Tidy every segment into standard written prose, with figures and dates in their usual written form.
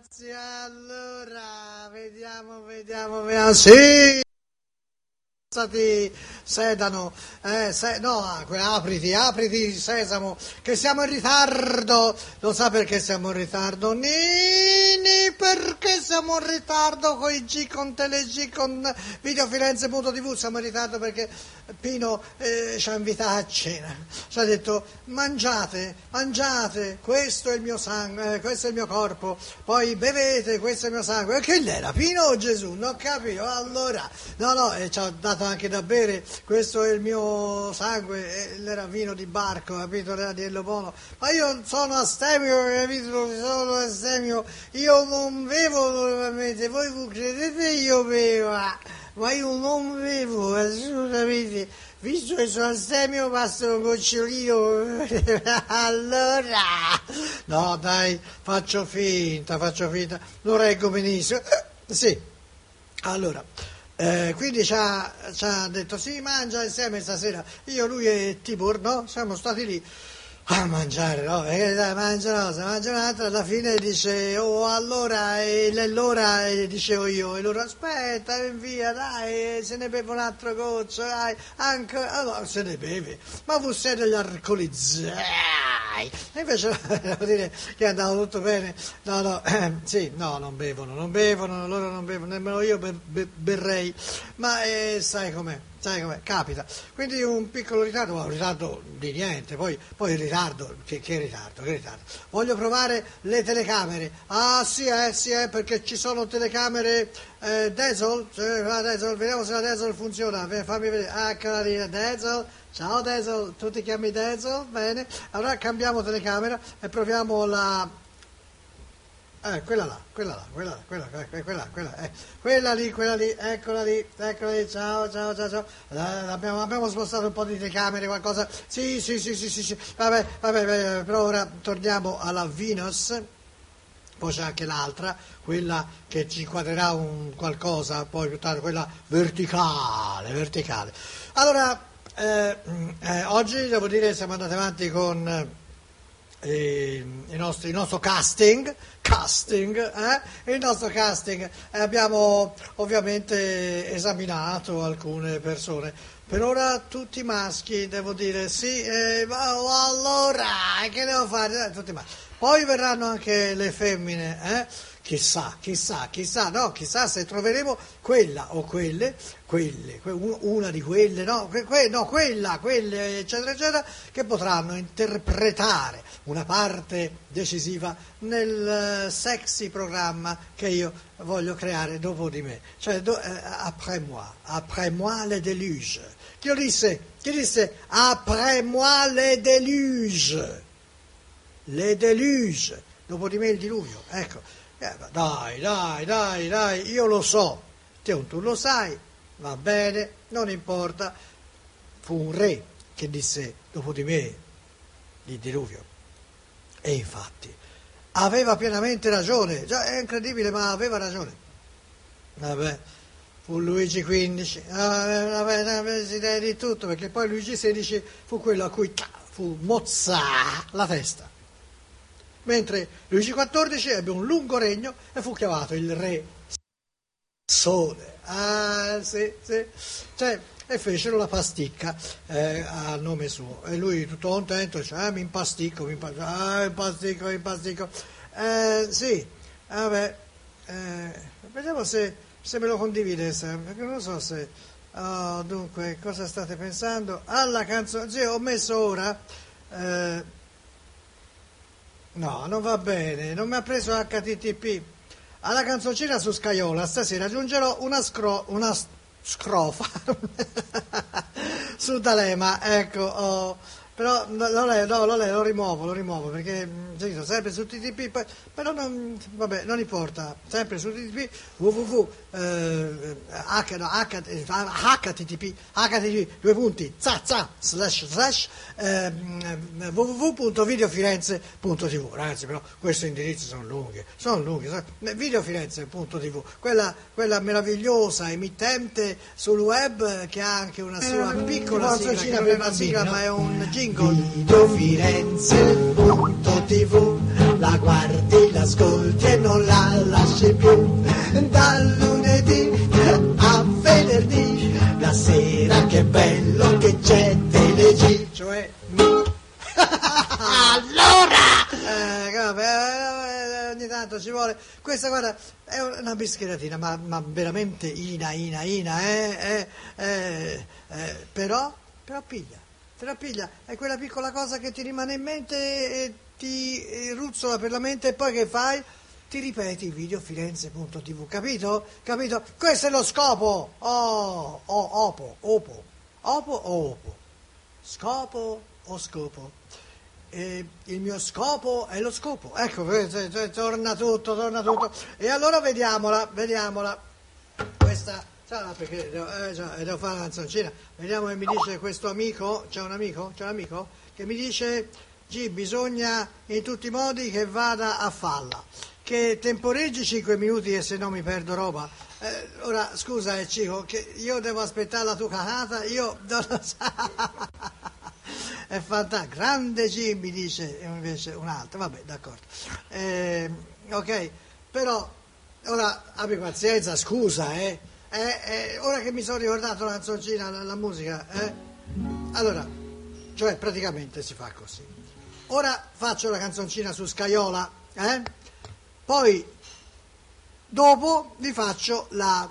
ragazzi, allora, vediamo, sì! Ti sedano, no, apriti Sesamo, che siamo in ritardo. Lo sa perché siamo in ritardo? Nini, perché siamo in ritardo con i G, con Tele-G, con Videofirenze.tv? Siamo in ritardo perché Pino ci ha invitato a cena, ci ha detto mangiate, questo è il mio sangue, questo è il mio corpo, poi bevete, questo è il mio sangue. E che l'era, Pino o Gesù? Non capito, allora, no, ci ha dato anche da bere, questo è il mio sangue, l'era vino di barco, capito, era di Ellopono, ma io sono astemio, capito, sono astemio, io non bevo normalmente, voi credete io bevo, ma io non bevo assolutamente, visto che sono astemio basta un gocciolino, allora, no dai, faccio finta, lo reggo benissimo, sì, allora, quindi ci ha detto sì, mangia insieme stasera, io, lui e Tibor, no? Siamo stati lì a mangiare, no? E dai, mangia una cosa, mangia un'altra, alla fine dice, oh allora, e l'ora, e dicevo io, e loro aspetta, via, dai, se ne beve un altro goccio, dai, anche, allora, se ne beve, ma voi siete gli alcolizzati, e invece devo dire che è andato tutto bene, no, sì, no, non bevono, loro non bevono, nemmeno io berrei, ma sai com'è, capita, quindi un piccolo ritardo, ma un ritardo di niente, poi il ritardo, che ritardo, voglio provare le telecamere, sì, perché ci sono telecamere Diesel, vediamo se la Diesel funziona, fammi vedere, eccola lì, Diesel, ciao Diesel, tu ti chiami Diesel, bene, allora cambiamo telecamera e proviamo la... quella lì, eccola lì, ciao, abbiamo spostato un po' di telecamere, qualcosa, sì, vabbè, però ora torniamo alla Venus, poi c'è anche l'altra, quella che ci inquadrerà un qualcosa, poi più tardi, quella verticale. Allora, oggi devo dire siamo andati avanti con... il nostro casting, abbiamo ovviamente esaminato alcune persone, per ora tutti maschi, devo dire, sì, ma allora che devo fare? Tutti maschi. Poi verranno anche le femmine, chissà se troveremo quella o quelle, una di quelle, quelle, eccetera, che potranno interpretare una parte decisiva nel sexy programma che io voglio creare dopo di me, cioè après moi le déluge. Chi disse après moi le déluge? Le déluge, dopo di me il diluvio, ecco. Dai, io lo so, tu lo sai, va bene, non importa. Fu un re che disse dopo di me il diluvio. E infatti aveva pienamente ragione, già è incredibile, ma aveva ragione. Vabbè, fu Luigi XV, aveva idea di tutto, perché poi Luigi XVI fu quello a cui fu mozza la testa. Mentre Luigi XIV ebbe un lungo regno e fu chiamato il re Sole. Sì. Cioè, e fecero la pasticca a nome suo. E lui tutto contento dice, mi impasticco. Sì, vabbè, vediamo se me lo condivide, perché non so se... dunque, cosa state pensando? Alla canzone, sì, ho messo ora... no, non va bene, non mi ha preso HTTP. Alla canzoncina su Scaiola stasera aggiungerò una scrofa su D'Alema, ecco, però lo rimuovo perché sempre su TTP, però non importa, sempre su TTP www.videofirenze.tv. Ragazzi, però questi indirizzi sono lunghi, videofirenze.tv, quella meravigliosa emittente sul web che ha anche una sua piccola sigla, che non è una sigla ma è un jingle. Videofirenze.tv, la guardi, l'ascolti e non la lasci più, dal lunedì a venerdì, la sera che bello che c'è TeleG, cioè ogni tanto ci vuole questa, guarda, è una bischeratina, ma veramente però piglia, te la piglia, è quella piccola cosa che ti rimane in mente e ti ruzzola per la mente, e poi che fai? Ti ripeti videofirenze.tv, capito? Capito? Questo è lo scopo. Opo o opo? Scopo o scopo? Il mio scopo è lo scopo. Ecco, torna tutto. E allora vediamola. Questa, perché devo fare una canzoncina. Vediamo che mi dice questo amico. C'è un amico che mi dice: G, bisogna in tutti i modi che vada a falla, che temporeggi 5 minuti e se no mi perdo roba. Ora scusa, Cico, che io devo aspettare la tua canata, io non lo so. È fantastico, grande G, mi dice invece un altro, vabbè, d'accordo. Ok, però ora abbi pazienza, scusa, ora che mi sono ricordato la canzoncina, la musica, allora, cioè praticamente si fa così. Ora faccio la canzoncina su Scaiola, poi dopo vi faccio la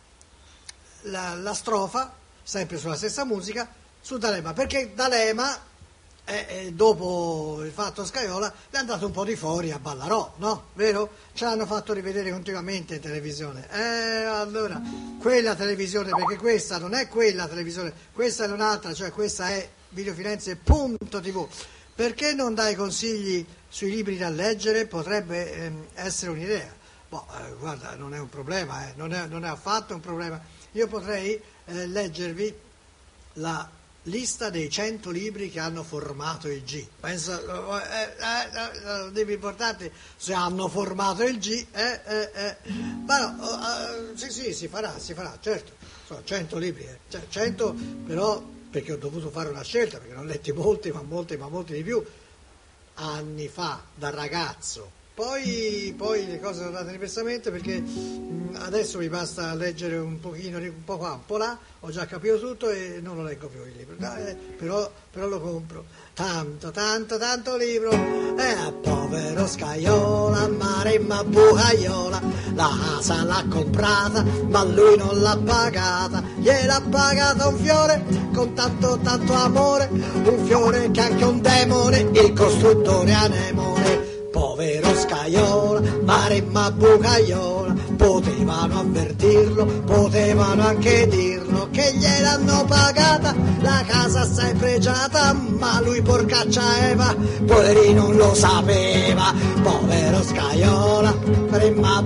strofa, sempre sulla stessa musica, su D'Alema, perché D'Alema, dopo il fatto Scaiola, è andato un po' di fuori a Ballarò, no? Vero? Ce l'hanno fatto rivedere continuamente in televisione. Allora, quella televisione, perché questa non è quella televisione, questa è un'altra, cioè questa è videofirenze.tv. Perché non dai consigli sui libri da leggere? Potrebbe essere un'idea. Guarda, non è un problema, non è affatto un problema. Io potrei leggervi la lista dei 100 libri che hanno formato il G. Pensa, devi importante se hanno formato il G, ma no, sì, si farà, certo. Sono 100 libri, cioè 100 però, perché ho dovuto fare una scelta, perché ne ho letti molti, ma molti di più, anni fa, da ragazzo. Poi le cose sono andate diversamente, perché adesso mi basta leggere un pochino, un po' qua, un po' là, ho già capito tutto e non lo leggo più il libro, però lo compro. Tanto libro, povero Scaiola, Maremma Bucaiola, la casa l'ha comprata, ma lui non l'ha pagata, gliel'ha pagata un fiore con tanto amore, un fiore che anche un demone, il costruttore anemone. Povero Scaiola, Maremma Bucaiola, potevano avvertirlo, potevano anche dirlo, che gliel'hanno pagata, la casa assai pregiata, ma lui porcaccia Eva, poverino non lo sapeva. Povero Scaiola, Maremma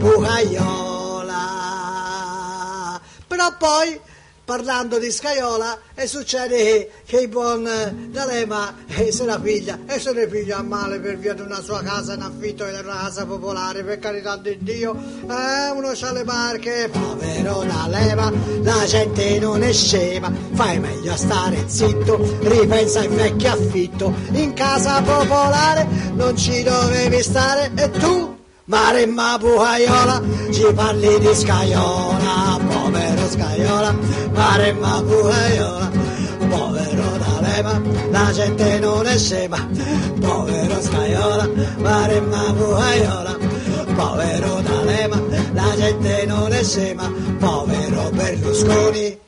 Bucaiola. Però poi, parlando di Scaiola, succede che il buon D'Alema se la piglia, e se ne piglia a male per via di una sua casa in affitto, ed è una casa popolare, per carità di Dio, uno c'ha le marche. Povero D'Alema, la gente non è scema, fai meglio a stare zitto, ripensa ai vecchi affitto, in casa popolare non ci dovevi stare, e tu, Maremma Bucaiola, ci parli di Scaiola. Povero Scaiola, Maremma Bucaiola, povero D'Alema, la gente non è scema. Povero Scaiola, Maremma Bucaiola, povero D'Alema, la gente non è scema. Povero Berlusconi.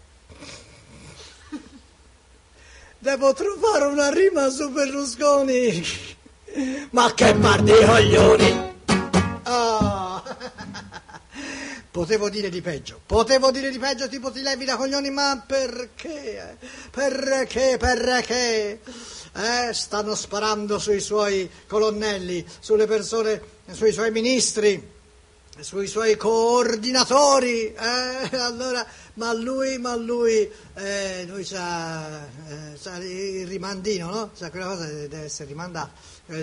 Devo trovare una rima su Berlusconi. Ma che par di coglioni. Potevo dire di peggio, tipo ti levi da coglioni, ma perché? Stanno sparando sui suoi colonnelli, sulle persone, sui suoi ministri, sui suoi coordinatori, allora, ma lui c'ha il rimandino, no? C'ha quella cosa che deve essere rimandata,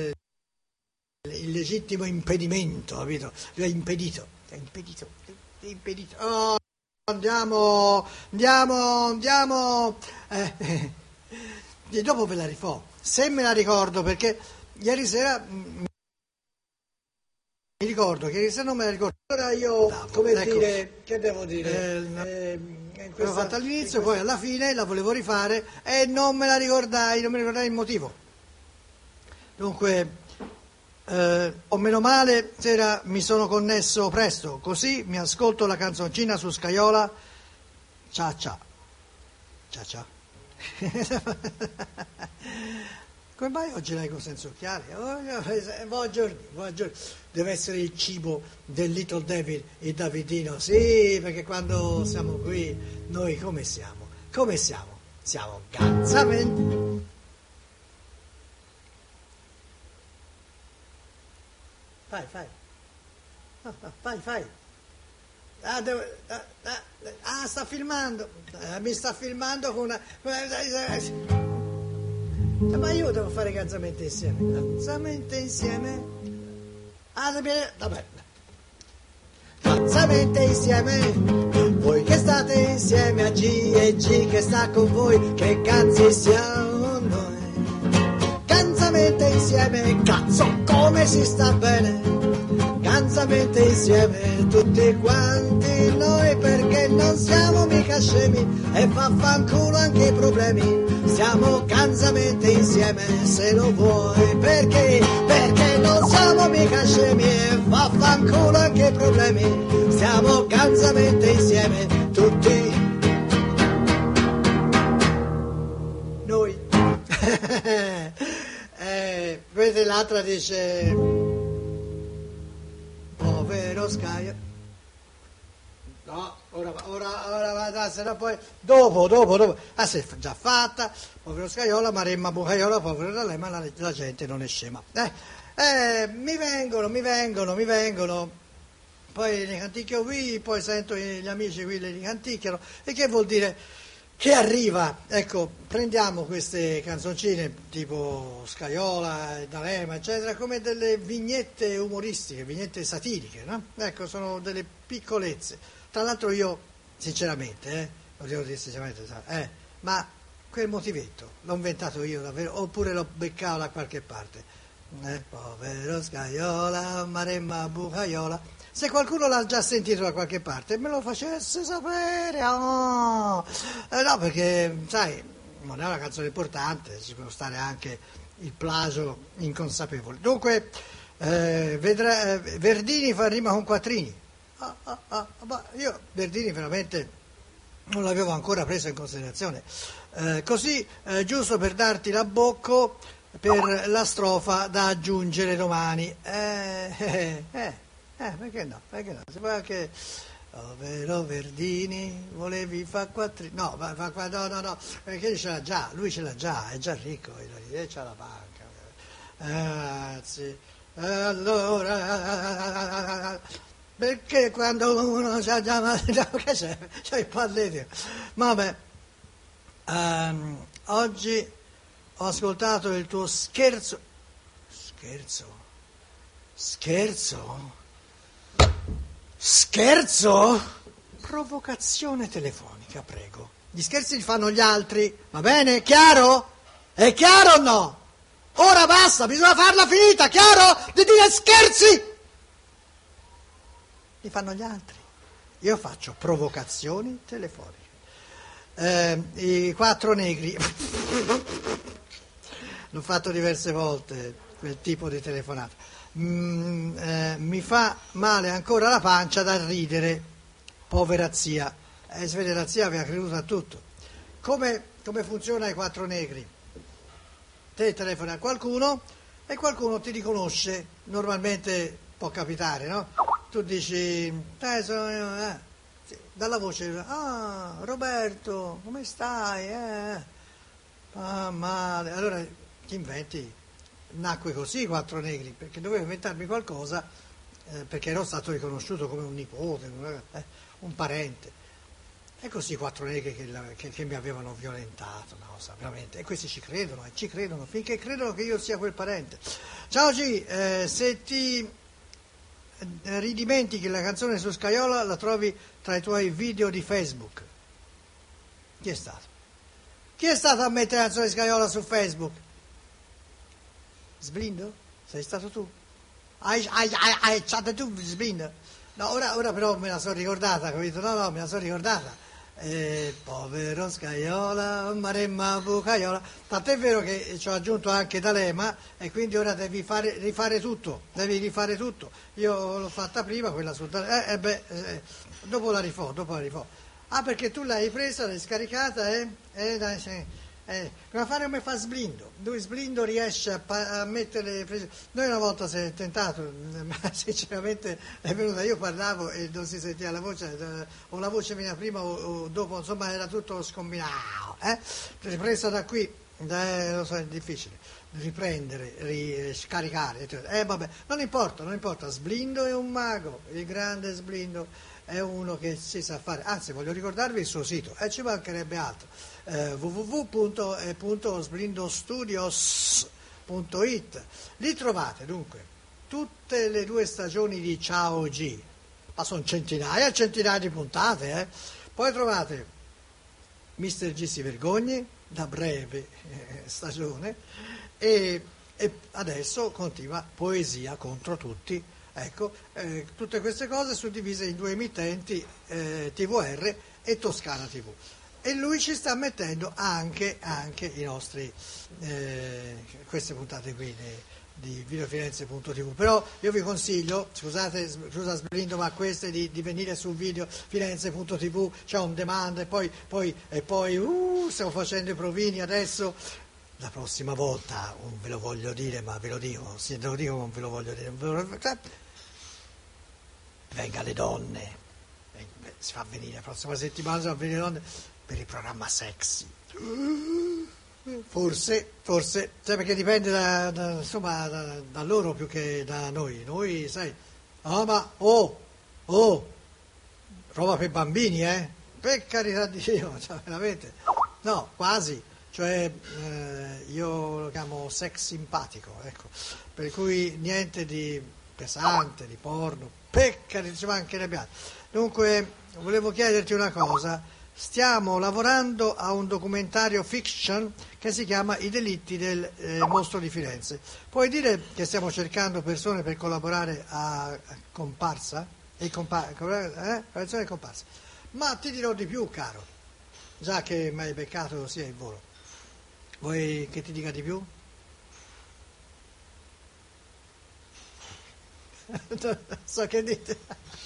il legittimo impedimento, capito? È impedito. Oh, andiamo. Dopo ve la rifò, se me la ricordo, perché ieri sera mi ricordo che se non me la ricordo. Allora io, come ecco, dire, che devo dire? L'ho fatta all'inizio, poi alla fine la volevo rifare e non me la ricordai, non mi ricordai il motivo. Dunque, o meno male, sera mi sono connesso presto, così mi ascolto la canzoncina su Scaiola. Ciao ciao. Ciao ciao. Come mai oggi leggo senza occhiali? Buongiorno, buongiorno. Deve essere il cibo del Little David e Davidino. Sì, perché quando siamo qui, noi come siamo? Come siamo? Siamo ganzamente. Fai. Fai. Sta filmando. Mi sta filmando con una. Ma io devo fare cazzamente insieme. Cazzamente insieme? Vabbè. Cazzamente insieme. Voi che state insieme a G e G che sta con voi. Che cazzi siamo noi? Cazzamente insieme. Cazzo come si sta bene. Cazzamente insieme tutti quanti noi perché non siamo mica scemi e vaffanculo anche i problemi. Siamo cazzamente insieme se lo vuoi perché non siamo mica scemi e vaffanculo anche i problemi. Siamo cazzamente insieme tutti noi. Vedete l'altra dice povero Scaio. No, ora, se no poi, dopo. Se è già fatta, povero Scaiola, Maremma Bucaiola, povero D'Alema, la gente non è scema. Mi vengono, poi li canticchio qui, poi sento gli amici qui li canticchiano, e che vuol dire? Che arriva, ecco, prendiamo queste canzoncine tipo Scaiola, D'Alema, eccetera, come delle vignette umoristiche, vignette satiriche, no? Ecco, sono delle piccolezze. Tra l'altro io, sinceramente, lo devo dire sinceramente, ma quel motivetto l'ho inventato io davvero, oppure l'ho beccato da qualche parte. Povero Scaiola, Maremma Bucaiola. Se qualcuno l'ha già sentito da qualche parte, me lo facesse sapere. Oh. No, perché, sai, non è una canzone importante, ci può stare anche il plagio inconsapevole. Dunque, Verdini fa rima con quattrini. Ma io Verdini veramente non l'avevo ancora preso in considerazione. Così, giusto per darti la bocco per la strofa da aggiungere domani. Perché no? Si può anche. Ovvero Verdini, volevi fa quattrini. No, no, perché lui ce l'ha già, è già ricco, c'ha la banca. Anzi, allora, perché quando uno c'ha già che c'è il palletto. Vabbè, oggi ho ascoltato il tuo scherzo. Scherzo? Provocazione telefonica, prego. Gli scherzi li fanno gli altri, va bene? Chiaro? È chiaro o no? Ora basta, bisogna farla finita, chiaro? Di dire scherzi! Li fanno gli altri. Io faccio provocazioni telefoniche. I quattro negri. L'ho fatto diverse volte, quel tipo di telefonata. Mi fa male ancora la pancia da ridere, povera zia. Si vede la zia aveva creduto a tutto. Come funziona i quattro negri? Te telefoni a qualcuno e qualcuno ti riconosce, normalmente può capitare, no? Tu dici, dalla voce, Roberto, come stai? Male. Allora ti inventi. Nacque così Quattro Negri, perché dovevo inventarmi qualcosa, perché ero stato riconosciuto come un nipote, un parente. E così Quattro Negri che mi avevano violentato, no, veramente. E questi ci credono finché credono che io sia quel parente. Ciao G, se ti ridimentichi la canzone su Scaiola, la trovi tra i tuoi video di Facebook. Chi è stato? Chi è stato a mettere la canzone di Scaiola su Facebook? Sblindo? Sei stato tu? c'ate tu sblindo. No, ora però me la sono ricordata, capito? No, me la sono ricordata. Povero Scaiola, Maremma Bucaiola. Tant'è vero che ci ho aggiunto anche D'Alema e quindi ora devi rifare tutto, devi rifare tutto. Io l'ho fatta prima, quella su D'Alema, dopo la rifò. Ah, perché tu l'hai presa, l'hai scaricata, dai, sì. Come fare come fa Sblindo? Lui Sblindo riesce a mettere le. Noi una volta si è tentato, ma sinceramente è venuta, io parlavo e non si sentiva la voce, o la voce veniva prima o dopo, insomma era tutto scombinato. Ripresa da qui, lo so, è difficile riprendere, riscaricare. Vabbè, non importa, Sblindo è un mago, il grande Sblindo è uno che si sa fare, anzi voglio ricordarvi il suo sito, ci mancherebbe altro, www.splindostudios.it. Lì trovate dunque tutte le 2 stagioni di Ciao G, ma sono centinaia e centinaia di puntate, Poi trovate Mr. G si vergogni, da breve stagione, e adesso continua Poesia contro tutti. Ecco, tutte queste cose suddivise in 2 emittenti, TVR e Toscana TV. E lui ci sta mettendo anche i nostri, queste puntate qui di videofirenze.tv. Però io vi consiglio, scusa Sblindo, ma queste di venire su videofirenze.tv, c'è on demand, e poi stiamo facendo i provini adesso. La prossima volta, non ve lo voglio dire, ma ve lo dico, se ve lo dico non ve lo voglio dire, venga le donne, si fa venire la prossima settimana, si fa venire le donne per il programma sexy. Forse, cioè perché dipende da loro più che da noi, sai, ma roba per bambini, per carità di Dio, cioè, veramente, no, quasi. Cioè io lo chiamo sex simpatico, ecco, per cui niente di pesante, di porno, pecca, ci mancherebbe altro. Dunque, volevo chiederti una cosa, stiamo lavorando a un documentario fiction che si chiama I delitti del mostro di Firenze. Puoi dire che stiamo cercando persone per collaborare a comparsa? Versione comparsa. Ma ti dirò di più, caro, già che mi hai beccato sia il volo. Vuoi che ti dica di più? So che dite.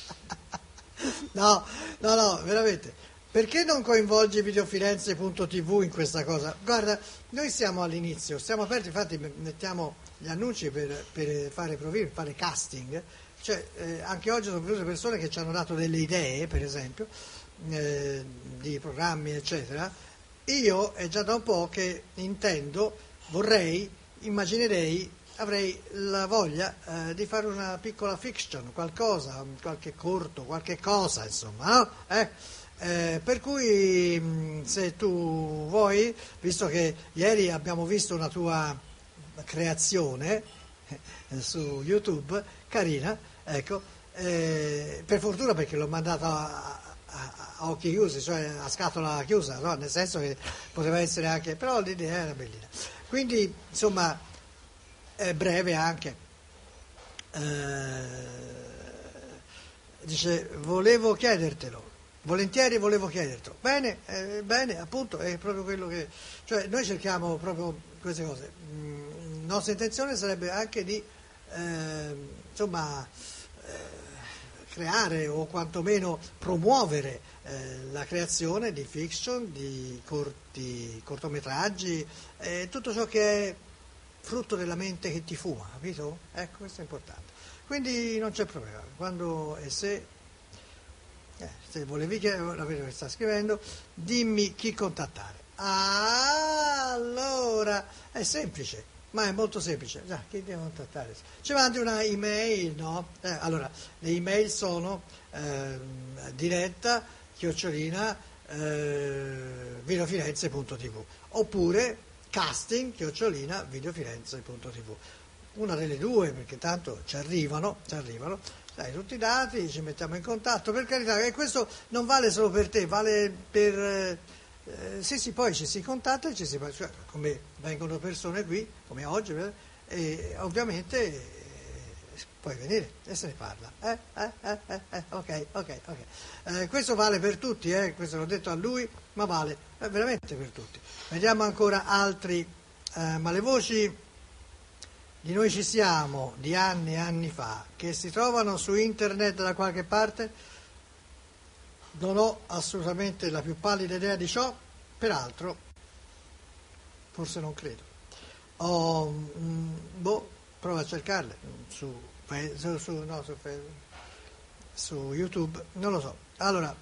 No, veramente. Perché non coinvolgi videofirenze.tv in questa cosa? Guarda, noi siamo all'inizio, stiamo aperti, infatti mettiamo gli annunci per fare provini, per fare casting. Cioè, anche oggi sono venute persone che ci hanno dato delle idee, per esempio, di programmi, eccetera. Io è già da un po' che immaginerei, avrei la voglia di fare una piccola fiction, qualcosa, qualche corto, qualche cosa, insomma, no? Per cui se tu vuoi, visto che ieri abbiamo visto una tua creazione su YouTube, carina, ecco, per fortuna perché l'ho mandata a occhi chiusi, cioè a scatola chiusa, no? Nel senso che poteva essere anche, però l'idea era bellina. Quindi, insomma, è breve anche. Dice, volentieri volevo chiedertelo. Bene, appunto, è proprio quello che. Cioè, noi cerchiamo proprio queste cose. Nostra intenzione sarebbe anche di, creare o quantomeno promuovere la creazione di fiction, di cortometraggi, tutto ciò che è frutto della mente che ti fuma, capito? Ecco, questo è importante. Quindi non c'è problema, quando e se volevi la vedo che sta scrivendo, dimmi chi contattare. Allora, è semplice. Ma è molto semplice, già, chi devo contattare? Ci mandi una email, no? Allora, le email sono diretta @videofirenze.tv oppure casting @videofirenze.tv. Una delle due, perché tanto ci arrivano, dai tutti i dati, ci mettiamo in contatto, per carità, e questo non vale solo per te, vale per. Sì, poi ci si contatta e cioè, come vengono persone qui, come oggi, e ovviamente puoi venire e se ne parla. Ok. Questo vale per tutti, questo l'ho detto a lui, ma vale veramente per tutti. Vediamo ancora altri, ma le voci di Noi ci siamo di anni e anni fa, che si trovano su internet da qualche parte, non ho assolutamente la più pallida idea di ciò, peraltro, forse non credo. Prova a cercarle su YouTube, non lo so. Allora,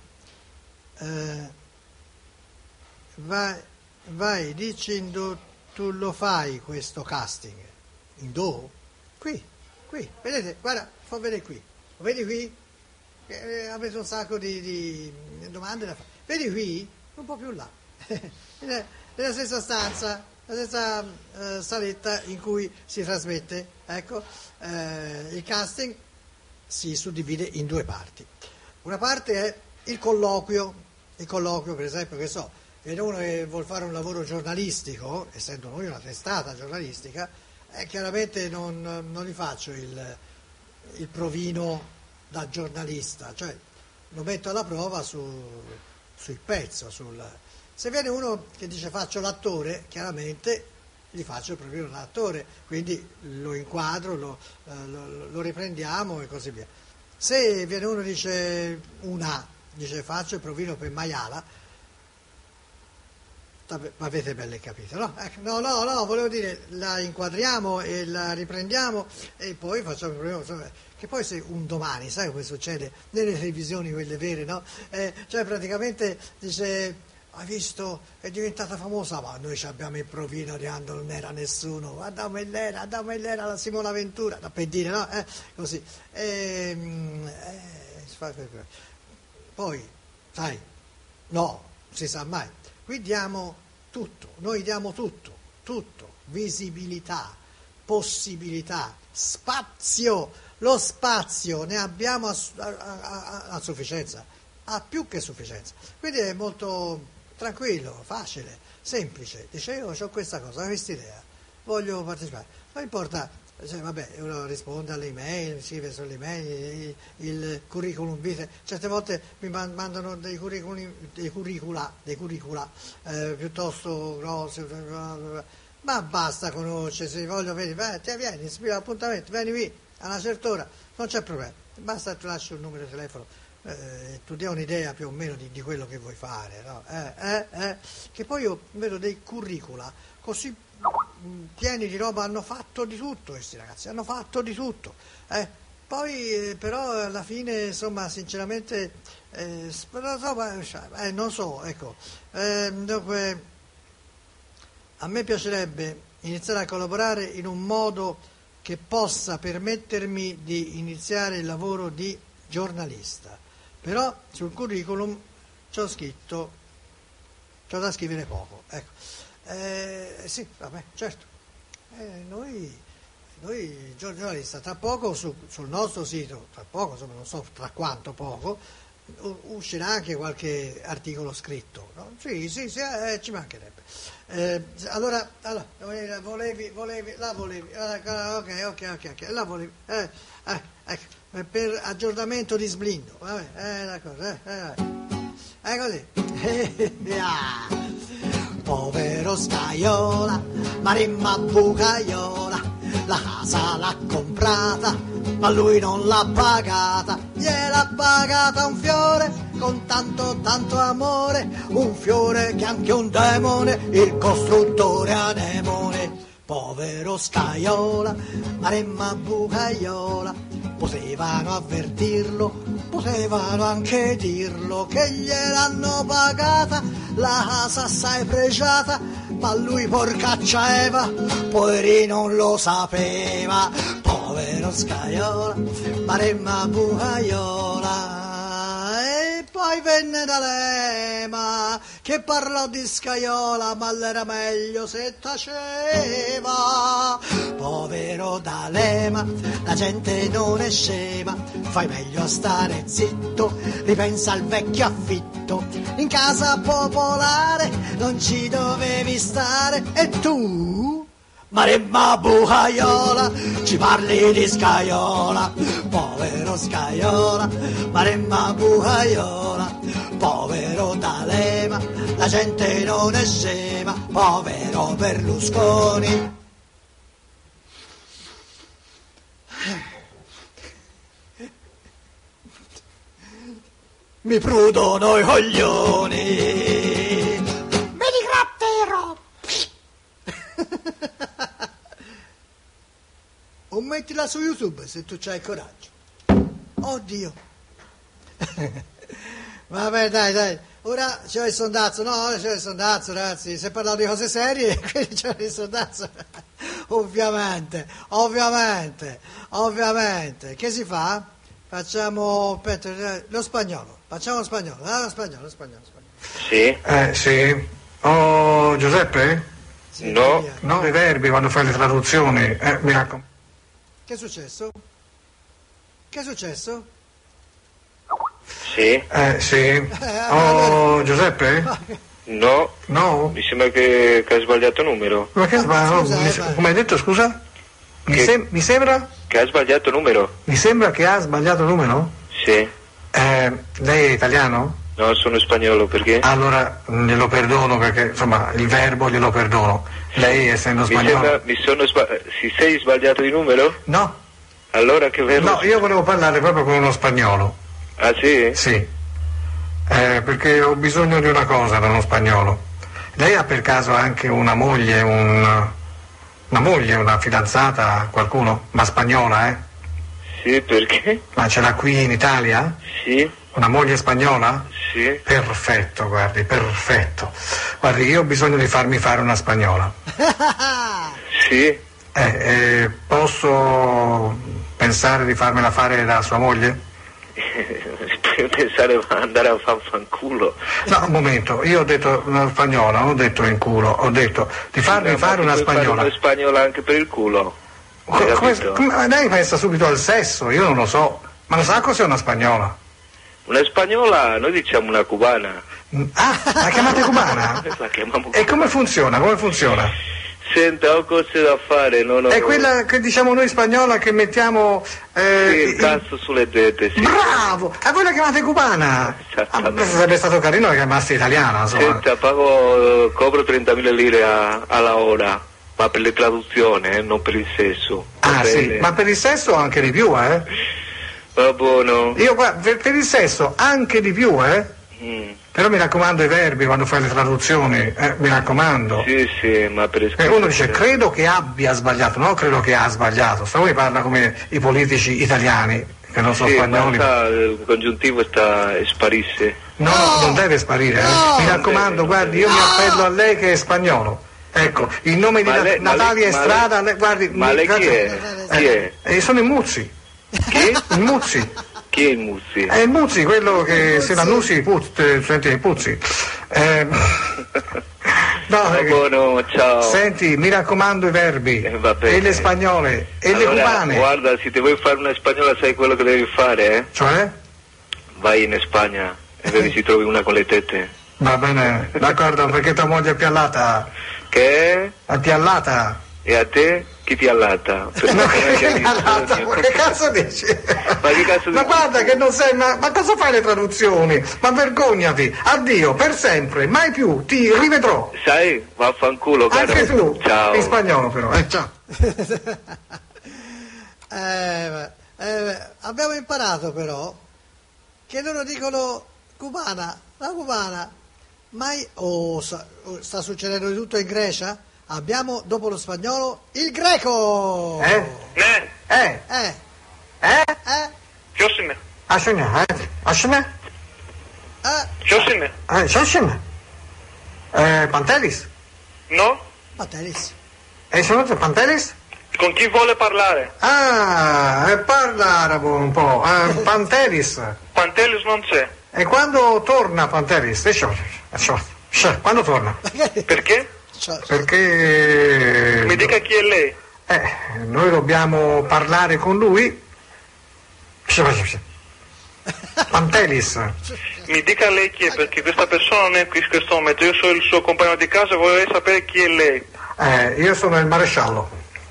vai, dici tu lo fai questo casting. In dove? Qui, vedete, guarda, fa vedere qui. Lo vedi qui? Avete un sacco di domande da fare. Vedi qui? Un po' più là. Nella stessa stanza, la stessa saletta in cui si trasmette, ecco, il casting si suddivide in due parti. Una parte è il colloquio per esempio, che so, viene uno che vuol fare un lavoro giornalistico, essendo noi una testata giornalistica, chiaramente non gli faccio il provino da giornalista, cioè lo metto alla prova sul pezzo. Se viene uno che dice faccio l'attore, chiaramente gli faccio il provino da attore, quindi lo inquadro, lo riprendiamo e così via. Se viene uno e dice faccio il provino per maiala, avete belle capito, no? No, volevo dire, la inquadriamo e la riprendiamo e poi facciamo il provino, che poi se un domani, sai come succede nelle televisioni quelle vere, no? Cioè praticamente dice, hai visto, è diventata famosa, ma noi abbiamo il provino di quando non era nessuno, Adamo e Lera, la Simona Ventura, per dire, no? Così. Poi, sai, no, si sa mai. Qui diamo tutto, noi diamo tutto, visibilità, possibilità, spazio, lo spazio ne abbiamo a sufficienza, a più che sufficienza. Quindi è molto tranquillo, facile, semplice. Dice io ho questa cosa, ho questa idea, voglio partecipare. Non importa, uno risponde alle email, scrive sulle email, il curriculum vitae, certe volte mi mandano dei curricula piuttosto grossi, ma basta conoscersi, voglio vedere, vieni, scrivi l'appuntamento, vieni qui a una certa ora, non c'è problema, basta che tu lasci un numero di telefono, tu dia un'idea più o meno di quello che vuoi fare, no? Che poi io vedo dei curricula così pieni di roba, hanno fatto di tutto questi ragazzi, hanno fatto di tutto, poi però alla fine insomma sinceramente non so, ecco, dunque a me piacerebbe iniziare a collaborare in un modo che possa permettermi di iniziare il lavoro di giornalista, però sul curriculum c'ho da scrivere poco, ecco. Sì, vabbè, certo. Noi giornalista, tra poco sul nostro sito, tra poco, insomma, non so tra quanto poco, uscirà anche qualche articolo scritto, no? Sì, ci mancherebbe. Allora, volevi, ok, là volevi, ecco, per aggiornamento di Sblindo, vabbè, d'accordo, è così. Povero Scaiola, Marimma Bucaiola, la casa l'ha comprata, ma lui non l'ha pagata, gliel'ha pagata un fiore con tanto amore, un fiore che anche un demone, il costruttore anemone. Povero Scaiola, Maremma Bucaiola, potevano avvertirlo, potevano anche dirlo che gliel'hanno pagata, la casa assai pregiata, ma lui porcaccia Eva, poverino non lo sapeva. Povero Scaiola, Maremma Bucaiola. E poi venne D'Alema che parlò di Scaiola, ma l'era meglio se taceva. Povero D'Alema, la gente non è scema, fai meglio a stare zitto, ripensa al vecchio affitto, in casa popolare non ci dovevi stare, e tu Maremma bucaiola, ci parli di scaiola, povero scaiola, Maremma bucaiola, povero D'Alema, la gente non è scema, povero Berlusconi. Mi prudono i coglioni. Me li gratterò. O mettila su YouTube se tu c'hai il coraggio. Oddio. Vabbè, dai. Ora c'è il sondazzo. No, c'è il sondazzo, ragazzi. Se parlavo di cose serie, quindi c'è il sondazzo. Ovviamente. Che si fa? Facciamo, aspetta, lo spagnolo. Facciamo lo spagnolo. Lo spagnolo. Sì. Sì. Oh, Giuseppe? Sì, No. via. No, i verbi quando fai le traduzioni. Mi raccomando. Che è successo? Sì. Sì. Oh, Giuseppe? No. No? Mi sembra che hai sbagliato numero. Ma che sbaglio? Scusa, Come hai detto, scusa? Che- Mi sembra? Che hai sbagliato numero? Mi sembra che ha sbagliato numero? Sì. Lei è italiano? No, sono spagnolo, perché? Allora glielo perdono perché insomma il verbo glielo perdono. Lei essendo spagnolo. Si sei sbagliato di numero? No, Allora che verbo? no, io volevo parlare proprio con uno spagnolo. Ah sì? Sì. Perché ho bisogno di una cosa da uno spagnolo. Lei ha per caso anche una moglie, una fidanzata, qualcuno? Ma spagnola, Sì, perché? Ma ce l'ha qui in Italia? Sì, Una moglie spagnola? sì. Perfetto, guardi, perfetto. Guardi, io ho bisogno di farmi fare una spagnola. Sì. Posso pensare di farmela fare da sua moglie? Puoi pensare a andare a fanculo. No, un momento, io ho detto una spagnola, non ho detto in culo, ho detto di farmi fare una spagnola. Una spagnola anche per il culo. Hai capito? Lei pensa subito al sesso, io non lo so, ma non sa cos'è una spagnola? Una spagnola, noi diciamo una cubana. Ah, la chiamate cubana? La chiamiamo E come funziona? Come funziona? Senta, ho cose da fare, no. È quella che diciamo noi spagnola che mettiamo... Sì, il cazzo sulle tette, sì. Bravo! A voi la chiamate cubana? Esattamente. Sarebbe stato carino che chiamasse italiana, insomma. Senta, cobro 30.000 lire alla ora, ma per le traduzioni, non per il sesso. Va Ah sì, bene? ma per il sesso anche di più, Va buono. Io guarda, per il sesso anche di più, Mm. Però mi raccomando i verbi quando fai le traduzioni, mi raccomando. Sì, ma per Uno dice credo che abbia sbagliato, no credo che ha sbagliato. Sta voi parla come i politici italiani, che non sono sì, spagnoli. ma il congiuntivo sparisse. No, non deve sparire, No, mi raccomando, non guardi, deve. io mi appello a lei che è spagnolo. Ecco, il nome di Natalia Estrada, guardi. Ma lei chi è? Chi è? Sono i Muzzi. Chi? Il Muzzi. Chi è il Muzzi? È il Muzzi, quello che se la Nusi senti i Puzzi. No, Va buono, ciao. senti, mi raccomando i verbi, Va bene. e le spagnole, e le Allora, cubane. guarda, se ti vuoi fare una spagnola sai quello che devi fare, eh? Cioè? Vai in Spagna e vedi se trovi una con le tette. Va bene, d'accordo, perché tua moglie è piallata. Che? È piallata. E a te? Chi ti allata? Perché No, non hai che capito piallata? niente. Che cazzo dici? Ma che cazzo Ma dici? guarda che non sei, ma cosa fai le traduzioni? Ma vergognati, addio, per sempre, mai più, ti rivedrò. Sai? Vaffanculo, caro. Anche tu, Ciao. in spagnolo però, ciao. Abbiamo imparato però che loro dicono cubana, la cubana. Sta succedendo di tutto in Grecia? Abbiamo dopo lo spagnolo il greco. Ναι, ποιος είναι? Ascene? Ποιος είναι? Ascene? Pantelis? No? Patelis. Sono Pantelis? Con chi vuole parlare? Parla arabo un po'. Pantelis. Pantelis non c'è. E quando torna Pantelis? Quando torna? Perché? Perché Mi dica chi è lei. noi dobbiamo parlare con lui. Pantelis. Mi dica lei chi è, perché questa persona non è qui in questo momento. Io sono il suo compagno di casa e vorrei sapere chi è lei. Io sono il maresciallo.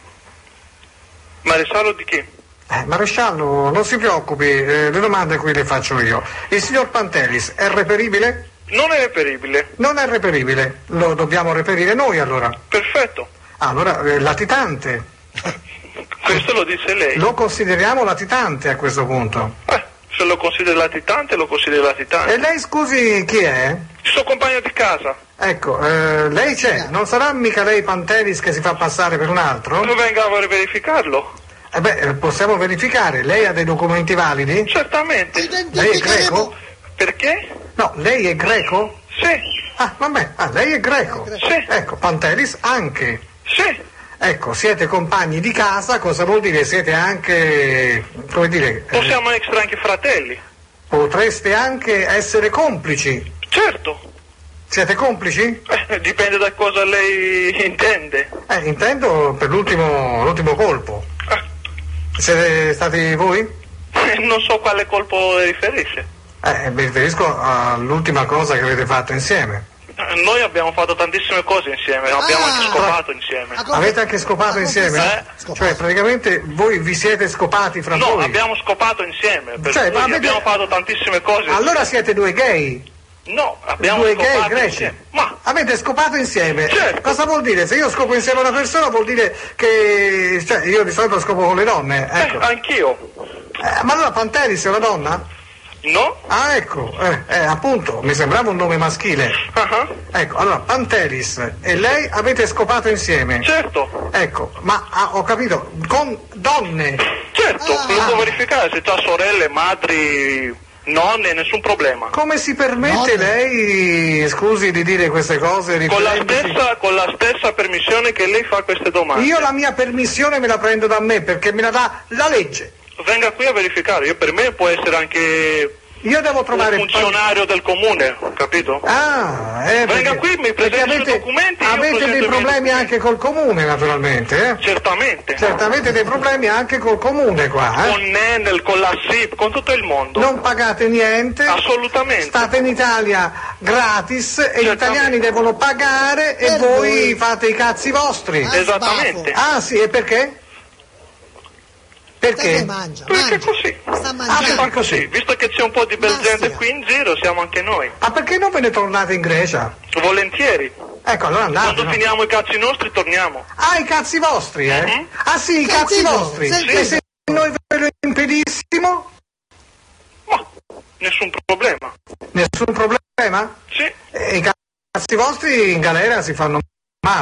Maresciallo di chi? Maresciallo, non si preoccupi, le domande qui le faccio io. Il signor Pantelis è reperibile? Non è reperibile. Non è reperibile, lo dobbiamo reperire noi allora. Perfetto. Allora, latitante. Questo lo dice lei. Lo consideriamo latitante a questo punto. Se lo considera latitante, lo considera latitante. E lei, scusi, chi è? Il suo compagno di casa. Ecco, lei c'è, non sarà mica lei Pantelis che si fa passare per un altro? Venga a verificarlo. Possiamo verificare, lei ha dei documenti validi? Certamente. Lei è greco? Perché? No, lei è greco? Sì. Vabbè, lei è greco? Sì. Ecco, Pantelis anche. Sì. Ecco, siete compagni di casa, cosa vuol dire? Siete anche, come dire... Possiamo essere anche fratelli. Potreste anche essere complici. Certo. Siete complici? Dipende da cosa lei intende. Intendo per l'ultimo colpo. Siete stati voi? Non so quale colpo riferisce. Mi riferisco all'ultima cosa che avete fatto insieme. Noi abbiamo fatto tantissime cose insieme, abbiamo anche scopato insieme. Avete anche scopato insieme? Cioè praticamente voi vi siete scopati fra voi? No, abbiamo scopato insieme, abbiamo fatto tantissime cose. Allora siete due gay? No, abbiamo due scopato gay greci. insieme. Ma avete scopato insieme? Certo. Cosa vuol dire? Se io scopo insieme a una persona vuol dire che... Cioè io di solito scopo con le donne, ecco. Anch'io. Ma allora Pantelis è una donna? No. Ecco, appunto, mi sembrava un nome maschile. Ecco, allora Pantelis e lei avete scopato insieme? Certo. Ecco, ma ho capito, con donne? Certo, lo può verificare se c'ha sorelle, madri, nonne, nessun problema. Come si permette lei, scusi, di dire queste cose? Con la stessa permissione che lei fa queste domande. Io la mia permissione me la prendo da me perché me la dà la legge. Venga qui a verificare, per me può essere anche io devo trovare un funzionario del comune, capito? Venga qui, mi presenti i suoi documenti. Avete dei problemi anche col comune, naturalmente, Certamente. Certamente dei problemi anche col comune qua, Con Nenel, con la SIP, con tutto il mondo. Non pagate niente. Assolutamente. State in Italia gratis e gli italiani devono pagare e voi fate i cazzi vostri. Esattamente. Sì, e perché? Perché? Perché così. Si fa così. Visto che c'è un po' di bel gente qui in giro, siamo anche noi. Perché non ve ne tornate in Grecia? Volentieri. Ecco, allora andate. Quando finiamo i cazzi nostri torniamo. I cazzi vostri, sì, i cazzi vostri. E se noi ve lo impedissimo? Ma nessun problema. Nessun problema? Sì. E i cazzi vostri in galera si fanno male,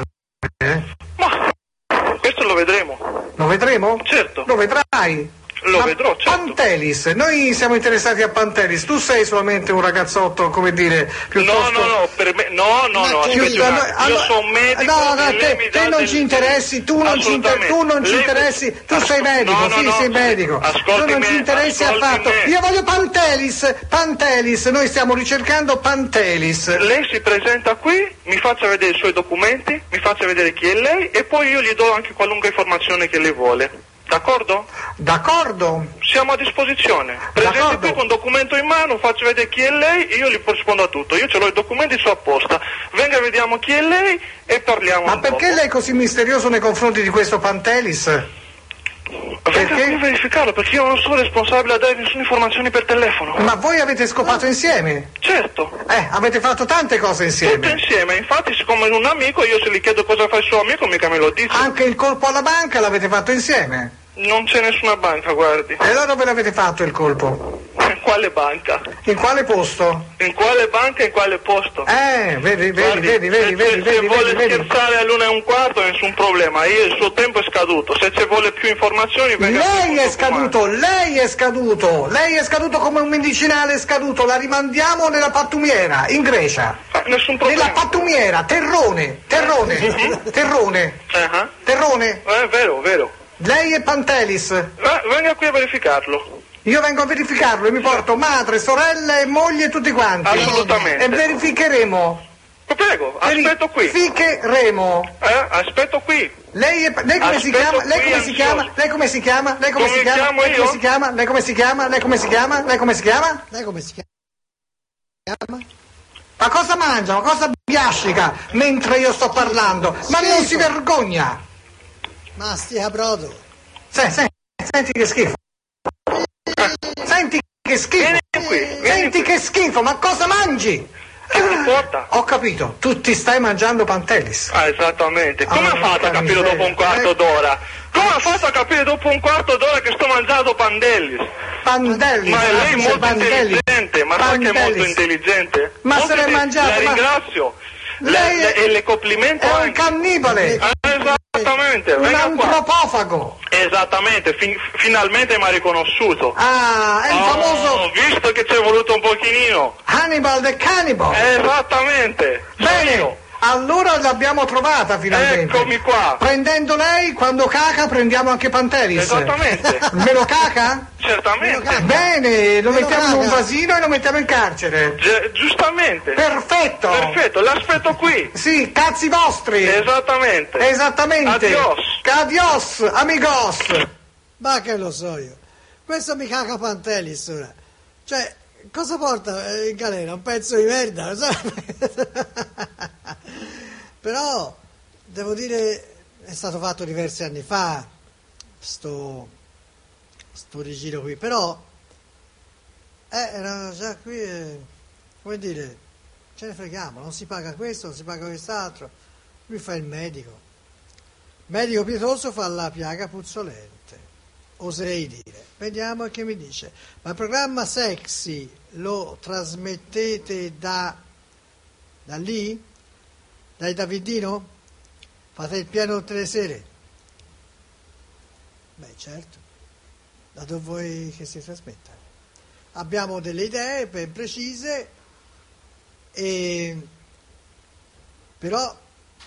Ma questo lo vedremo. Lo vedremo? Certo. Lo vedrai? Lo vedrò, certo. Pantelis, noi siamo interessati a Pantelis, tu sei solamente un ragazzotto, come dire, piuttosto... No, per me, no, io sono un medico... te non ci interessi, tu non ci interessi, tu sei medico, sei medico, tu non ci interessi affatto. Io voglio Pantelis, noi stiamo ricercando Pantelis. Lei si presenta qui, mi faccia vedere i suoi documenti, mi faccia vedere chi è lei e poi io gli do anche qualunque informazione che lei vuole. D'accordo? D'accordo. Siamo a disposizione. Presenti qui con documento in mano, faccio vedere chi è lei e io gli rispondo a tutto. Io ce l'ho i documenti su apposta. Venga, vediamo chi è lei e parliamo. Ma perché lei è così misterioso nei confronti di questo Pantelis? Venga qui a verificarlo, perché io non sono responsabile a dare nessuna informazione per telefono. Ma voi avete scopato insieme? Certo. Avete fatto tante cose insieme. Tutto insieme, infatti siccome è un amico, io se gli chiedo cosa fa il suo amico, mica me lo dice. Anche il colpo alla banca l'avete fatto insieme? Non c'è nessuna banca, guardi. E allora dove l'avete fatto il colpo? In quale banca? In quale posto? In quale banca e in quale posto? Vedi. Se vuole scherzare all'1:15 nessun problema, il suo tempo è scaduto, se ci vuole più informazioni venga. Lei è scaduto come un medicinale scaduto, la rimandiamo nella pattumiera, in Grecia. Nessun problema. Nella pattumiera, Terrone. Vero. Lei è Pantelis. Venga qui a verificarlo. Io vengo a verificarlo e mi porto madre, sorella e moglie tutti quanti. Assolutamente. E verificheremo. Prego, aspetto qui. Verificheremo. Aspetto qui. Lei come si chiama? Lei come si chiama? Ma cosa mangia? Ma cosa biascica mentre io sto parlando? Ma non si vergogna? Ma stia brodo. Senti che schifo. Senti che schifo. Vieni qui. Senti che schifo, ma cosa mangi? Che ti porta? Ho capito, tu ti stai mangiando Pantelis. Ah, esattamente. Come ha fatto a capire dopo un quarto d'ora? Come ha fatto a capire dopo un quarto d'ora che sto mangiando Pandellis? Pandellis. Ma lei è molto intelligente, ma sa che è molto intelligente? Ma se l'è mangiato. La ringrazio. E le complimento è anche. Un cannibale. Esattamente. Un antropofago. Esattamente, finalmente mi ha riconosciuto. Ah, è il famoso. Ho visto che ci è voluto un pochino. Hannibal the Cannibal. Esattamente. Bene. Allora l'abbiamo trovata finalmente. Eccomi qua. Prendendo lei, quando caca prendiamo anche Pantelis. Esattamente. Me lo caca? Certamente. Bene, lo mettiamo in un vasino e lo mettiamo in carcere. Giustamente. Perfetto. Perfetto, l'aspetto qui. Sì, cazzi vostri. Esattamente. Adios. Adios, amigos. Ma che lo so io. Questo mi caga Pantelis ora. Cioè, cosa porta in galera? Un pezzo di merda, Però, devo dire, è stato fatto diversi anni fa, sto rigiro qui, però, era già qui, come dire, ce ne freghiamo, non si paga questo, non si paga quest'altro, lui fa il medico. Medico pietoso fa la piaga puzzolente, oserei dire. Vediamo che mi dice. Ma il programma Sexy lo trasmettete da lì? Dai Davidino? Fate il piano tutte le sere? Beh, certo. Da dove vuoi che si trasmetta? Abbiamo delle idee ben precise, però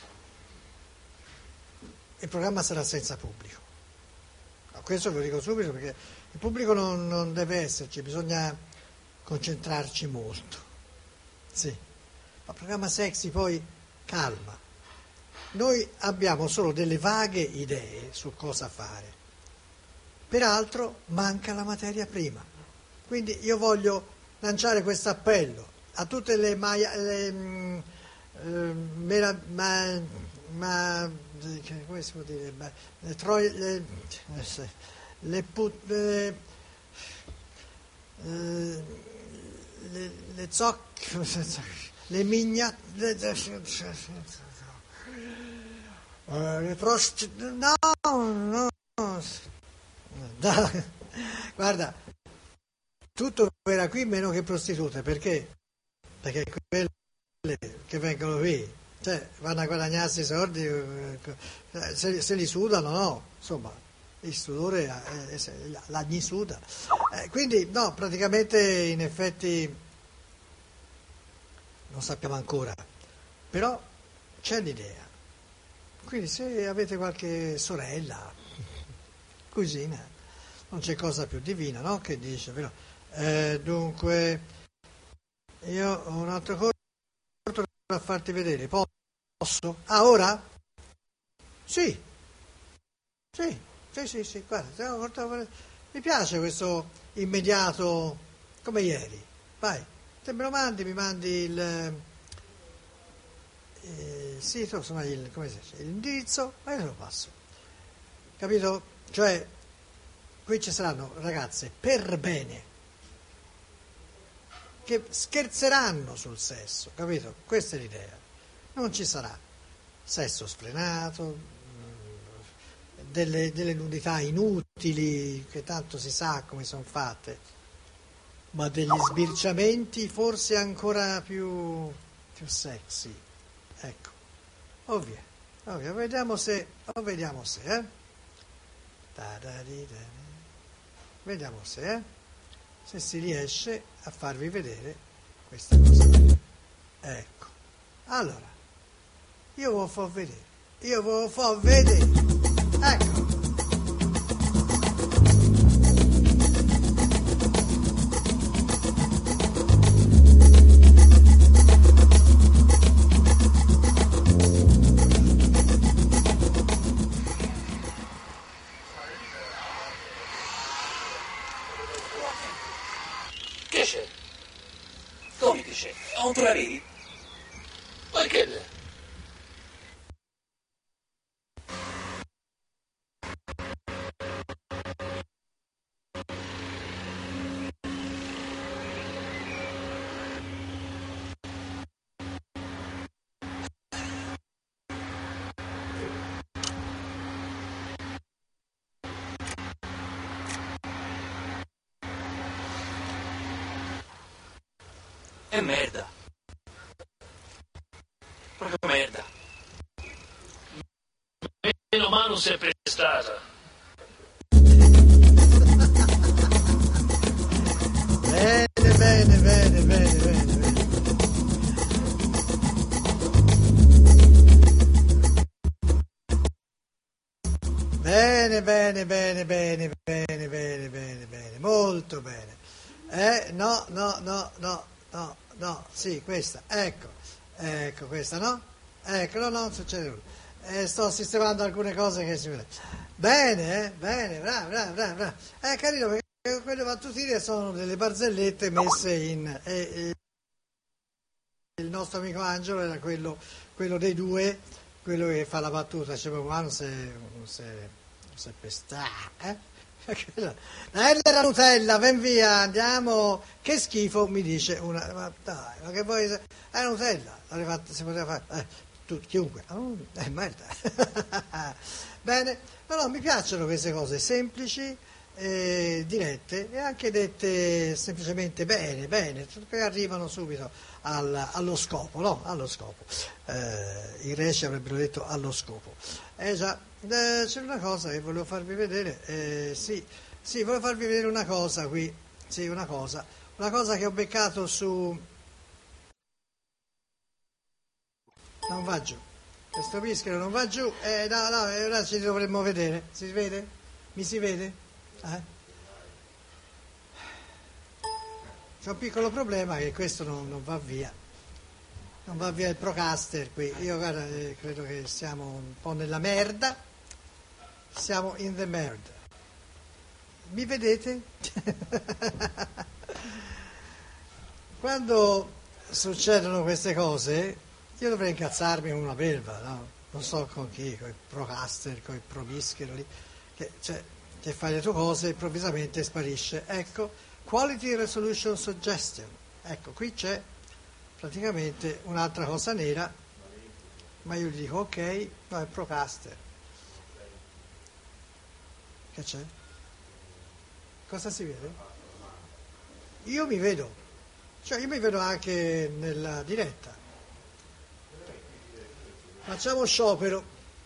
il programma sarà senza pubblico. Questo ve lo dico subito perché il pubblico non deve esserci, bisogna concentrarci molto. Sì. Ma il programma Sexy poi calma. Noi abbiamo solo delle vaghe idee su cosa fare. Peraltro manca la materia prima. Quindi io voglio lanciare questo appello a tutte le come si può dire? Le zocche, le mignate, le prostitute, no, guarda, tutto era qui meno che prostitute, perché quelle che vengono qui, cioè vanno a guadagnarsi i soldi, se li sudano, no, insomma, il sudore la gli suda, quindi no, praticamente in effetti non sappiamo ancora, però c'è l'idea. Quindi se avete qualche sorella, cugina, non c'è cosa più divina, no? Che dice, però, dunque, io ho un altro corto da farti vedere, posso? Ah, ora? Sì, guarda, mi piace questo immediato, come ieri, vai, se me lo mandi, mi mandi il sito, insomma, come si dice, l'indirizzo, ma io te lo passo, capito? Cioè, qui ci saranno ragazze per bene, che scherzeranno sul sesso, capito? Questa è l'idea. Non ci sarà sesso sfrenato, delle nudità inutili, che tanto si sa come sono fatte, ma degli sbirciamenti forse ancora più sexy. Ecco, ovvio, vediamo se, Vediamo se si riesce a farvi vedere questa cosa. Ecco, allora, io ve lo fo vedere, ecco. Che c'è? Come che c'è? Non tu la vedi? Ma che? È merda. Proprio merda. Meno male non si è prestata. Bene. Bene, molto bene. No, sì, questa, ecco questa, no? Ecco, no, non succede nulla. Sto sistemando alcune cose che si vede. Bene, bravo. È carino perché quelle battutine sono delle barzellette messe in... il nostro amico Angelo era quello dei due, quello che fa la battuta, ma non si pestà, la Nutella, ven via, andiamo, che schifo, mi dice una, ma dai, ma che vuoi, è Nutella, si poteva fare, chiunque, merda. Bene, però mi piacciono queste cose semplici, dirette e anche dette semplicemente bene, che arrivano subito allo scopo, no? Allo scopo. I greci avrebbero detto allo scopo. Già, c'è una cosa che volevo farvi vedere, sì, volevo farvi vedere una cosa qui, sì, una cosa che ho beccato su... Non va giù, questo pischero non va giù, no, ora ci dovremmo vedere, si vede? Mi si vede? C'è un piccolo problema che questo non va via. Non va via il Procaster qui. Io guarda, credo che siamo un po' nella merda. Siamo in the merda. Mi vedete? Quando succedono queste cose, io dovrei incazzarmi con una belva, no? Non so con chi, con il Procaster, con il Promischero lì, che fai le tue cose e improvvisamente sparisce. Ecco, Quality Resolution Suggestion. Ecco, qui c'è praticamente un'altra cosa nera, ma io gli dico ok, no, è Procaster. Che c'è? Cosa si vede? Io mi vedo, io mi vedo anche nella diretta. Facciamo sciopero.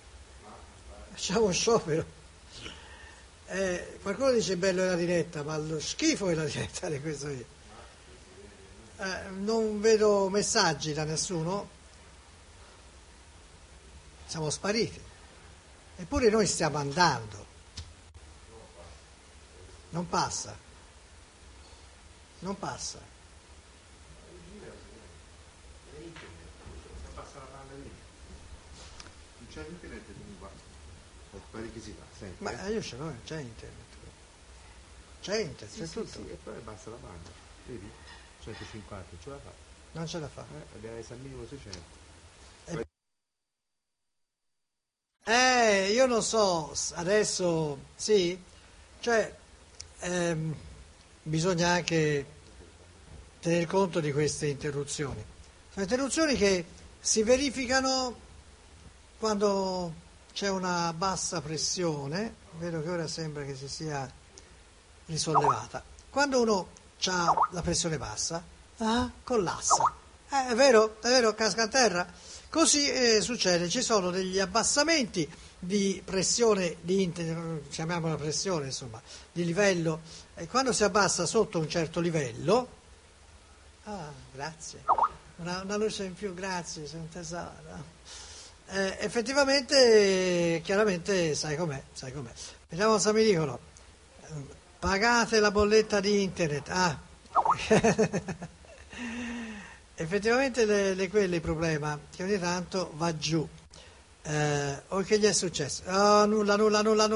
Qualcuno dice bello è la diretta, ma lo schifo è la diretta di questo io. Non vedo messaggi da nessuno, siamo spariti, eppure noi stiamo andando, non passa. Passa la palla lì. Non c'è internet qua. Pare che si fa, senti. Ma io ce l'ho, c'è internet, c'è tutto. Sì, e poi basta la banda, vedi? 150, ce la fa. Non ce la fa. Abbiamo al minimo 600. Io non so, adesso sì, bisogna anche tener conto di queste interruzioni. Sono interruzioni che si verificano quando c'è una bassa pressione, vedo che ora sembra che si sia risollevata. Quando uno ha la pressione bassa, collassa. È vero, casca a terra. Così succede, ci sono degli abbassamenti di pressione, chiamiamola pressione, insomma, di livello, e quando si abbassa sotto un certo livello, grazie, una luce in più, grazie, sei un tesoro. Effettivamente, chiaramente, sai com'è. Vediamo cosa mi dicono. Pagate la bolletta di internet. Effettivamente quello è il problema, che ogni tanto va giù. O che gli è successo? Nulla.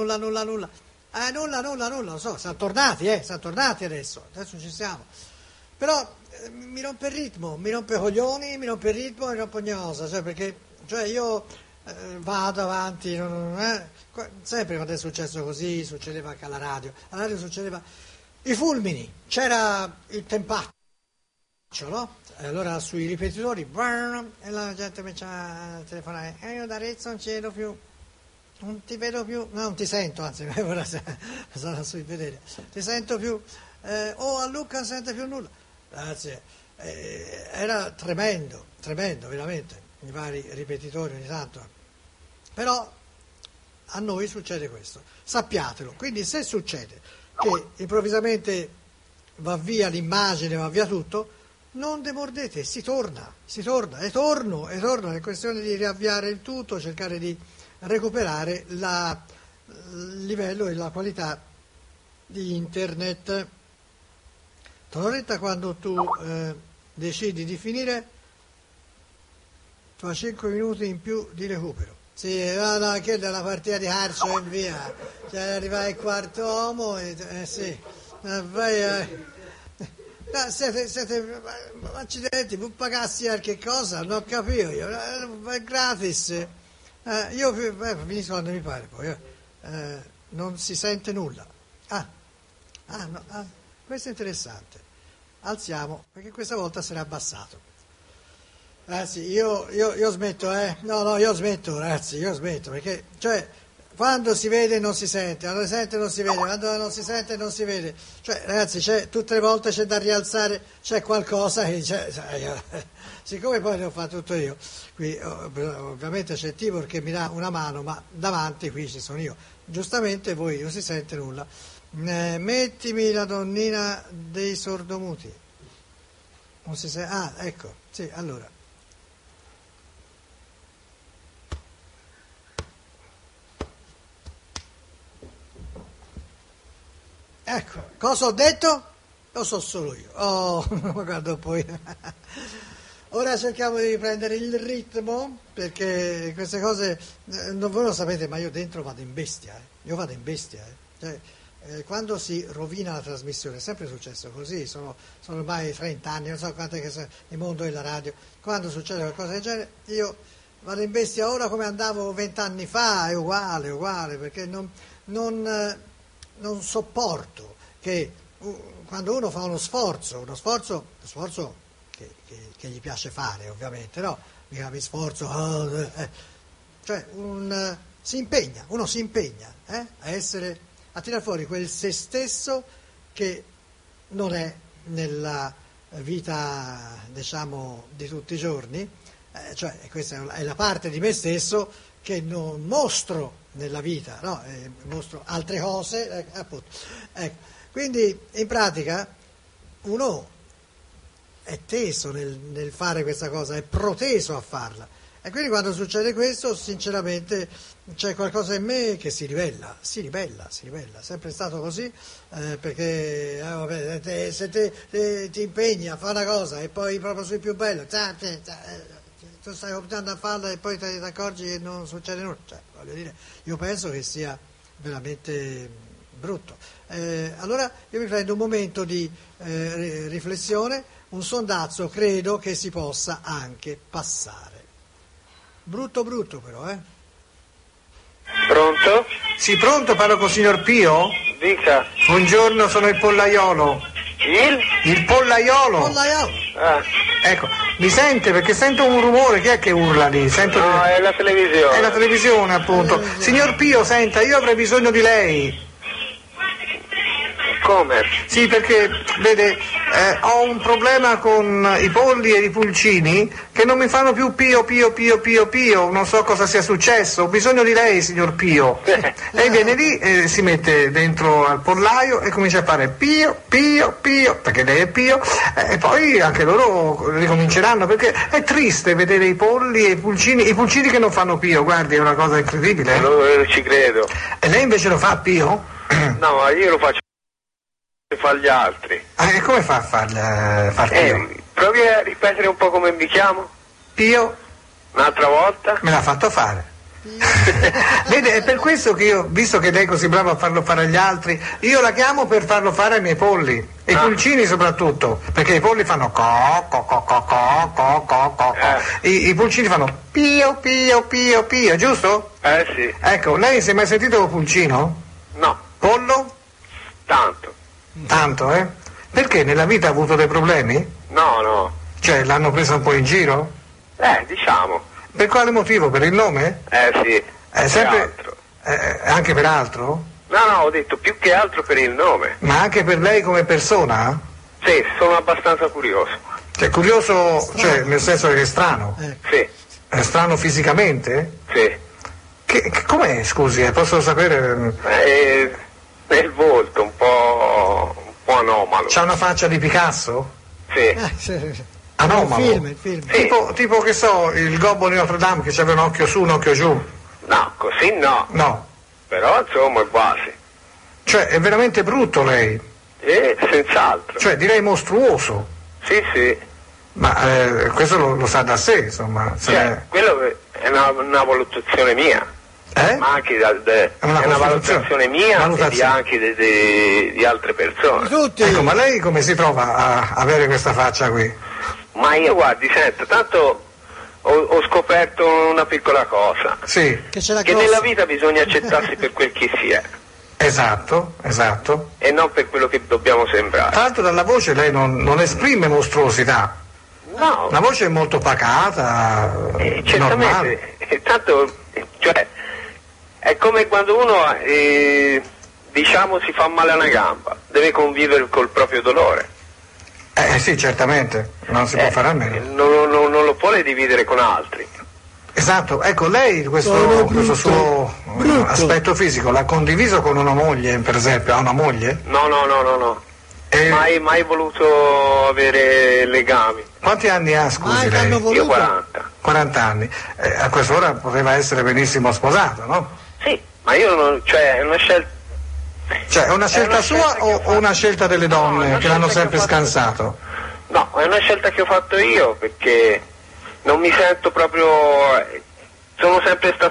Nulla, lo so, siamo tornati adesso ci siamo. Però mi rompe il ritmo, mi rompe i coglioni, mi rompe il ritmo, mi rompe ogni cosa, perché io vado avanti, sempre quando è successo così, succedeva anche alla radio succedeva i fulmini, c'era il tempaccio, no? E allora sui ripetitori, e la gente comincia a telefonare, io da Arezzo non ci vedo più, non ti vedo più, no, non ti sento, anzi, ora sono sui vedere, ti sento più, a Lucca non sente più nulla, grazie, era tremendo, veramente, i vari ripetitori ogni tanto, però a noi succede questo, sappiatelo, quindi se succede che improvvisamente va via l'immagine, va via tutto, non demordete, si torna, e torno, è questione di riavviare il tutto, cercare di recuperare il livello e la qualità di internet. Toretta, quando tu decidi di finire, fa 5 minuti in più di recupero. Sì, no, che della partita di calcio e via, arriva il quarto uomo sì, vai. No, siete accidenti, vuoi pagarsi qualche cosa? Non ho capito io, è gratis. Io finisco quando mi pare poi, non si sente nulla. Questo è interessante. Alziamo, perché questa volta sarà abbassato. Ragazzi, io smetto, no, io smetto, ragazzi, perché, quando si vede non si sente, quando si sente non si vede, quando non si sente non si vede. Ragazzi, tutte le volte c'è da rialzare, c'è qualcosa che siccome poi ne ho fatto tutto io, qui ovviamente c'è Tibor che mi dà una mano, ma davanti qui ci sono io. Giustamente voi non si sente nulla. Mettimi la donnina dei sordomuti. Non si sente, ecco, sì, allora. Ecco, cosa ho detto? Lo so solo io. Ma guardo poi. Ora cerchiamo di riprendere il ritmo, perché queste cose, voi lo sapete, ma io dentro vado in bestia. Io vado in bestia. Quando si rovina la trasmissione, è sempre successo così, sono ormai 30 anni, non so quanto è che sono il mondo della radio. Quando succede qualcosa del genere, io vado in bestia ora come andavo 20 anni fa, è uguale, perché non sopporto che quando uno fa uno sforzo che gli piace fare, ovviamente, no? Mica mi sforzo, uno si impegna a tirare fuori quel se stesso che non è nella vita, diciamo, di tutti i giorni, questa è la parte di me stesso che non mostro nella vita, no? Mostro altre cose, appunto. Ecco. Quindi in pratica uno è teso nel fare questa cosa, è proteso a farla, e quindi quando succede questo, sinceramente c'è qualcosa in me che si ribella, è sempre stato così, perché se te ti impegni a fare una cosa e poi proprio sei più bello, tu stai optando a farla e poi ti accorgi che non succede nulla, voglio dire, io penso che sia veramente brutto. Allora io mi prendo un momento di riflessione, un sondazzo credo che si possa anche passare. Brutto però, Pronto? Sì, pronto, parlo con il signor Pio? Dica. Buongiorno, sono il pollaiolo. Il pollaiolo? Ah. Ecco, mi sente? Perché sento un rumore, chi è che urla lì? No, è la televisione. È la televisione, appunto. Signor Pio, senta, io avrei bisogno di lei. Come? Sì, perché, vede, ho un problema con i polli e i pulcini che non mi fanno più pio, non so cosa sia successo, ho bisogno di lei, signor Pio. Lei viene lì, si mette dentro al pollaio e comincia a fare pio, perché lei è Pio, e poi anche loro ricominceranno, perché è triste vedere i polli e i pulcini che non fanno pio, guardi, è una cosa incredibile. Non ci credo. E lei invece lo fa pio? No, ma io lo faccio fa gli altri. E come fa a far Pio? Provi a ripetere un po' come mi chiamo. Pio? Un'altra volta? Me l'ha fatto fare. Vede, è per questo che io, visto che lei è così brava a farlo fare agli altri, io la chiamo per farlo fare ai miei polli, e i pulcini soprattutto, perché i polli fanno I pulcini fanno pio pio pio pio, giusto? Sì. Ecco, lei si è mai sentito pulcino? No. Pollo? Tanto. Tanto, eh? Perché nella vita ha avuto dei problemi? No. Cioè, l'hanno presa un po' in giro? Diciamo. Per quale motivo? Per il nome? Sì. Sempre Per altro. anche per altro? No, ho detto più che altro per il nome. Ma anche per lei come persona? Sì, sono abbastanza curioso. Cioè, curioso, cioè, nel senso che è strano? Sì. È strano fisicamente? Sì. Com'è, scusi, posso sapere? È il volto un po' anomalo. C'ha una faccia di Picasso? Sì. Sì. Anomalo? Il film. Sì. Tipo che so, il gobbo di Notre Dame che c'aveva un occhio su, un occhio giù? No, così no. No. Però insomma è quasi. Cioè, è veramente brutto lei? Senz'altro. Cioè, direi mostruoso. Sì. Ma questo lo sa da sé, insomma. Quello è una valutazione mia. Ma anche è una valutazione mia e anche di altre persone. Tutti. Ecco, ma lei come si trova a avere questa faccia qui? Ma io guardi, sento, tanto ho scoperto una piccola cosa. Sì. Che nella vita bisogna accettarsi per quel che si è. Esatto. E non per quello che dobbiamo sembrare. Tra l'altro dalla voce lei non esprime mostruosità. No. La voce è molto pacata, certamente. normale. Tanto, cioè, è come quando uno, diciamo, si fa male a una gamba, deve convivere col proprio dolore. Sì, certamente, non si può fare a meno. Non lo può dividere con altri. Esatto, ecco, lei questo suo aspetto fisico l'ha condiviso con una moglie, per esempio? Ha una moglie? No. Mai voluto avere legami. Quanti anni ha, scusi, lei? Io 40. 40 anni. A quest'ora poteva essere benissimo sposato, no? Sì, ma io non, cioè, è una scelta. Cioè, è una scelta sua o una scelta delle donne che l'hanno sempre scansato? No, è una scelta che ho fatto io, perché non mi sento proprio. Sono sempre stato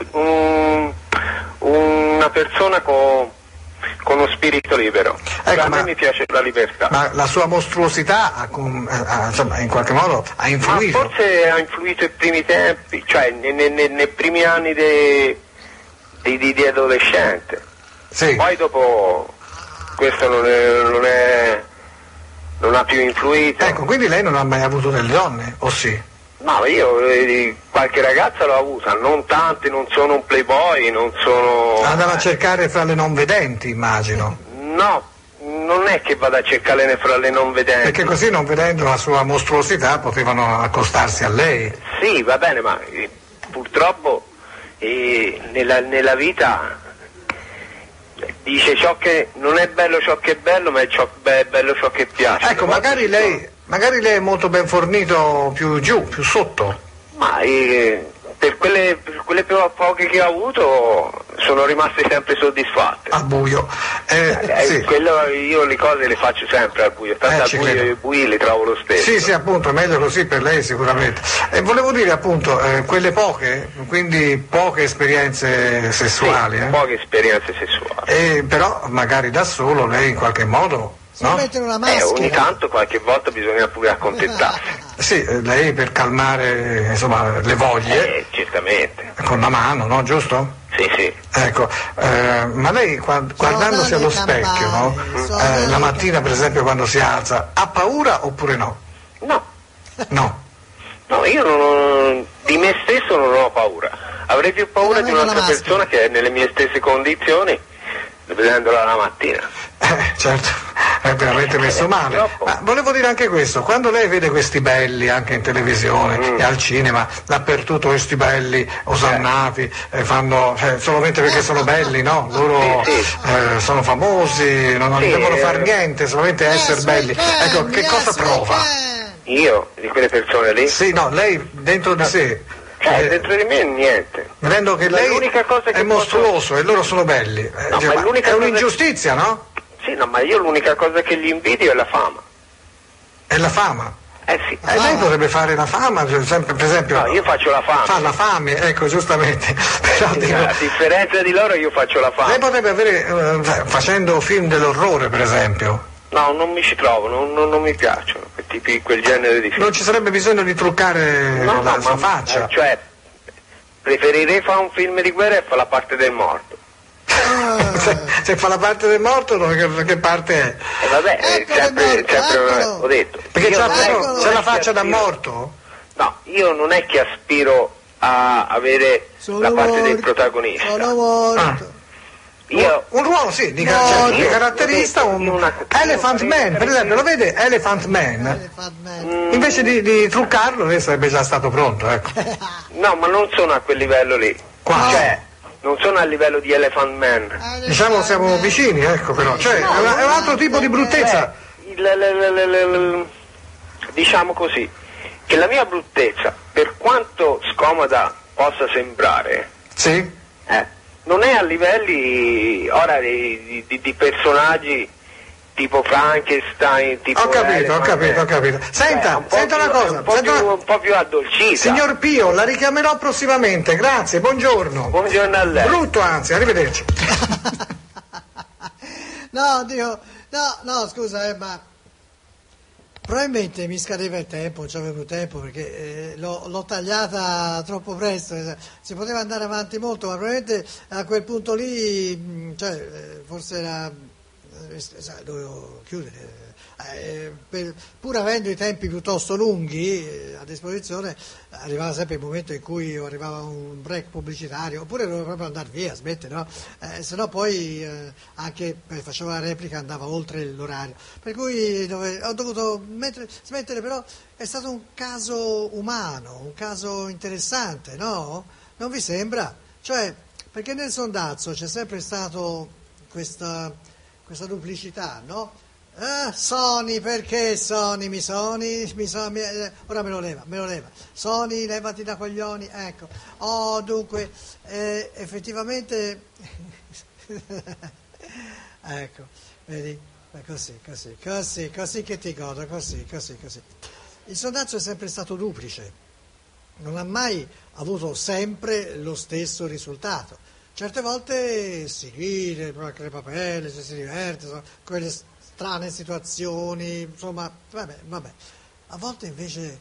una persona con uno spirito libero. Ecco, a me mi piace la libertà. Ma la sua mostruosità insomma, in qualche modo ha influito? Ma forse ha influito ai primi tempi, cioè nei primi anni di adolescente. Sì. Poi dopo questo non ha più influito. Ecco, quindi lei non ha mai avuto delle donne, o sì? No, io qualche ragazza l'ho avuta, non tante, non sono un playboy, non sono. Andava a cercare fra le non vedenti, immagino. No, non è che vada a cercare fra le non vedenti. Perché così, non vedendo la sua mostruosità, potevano accostarsi a lei. Sì, va bene, ma purtroppo nella vita dice ciò che non è bello ciò che è bello, ma è bello ciò che piace. Ecco, magari lei è molto ben fornito più giù, più sotto. Ma per quelle poche che ho avuto sono rimaste sempre soddisfatte. Al buio. Sì. Quello, io le cose le faccio sempre al buio, tanto al buio i bui li trovo lo stesso. Sì, appunto, è meglio così per lei sicuramente. E volevo dire appunto, quelle quindi poche esperienze sessuali. Sì, poche esperienze sessuali. Però magari da solo lei in qualche modo. No? Mettere una maschera. Ogni tanto, qualche volta bisogna pure accontentarsi. Sì, lei per calmare insomma le voglie. Certamente. Con la mano, no? Giusto? Sì. Ecco, ma lei guardandosi allo specchio, no? La mattina per esempio quando si alza, ha paura oppure no? No. No, io di me stesso non ho paura. Avrei più paura di un'altra persona che è nelle mie stesse condizioni, vedendola la mattina. Certo, è veramente messo male. Ma volevo dire anche questo, quando lei vede questi belli anche in televisione e al cinema, dappertutto questi belli osannati, fanno solamente perché sono belli, no? Loro sono famosi, non devono fare niente, solamente essere belli. Ecco, che cosa prova? Io? Di quelle persone lì? Sì, no, lei dentro di sé. Dentro di me niente. Vedendo che lei è mostruoso e loro sono belli, è un'ingiustizia, no? Sì, no, ma io l'unica cosa che gli invidio è la fama. È la fama? Sì. Lei potrebbe fare la fama, per esempio. No, io faccio la fame. Fa la fame, ecco, giustamente. Però, dico, a differenza di loro io faccio la fame. Lei potrebbe avere, facendo film dell'orrore, per esempio. No, non mi ci trovo, non mi piacciono quel genere di film. Non ci sarebbe bisogno di truccare la sua faccia. Cioè, preferirei fare un film di guerra e fare la parte del morto. Se fa la parte del morto, che parte è? Vabbè, sempre ho detto. Perché c'è la faccia da morto? No, io non è che aspiro a avere la parte del protagonista. Sono morto. Un ruolo sì, di caratterista, Elephant Man, per esempio, lo vede Elephant Man? Invece di truccarlo, lei sarebbe già stato pronto, ecco. No, ma non sono a quel livello lì. Cioè, non sono a livello di Elephant Man. Diciamo siamo vicini, ecco, però. Cioè, è un altro tipo di bruttezza. Diciamo così, che la mia bruttezza, per quanto scomoda possa sembrare, sì? Non è a livelli ora di personaggi tipo Frankenstein, tipo ho capito. Senta una cosa, un po' più addolcita. Signor Pio, la richiamerò prossimamente, grazie, buongiorno. Buongiorno a lei. Brutto anzi, arrivederci. No, scusa, ma probabilmente mi scadeva il tempo, non c'avevo tempo perché l'ho tagliata troppo presto, si poteva andare avanti molto, ma probabilmente a quel punto lì, forse era, dovevo chiudere, pur avendo i tempi piuttosto lunghi a disposizione, arrivava sempre il momento in cui arrivava un break pubblicitario, oppure dovevo proprio andare via, smettere, no? Se no poi anche facevo la replica, andava oltre l'orario, per cui ho dovuto smettere, però è stato un caso umano, un caso interessante, no? Non vi sembra? Cioè, perché nel sondazzo c'è sempre stato questa duplicità, no? Sony, perché Sony ora me lo leva. Sony, levati da coglioni, ecco. Dunque, effettivamente, ecco, vedi, così che ti godo, così. Il sondaggio è sempre stato duplice, non ha mai avuto sempre lo stesso risultato. Certe volte si ride, crepapelle, si diverte, quelle strane situazioni, insomma, vabbè. A volte invece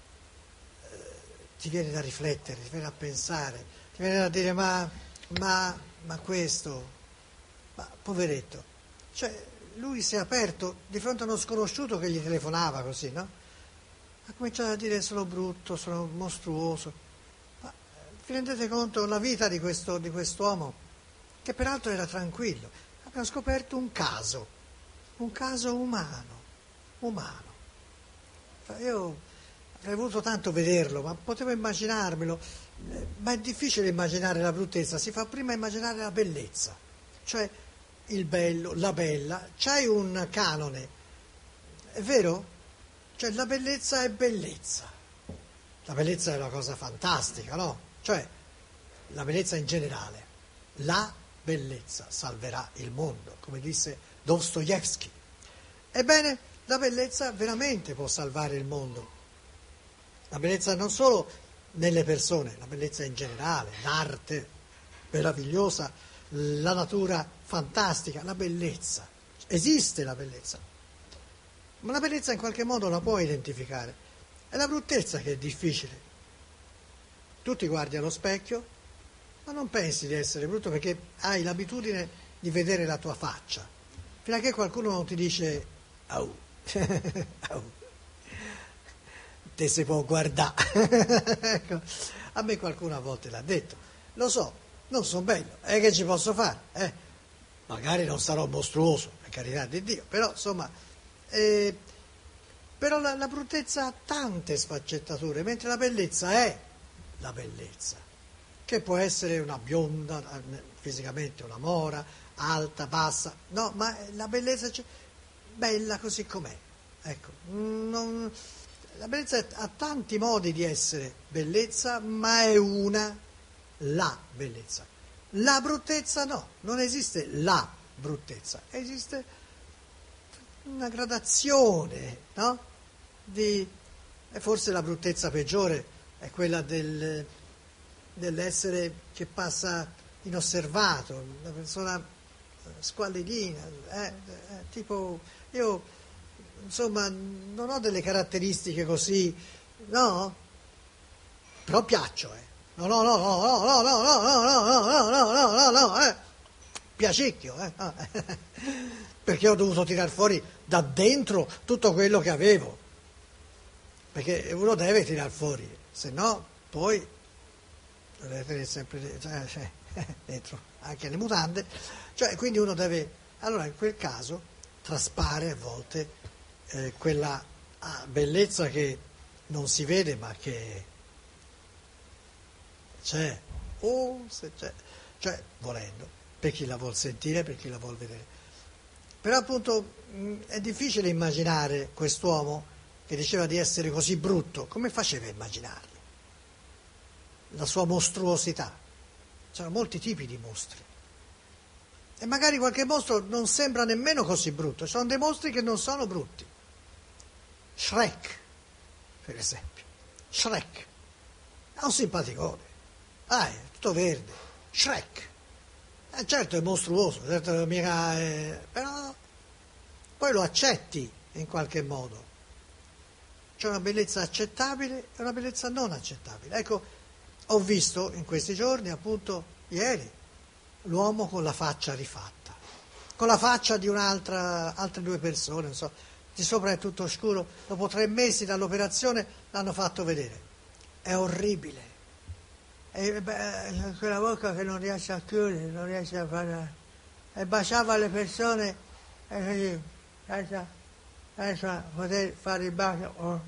ti viene da riflettere, ti viene da pensare, ti viene da dire ma questo, ma poveretto, cioè lui si è aperto di fronte a uno sconosciuto che gli telefonava così, no? Ha cominciato a dire sono brutto, sono mostruoso. Ma vi rendete conto la vita di quest'uomo, che peraltro era tranquillo? Abbiamo scoperto un caso umano. Io avrei voluto tanto vederlo, ma potevo immaginarmelo, ma è difficile immaginare la bruttezza, si fa prima immaginare la bellezza, cioè il bello, la bella, c'hai un canone, è vero? Cioè la bellezza è bellezza, la bellezza è una cosa fantastica, no? Cioè la bellezza in generale, la bellezza salverà il mondo, come disse Dostoevsky. Ebbene, la bellezza veramente può salvare il mondo. La bellezza non solo nelle persone, la bellezza in generale, l'arte meravigliosa, la natura fantastica, la bellezza. Esiste la bellezza, ma la bellezza in qualche modo la puoi identificare. È la bruttezza che è difficile. Tu ti guardi allo specchio, ma non pensi di essere brutto perché hai l'abitudine di vedere la tua faccia. Fino a che qualcuno non ti dice au, te si può guardare. Ecco, a me qualcuno a volte l'ha detto, lo so, non sono bello, che ci posso fare? Magari non sarò mostruoso, per carità di Dio, però insomma, però la bruttezza ha tante sfaccettature, mentre la bellezza è la bellezza, che può essere una bionda, fisicamente una mora, alta, bassa, no, ma la bellezza c'è, bella così com'è, ecco, la bellezza ha tanti modi di essere bellezza, ma è la bellezza. La bruttezza no, non esiste la bruttezza, esiste una gradazione, no? di E forse la bruttezza peggiore è quella dell'essere che passa inosservato, una persona squallidina, tipo io insomma non ho delle caratteristiche così, no? Però piaccio, no, piacicchio, perché ho dovuto tirar fuori da dentro tutto quello che avevo, perché uno deve tirar fuori, se no poi lo deve tenere sempre dentro, anche le mutande, cioè quindi uno deve, allora in quel caso traspare a volte quella bellezza che non si vede ma che c'è, se c'è, cioè volendo, per chi la vuol sentire, per chi la vuol vedere. Però appunto è difficile immaginare quest'uomo che diceva di essere così brutto, come faceva a immaginarlo? La sua mostruosità. C'erano molti tipi di mostri. E magari qualche mostro non sembra nemmeno così brutto, ci sono dei mostri che non sono brutti. Shrek, per esempio. Shrek è un simpaticone, è tutto verde. Shrek, certo è mostruoso, certo mica però poi lo accetti in qualche modo. C'è una bellezza accettabile e una bellezza non accettabile. Ecco, ho visto in questi giorni, appunto ieri, l'uomo con la faccia rifatta, con la faccia di altre due persone, non so, di sopra è tutto scuro, dopo 3 mesi dall'operazione l'hanno fatto vedere. È orribile. Quella bocca che non riesce a chiudere, non riesce a parlare. E baciava le persone e così, senza poter fare il bacio.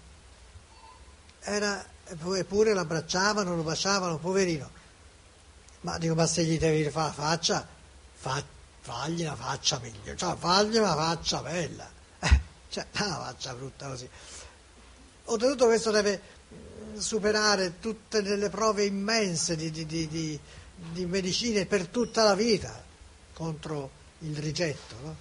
Eppure l'abbracciavano, lo baciavano, poverino. Ma dico, ma se gli devi fare la faccia, fagli una faccia migliore, cioè fagli una faccia bella, cioè una faccia brutta così. Oltretutto questo deve superare tutte delle prove immense di medicine per tutta la vita contro il rigetto, no?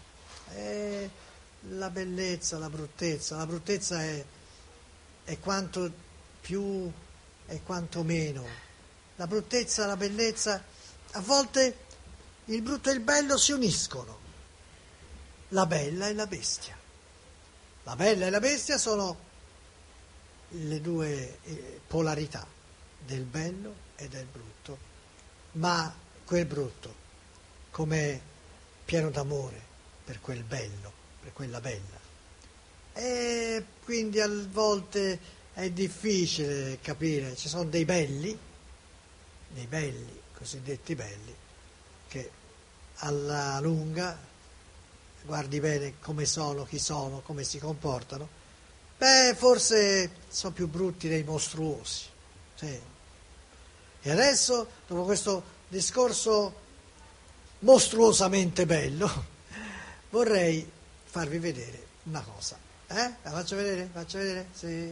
La bellezza, la bruttezza è quanto più e quanto meno. La bruttezza, la bellezza, a volte il brutto e il bello si uniscono, la bella e la bestia. La bella e la bestia sono le due polarità del bello e del brutto, ma quel brutto come pieno d'amore per quel bello, per quella bella. E quindi a volte è difficile capire, ci sono dei belli, cosiddetti belli, che alla lunga guardi bene come sono, chi sono, come si comportano, forse sono più brutti dei mostruosi. Sì. E adesso, dopo questo discorso mostruosamente bello, vorrei farvi vedere una cosa. La faccio vedere? Faccio vedere?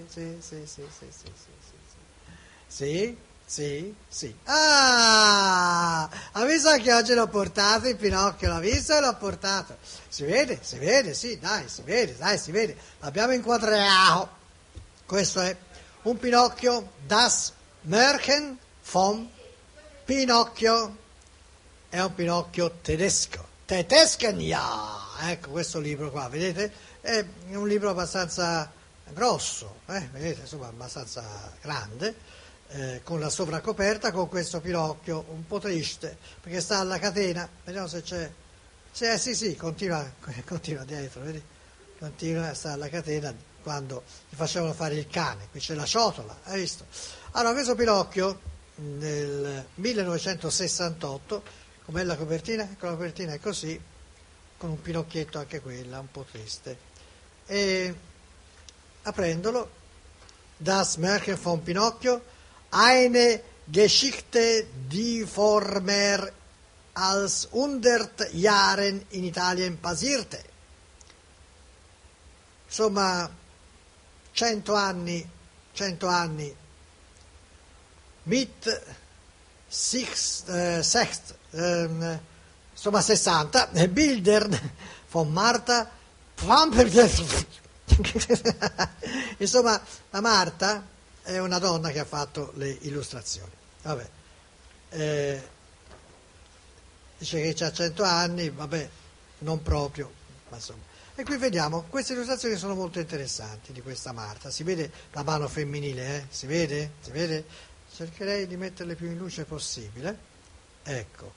Sì. Ah! Ha visto che oggi l'ho portato il Pinocchio? L'ha visto e l'ho portato? Si vede, sì, dai, si vede. L'abbiamo inquadrato. Questo è un Pinocchio, Das Märchen von Pinocchio. È un Pinocchio tedesco. Tedesken, ja! Ecco questo libro qua, vedete? È un libro abbastanza grosso, vedete, insomma, abbastanza grande. Con la sovracoperta, con questo Pinocchio un po' triste perché sta alla catena, vediamo se c'è, sì, continua dietro, vedi? Continua, sta alla catena quando gli facevano fare il cane, qui c'è la ciotola, hai visto? Allora questo Pinocchio nel 1968, com'è la copertina? Ecco, la copertina è così, con un Pinocchietto anche quella, un po' triste, e aprendolo, Das Märchen von Pinocchio, eine Geschichte, die vor mehr als 100 Jahren in Italien passierte. Insomma, 100 anni, mit 60 Bildern von Martha Pfamperle. Insomma, la Marta è una donna che ha fatto le illustrazioni. Vabbè. Dice che ha 100 anni, vabbè, non proprio, ma insomma. E qui vediamo, queste illustrazioni sono molto interessanti di questa Marta. Si vede la mano femminile, Si vede? Si vede? Cercherei di metterle più in luce possibile. Ecco.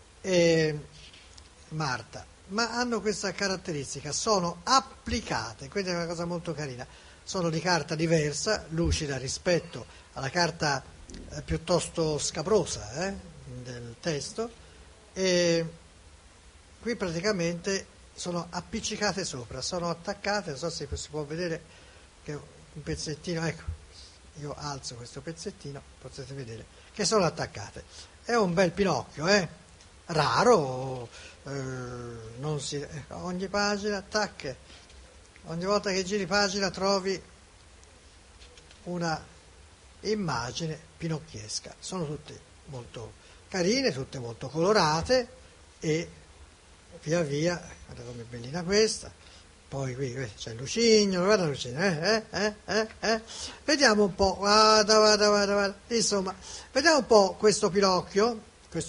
Marta. Ma hanno questa caratteristica, sono applicate, questa è una cosa molto carina, sono di carta diversa, lucida rispetto alla carta piuttosto scabrosa del testo, e qui praticamente sono appiccicate sopra, sono attaccate, non so se si può vedere che un pezzettino, ecco, io alzo questo pezzettino, potete vedere che sono attaccate. È un bel Pinocchio, raro. Non si, ogni pagina, tac, ogni volta che giri pagina trovi una immagine pinocchiesca. Sono tutte molto carine, tutte molto colorate, e via via, guarda come è bellina questa, poi qui c'è il Lucignolo, guarda il Lucignolo, vediamo un po', guarda, insomma, vediamo un po' questo Pinocchio,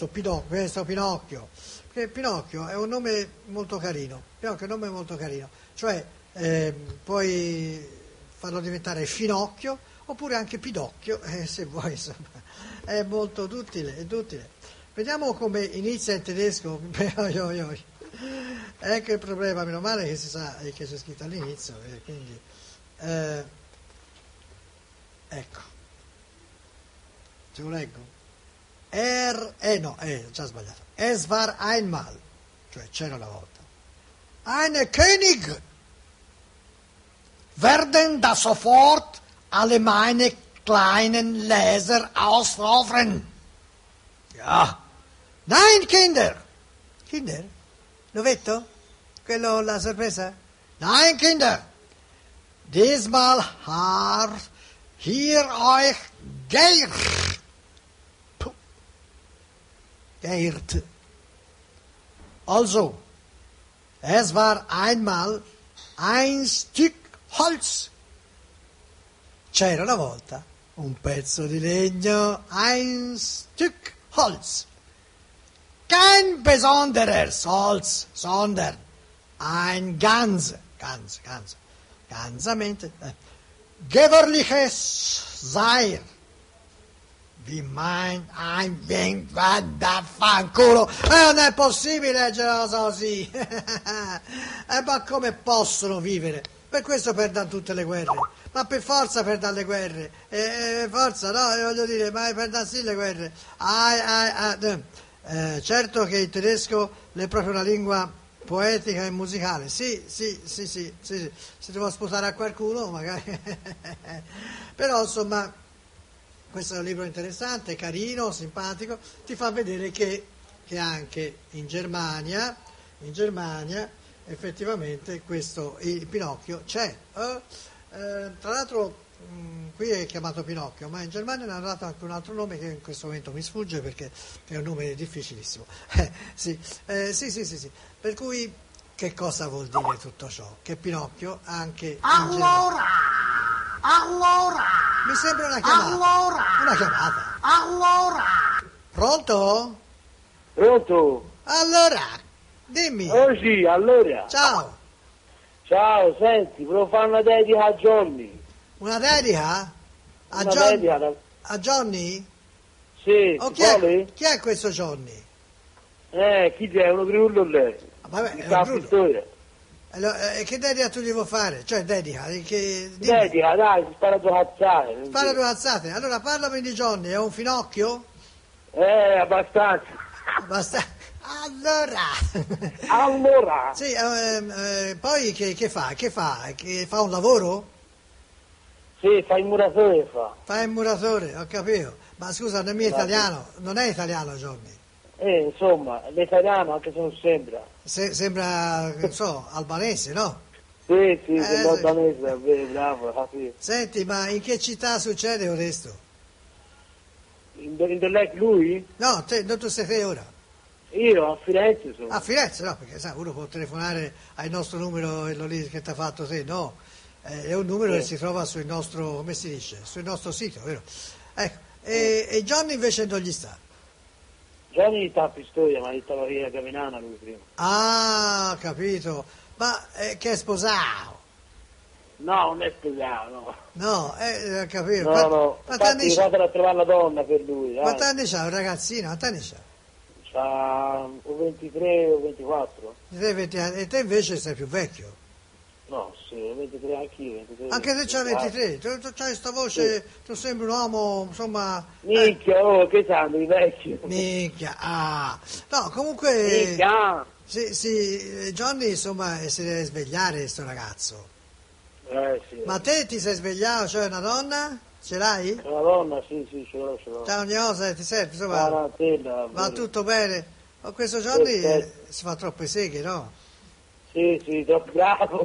che Pinocchio è un nome molto carino, cioè puoi farlo diventare Finocchio oppure anche Pidocchio, se vuoi, insomma, è molto duttile. Vediamo come inizia in tedesco. Ecco il problema, meno male che si sa che c'è scritto all'inizio, quindi ecco, te lo leggo. Già sbagliato. Es war einmal, cioè c'era una volta. Eine König werden da sofort alle meine kleinen Leser ausrufen. Ja. Nein, Kinder. Kinder? L'ovetto? Quello, la sorpresa? Nein, Kinder. Diesmal hat hier euch geirrt. Geirrt. Also, es war einmal ein Stück Holz. C'era una volta un pezzo di legno, ein Stück Holz. Kein besonderes Holz, sondern ein ganzamente, gewöhnliches Seil. Wie mein ein Wind da fanculo. Non è possibile leggere una cosa così. Ma come possono vivere? Per questo perdono tutte le guerre. Ma per forza perdono le guerre. Forza, no? Voglio dire, ma perdono sì le guerre. Certo che il tedesco è proprio una lingua poetica e musicale. Sì. Se devo sputare a qualcuno, magari. Però, insomma, questo è un libro interessante, carino, simpatico, ti fa vedere che anche in Germania effettivamente il Pinocchio c'è. Tra l'altro qui è chiamato Pinocchio, ma in Germania ne hanno dato anche un altro nome che in questo momento mi sfugge perché è un nome difficilissimo. Sì. Per cui che cosa vuol dire tutto ciò? Che Pinocchio anche Allora! Mi sembra una chiamata. Allora! Pronto? Pronto? Allora, dimmi. Oh sì, allora. Ciao. Ciao, senti, volevo fare una dedica a Johnny. Una dedica? A Johnny? Sì, chi è questo Johnny? Chi è? Uno grullo lei. Vabbè, è un pittore. Che dedica tu gli vuoi fare? Cioè dedica? Dedica, dai, spara due cazzate. Spara due cazzate. Allora parlami di Johnny, è un finocchio? Abbastanza. Allora. Sì, poi che fa? Che fa un lavoro? Sì, fa il muratore. Fa il muratore, ho capito. Ma scusa, non è italiano, non è italiano Johnny? Insomma, l'italiano anche se non sembra. Sembra, non so, albanese, no? Sì, sembra albanese, bravo, capito. Senti, ma in che città succede questo? In lui? No, tu sei te ora. Io a Firenze sono. A Firenze, no, perché sai, uno può telefonare al nostro numero, quello lì che ti ha fatto te, no? è un numero che si trova sul nostro, come si dice, sul nostro sito, vero? Ecco, e Johnny invece non gli sta. Johnny sta a Pistoia, ma stava via a Gavinana lui prima. Ah, capito. Ma che è sposato? No, non è sposato, no. No, capito. No, Quanti anni infatti vado a trovare la donna per lui. Quanti anni c'ha un ragazzino? Quanti anni c'ha? C'ha o 23 o 24. 20 anni. E te invece sei più vecchio? No, sì, 23 anch'io. 23, Anche se c'ha 23, tu c'hai questa voce, sì. Tu sembri un uomo, insomma... Minchia, che sanno i vecchi? Minchia, no, comunque... Minchia! Sì, Johnny, insomma, si deve svegliare, sto ragazzo. Sì. Ma te ti sei svegliato, cioè una donna? Ce l'hai? Una donna, sì, ce l'ho. C'è ogni cosa, ti serve, insomma... va tutto bene. Ma questo Johnny si fa troppe seghe, no? Sì, troppo bravo.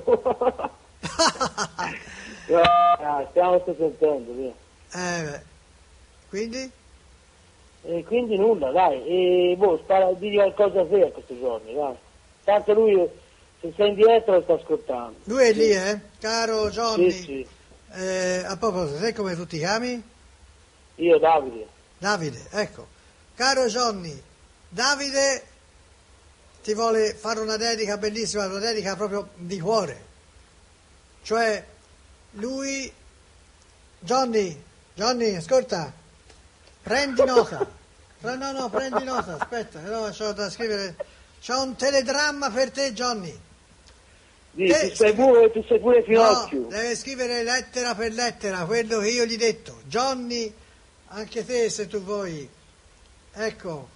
Stiamo sentendo, via. Quindi? Quindi nulla, dai. Digli qualcosa a te a questi giorni, dai. Tanto lui, se sei indietro, lo sta ascoltando. Lui è lì, caro Johnny. Sì. A proposito, sai come tu ti chiami? Io, Davide. Davide, ecco. Caro Johnny, Davide ti vuole fare una dedica bellissima, una dedica proprio di cuore. Cioè, lui... Johnny, ascolta, prendi nota. No, prendi nota, aspetta, c'ho da scrivere. C'ho un telegramma per te, Johnny. Tu sei pure Finocchio. No, deve scrivere lettera per lettera quello che io gli ho detto. Johnny, anche te se tu vuoi. Ecco.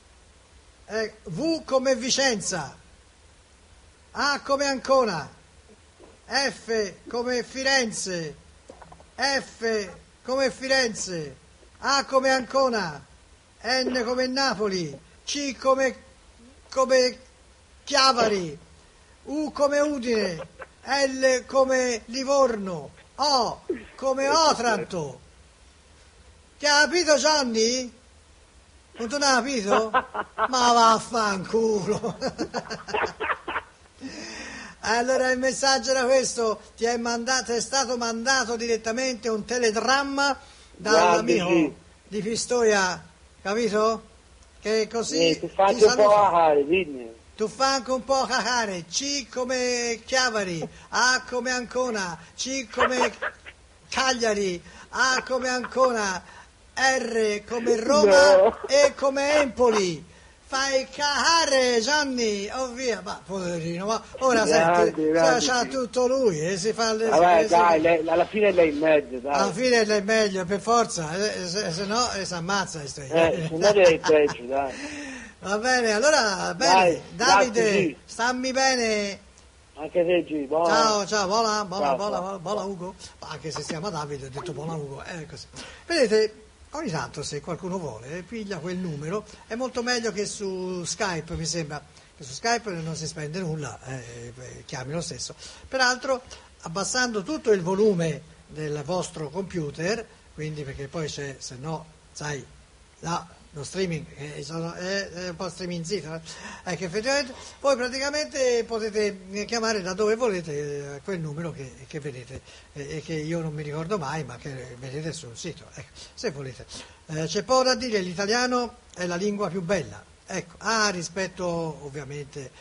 V come Vicenza, A come Ancona, F come Firenze, F come Firenze, A come Ancona, N come Napoli, C come Chiavari, U come Udine, L come Livorno, O come Otranto. Ti ha capito, Johnny? Non tu l'hai capito? Ma vaffanculo. Allora il messaggio era questo: è stato mandato direttamente un telegramma dall'amico di Pistoia, capito? Che così tu faccio un po' cacare, dimmi. Tu fai anche un po' cacare. C come Chiavari, A come Ancona, C come Cagliari, A come Ancona, R come Roma, no. E come Empoli. Fai cacare, Gianni, via, ma poverino, ma ora senti, c'ha tutto lui, si fa le... Vabbè, dai, alla fine lei è meglio, dai. Alla fine lei è meglio, per forza, se no si ammazza. Se no lei è peggio, dai. Va bene, allora, bene, Davide, stammi bene. Anche te, G, buona. Ciao, buona Ugo. Anche se si chiama Davide, ho detto buona Ugo, così. Vedete, ogni tanto se qualcuno vuole piglia quel numero, è molto meglio che su Skype, mi sembra, che su Skype non si spende nulla, chiami lo stesso. Peraltro abbassando tutto il volume del vostro computer, quindi perché poi c'è, se no, sai, lo streaming è un po' streamingzito, che effettivamente voi praticamente potete chiamare da dove volete quel numero che vedete e che io non mi ricordo mai, ma che vedete sul sito, ecco, se volete. C'è poco da dire, l'italiano è la lingua più bella, ecco, rispetto ovviamente,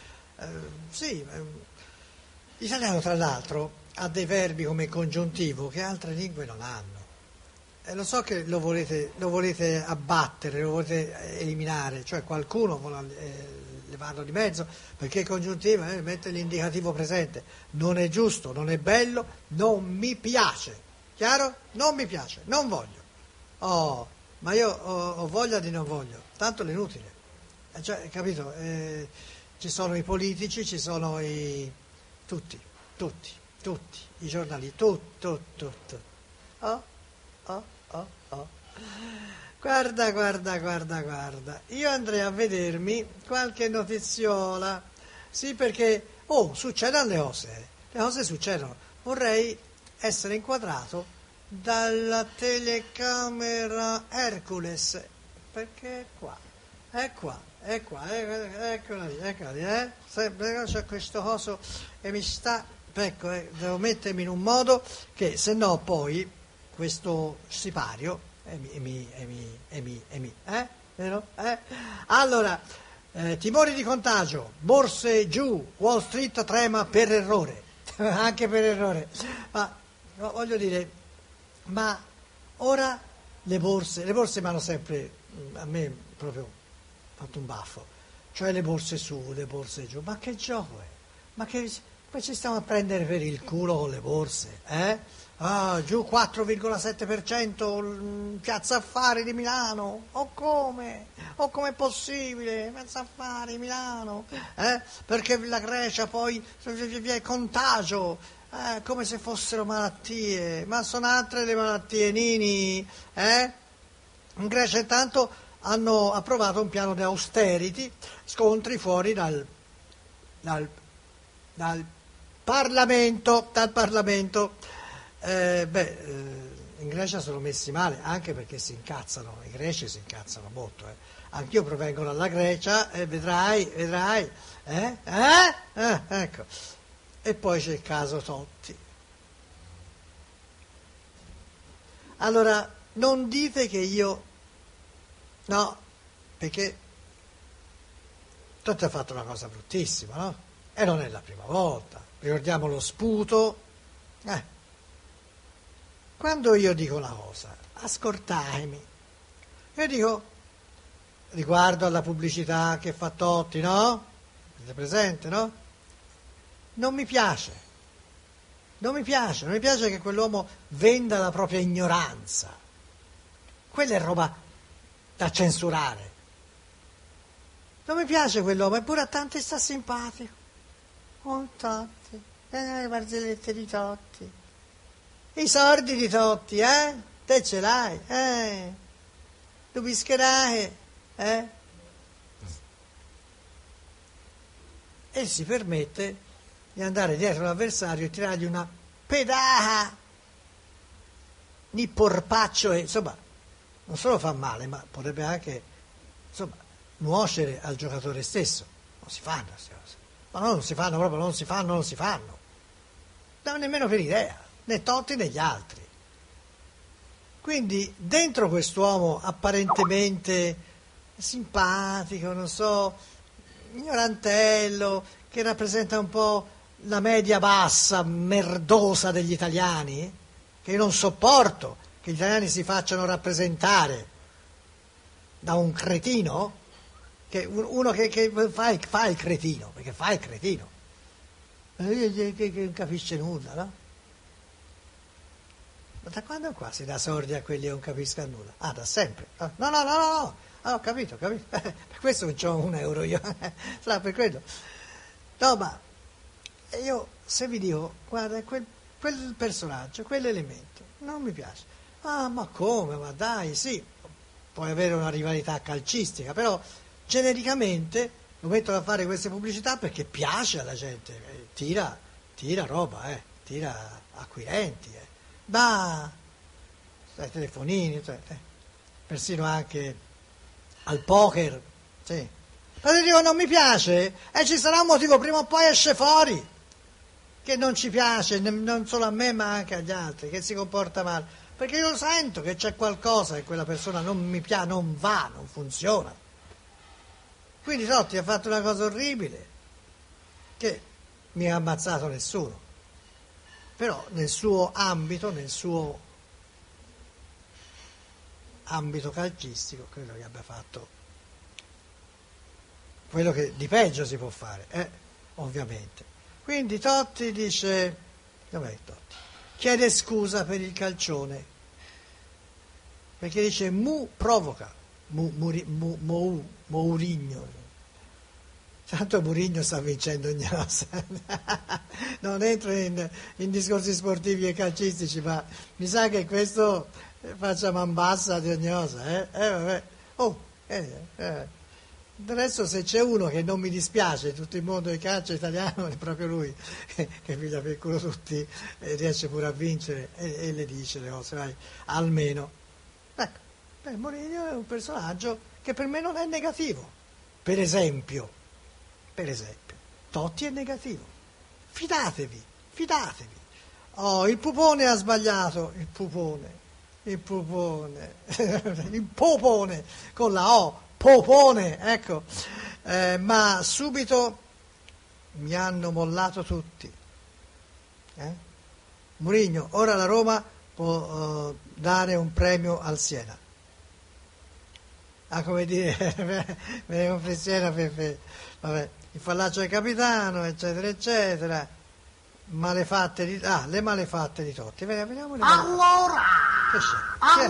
sì, l'italiano tra l'altro ha dei verbi come congiuntivo che altre lingue non hanno. Lo so che lo volete abbattere, lo volete eliminare, cioè qualcuno vuole levarlo di mezzo, perché congiuntivo mette l'indicativo presente. Non è giusto, non è bello, non mi piace. Chiaro? Non mi piace, non voglio. Ma io ho voglia di non voglio, tanto è inutile. Cioè, capito? Ci sono i politici, ci sono tutti, i giornali, tutto. Guarda. Io andrei a vedermi qualche notiziola. Sì, perché succedono le cose. Le cose succedono. Vorrei essere inquadrato dalla telecamera Hercules. Perché è qua. Eccola lì. C'è questo coso e mi sta ecco, devo mettermi in un modo che se no poi questo sipario vero? Allora, timori di contagio, borse giù, Wall Street trema per errore, anche per errore, ma voglio dire, ma ora le borse mi hanno sempre, a me proprio fatto un baffo, cioè le borse su, le borse giù, ma che gioco è? Ma ci stiamo a prendere per il culo con le borse, giù 4,7% Piazza Affari di Milano, o come è possibile, Piazza Affari di Milano, perché la Grecia poi vi è contagio, come se fossero malattie, ma sono altre le malattie, Nini, in Grecia intanto hanno approvato un piano di austerity, scontri fuori dal Parlamento. In Grecia sono messi male, anche perché si incazzano, i greci si incazzano molto. Anch'io provengo dalla Grecia, vedrai, ecco. E poi c'è il caso Totti. Allora, non dite che io... No, perché Totti ha fatto una cosa bruttissima, no? E non è la prima volta. Ricordiamo lo sputo. Quando io dico una cosa, ascoltatemi. Io dico, riguardo alla pubblicità che fa Totti, no? Siete presente, no? Non mi piace che quell'uomo venda la propria ignoranza. Quella è roba da censurare. Non mi piace quell'uomo, eppure a tanti sta simpatico. Oh, Totti, le barzellette di Totti. I sordi di Totti, Te ce l'hai, Tu pischerai, E si permette di andare dietro l'avversario e tirargli una pedata di porpaccio e, insomma, non solo fa male, ma potrebbe anche, insomma, nuocere al giocatore stesso. Non si fanno queste cose. Ma non si fanno proprio, non si fanno. Non nemmeno per idea, né Totti né gli altri. Quindi dentro quest'uomo apparentemente simpatico, non so, ignorantello, che rappresenta un po' la media bassa, merdosa degli italiani, che io non sopporto che gli italiani si facciano rappresentare da un cretino, che uno che fa il cretino, perché fa il cretino, che non capisce nulla, no? Ma da quando qua si dà sordi a quelli che non capiscono nulla? Da sempre. No, ho capito. Per questo non c'ho €1 io, per quello. No, ma io se vi dico, guarda, quel personaggio, quell'elemento, non mi piace. Ma come? Ma dai, sì, puoi avere una rivalità calcistica, però genericamente lo mettono a fare queste pubblicità perché piace alla gente, tira roba, tira acquirenti, ai telefonini, persino anche al poker, sì. Ma ti dico non mi piace e ci sarà un motivo, prima o poi esce fuori che non ci piace, non solo a me ma anche agli altri, che si comporta male, perché io sento che c'è qualcosa che quella persona non mi piace, non va, non funziona. Quindi Totti ha fatto una cosa orribile che mi ha ammazzato nessuno, però nel suo ambito calcistico credo che abbia fatto quello che di peggio si può fare, ovviamente. Quindi Totti dice, dov'è Totti? Chiede scusa per il calcione, perché dice provoca, Mourinho. Tanto Mourinho sta vincendo ogni cosa. Non entro in discorsi sportivi e calcistici, ma mi sa che questo faccia man bassa di ogni cosa, vabbè. Adesso se c'è uno che non mi dispiace in tutto il mondo del calcio italiano è proprio lui, che piglia per culo tutti e riesce pure a vincere e le dice le cose, vai, almeno. Ecco, Mourinho è un personaggio che per me non è negativo. Per esempio, Totti è negativo. Fidatevi fidatevi. Oh, il pupone ha sbagliato, il popone, il popone, con la O, popone, ecco, ma subito mi hanno mollato tutti. Mourinho, ora la Roma può dare un premio al Siena. Come dire, per Siena, vabbè, il fallacio del capitano, eccetera, eccetera. Le malefatte di Totti. Vediamo le allora, che c'è?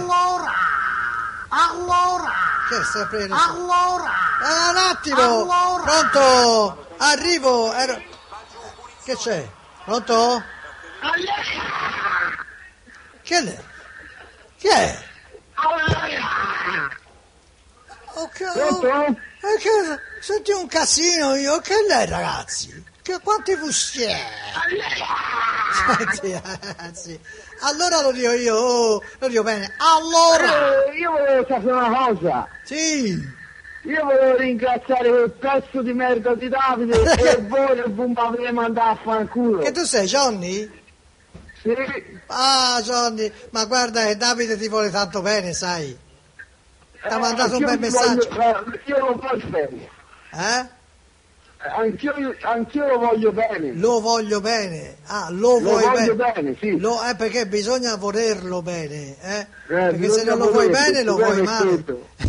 Che è sempre un attimo, pronto, arrivo, che c'è? Pronto? Che è? Chi è? Senti un casino io, che lei ragazzi? Quanti fustieri? Senti ragazzi, allora lo dico io, lo dico bene, allora! Io volevo sapere una cosa. Sì! Io volevo ringraziare quel pezzo di merda di Davide e voi non mi avete mandato a fanculo. Che tu sei Johnny? Sì. Ah Johnny, ma guarda che Davide ti vuole tanto bene, sai? Ti ha mandato un bel messaggio. Io lo voglio bene. Eh? Anch'io lo voglio bene. Lo voglio bene. Ah, lo vuoi voglio bene, sì. Perché bisogna volerlo bene, perché se non lo vuoi bene lo vuoi male.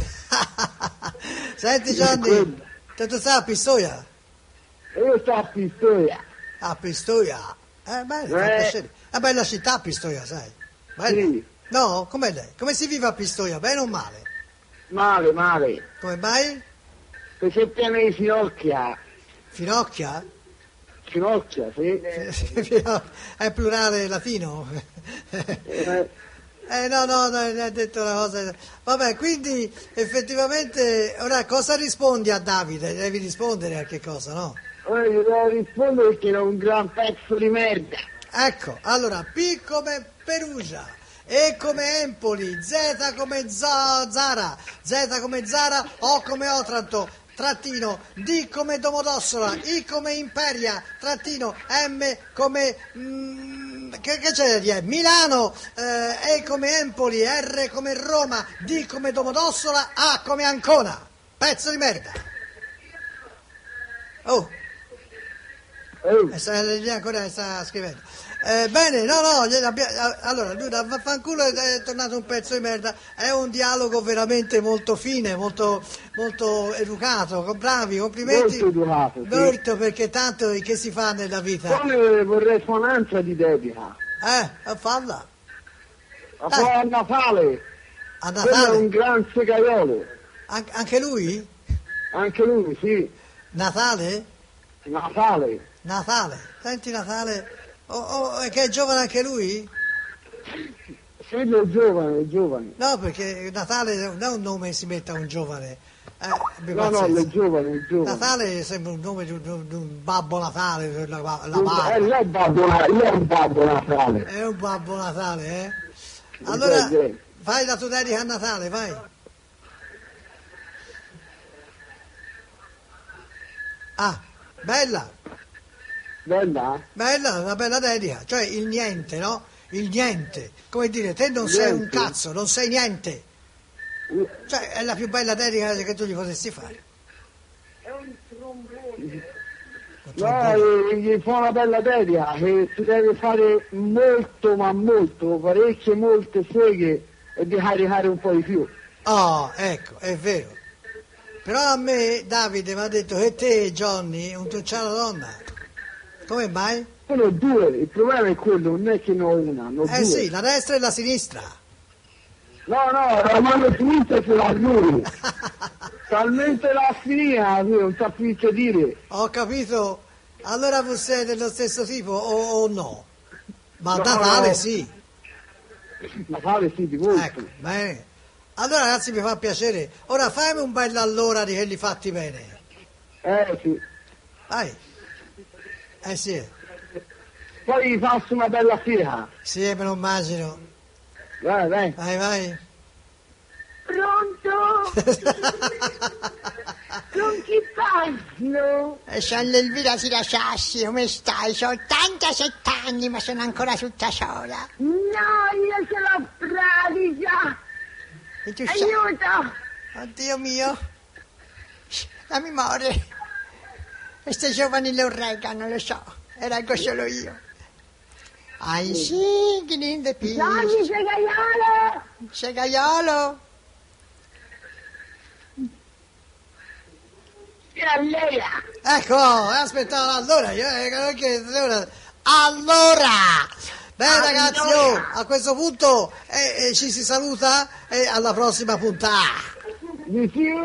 Senti Gianni, tu stai a Pistoia? Io sto a Pistoia. A Pistoia? Bene, è bella città Pistoia, sai? Bella. Sì. No? Com'è lei? Come si vive a Pistoia? Bene o male? Male. Come mai? Perché è piena di finocchia. Finocchia? Finocchia, sì. È plurale latino? No, hai detto una cosa. Vabbè, quindi effettivamente, ora cosa rispondi a Davide? Devi rispondere a che cosa, no? Ora gli devo rispondere perché era un gran pezzo di merda. Ecco, allora, P come Perugia, E come Empoli, Z come Zara, Z come Zara, O come Otranto, trattino, D come Domodossola, I come Imperia, trattino, M come... che c'è di Milano, E come Empoli, R come Roma, D come Domodossola, A come Ancona. Pezzo di merda. Ancora sta scrivendo. Bene, allora lui da vaffanculo è tornato un pezzo di merda. È un dialogo veramente molto fine, molto educato, bravi, complimenti. Molto educato, sì. Molto, perché tanto che si fa nella vita. Poi vorrei suonanza di dedica. Falla. A Natale. A Quello è Natale? un gran segaiolo. Anche lui? Anche lui, sì. Natale? Natale. Senti Natale. Che è giovane anche lui? Sì, è giovane. No, perché Natale non è un nome che si mette a un giovane. No, è giovane. Natale sembra un nome di un babbo Natale, la Lei è un babbo Natale. È un babbo Natale, eh? Allora, fai la tua dedica a Natale, vai. Bella. Bella? Bella, una bella dedica, cioè il niente, no? Il niente, come dire, te non sei un cazzo, non sei niente. Cioè, è la più bella dedica che tu gli potessi fare. È un trombone. No, gli fa una bella dedica, che si deve fare molto, ma molto, molte seghe e di caricare un po' di più. Ecco, è vero. Però a me Davide mi ha detto che te, Johnny, c'hai una donna. Come mai? Sono due, il problema è quello, non è che ne ho una, ne ho due. Sì, la destra e la sinistra. No, la mano sinistra ce l'ha lui. Talmente l'ha finita, non sa più che dire. Ho capito. Allora voi siete dello stesso tipo o no? Ma no, Natale sì. Natale sì, di molto. Ecco, bene. Allora ragazzi, mi fa piacere. Ora fammi un bel allora di quelli fatti bene. Sì. Vai. Sì. Poi faccio una bella fiera. Sì, me lo immagino. Vai. Vai. Pronto? Con chi parlo? Sono Elvira Sirasassi, come stai? Sono 87 anni, ma sono ancora tutta sola. No, io sono Pratica. E tu Aiuto! Oddio mio, la memoria. Queste giovani lo regano, lo so, e reggo solo io. I'm singing in the peace. Johnny Segaiolo! Segaiolo? Ecco, aspetta, allora, allora, beh ragazzi, a questo punto ci si saluta e alla prossima puntata. Di più!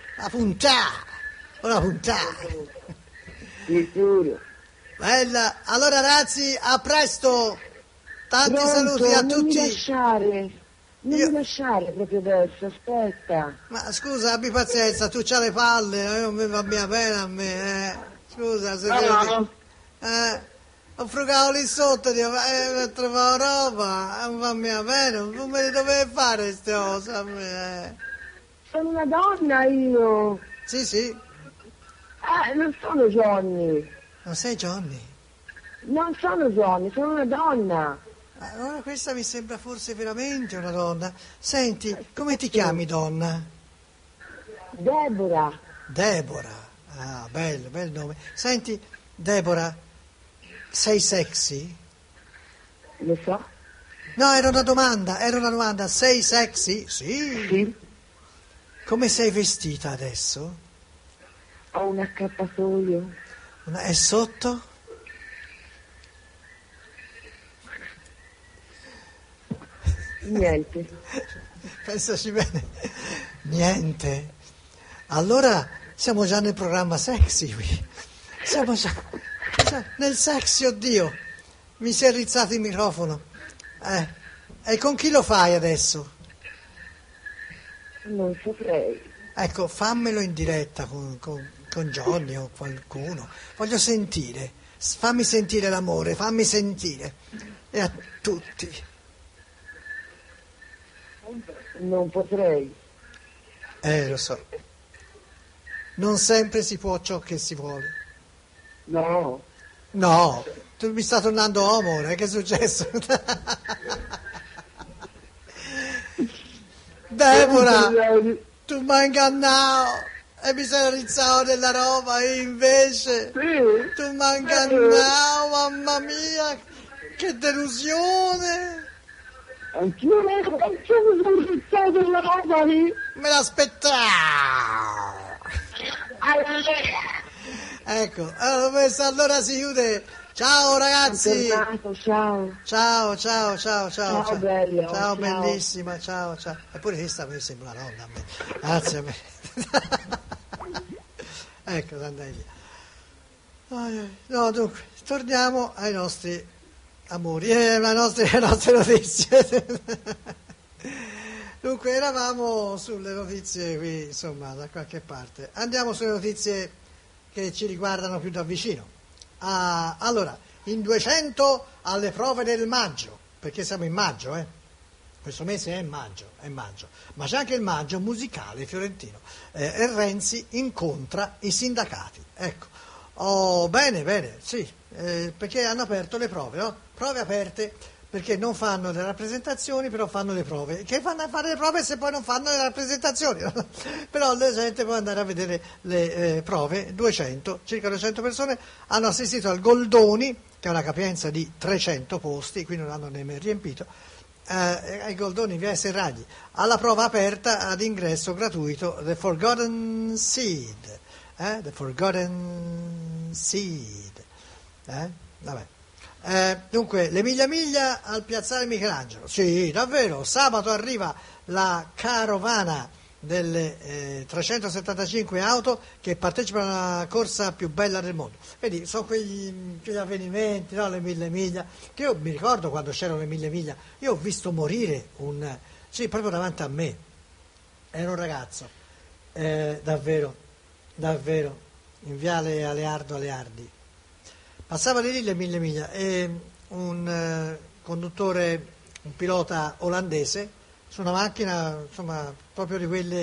Una puntata. Di giuro. Bella, allora ragazzi, a presto, tanti Pronto, saluti a non tutti. Non mi lasciare proprio adesso, aspetta. Ma scusa, abbi pazienza, tu c'hai le palle, non mi va bene a me, Scusa, se ho frugato lì sotto, trovato roba, non va bene, non me le dovevi fare queste cose a me, Sono una donna io. Sì. Non sono Johnny. Non sei Johnny? Non sono Johnny, sono una donna. Allora questa mi sembra forse veramente una donna. Senti, come ti chiami, donna? Deborah. Deborah. Ah, bello, bel nome. Senti, Deborah, sei sexy? Lo so. No, era una domanda. Sei sexy? Sì. Sì. Come sei vestita adesso? Ho un accappatoio. È sotto? Niente. Pensaci bene. Niente. Allora siamo già nel programma sexy qui. Siamo già nel sexy, oddio. Mi si è rizzato il microfono. E con chi lo fai adesso? Non saprei. Ecco, fammelo in diretta con Johnny o qualcuno. Voglio sentire. Fammi sentire l'amore, fammi sentire. E a tutti. Non potrei. Lo so. Non sempre si può ciò che si vuole. No. No, tu mi sta tornando omo, che è successo? Deborah, tu mi hai ingannato e mi sei rizzato della roba e invece Sì. tu mi hai ingannato, mamma mia, che delusione! Anch'io mi sono rizzato della roba lì. Me l'aspettavo! Ecco, allora si chiude. Ciao ragazzi! Ciao. Ciao Bello. Ciao bellissima, ciao. Eppure questa mi sembra una donna a me. Grazie a me. Ecco, andai via. No, dunque, torniamo ai nostri amori, alle nostre notizie. Dunque, eravamo sulle notizie qui, insomma, da qualche parte. Andiamo sulle notizie che ci riguardano più da vicino. Allora, in 200 alle prove del maggio, perché siamo in maggio, questo mese è maggio, ma c'è anche il maggio musicale fiorentino, e Renzi incontra i sindacati, ecco. Bene, sì, perché hanno aperto le prove, no? Prove aperte, perché non fanno le rappresentazioni, però fanno le prove. Che fanno a fare le prove se poi non fanno le rappresentazioni? Però la gente può andare a vedere le prove. Circa 200 persone hanno assistito al Goldoni, che ha una capienza di 300 posti, qui non hanno nemmeno riempito, ai Goldoni via Serragli, alla prova aperta ad ingresso gratuito The Forgotten Seed. The Forgotten Seed. Vabbè. Dunque, le miglia al piazzale Michelangelo. Sì, davvero, sabato arriva la carovana delle 375 auto che partecipano alla corsa più bella del mondo. Vedi, sono quegli avvenimenti, no? Le 1000 miglia, che io mi ricordo quando c'erano le 1000 miglia, io ho visto morire proprio davanti a me, era un ragazzo, davvero, in viale Aleardi. Passava di lì le 1000 miglia e un conduttore, un pilota olandese, su una macchina, insomma, proprio di quelle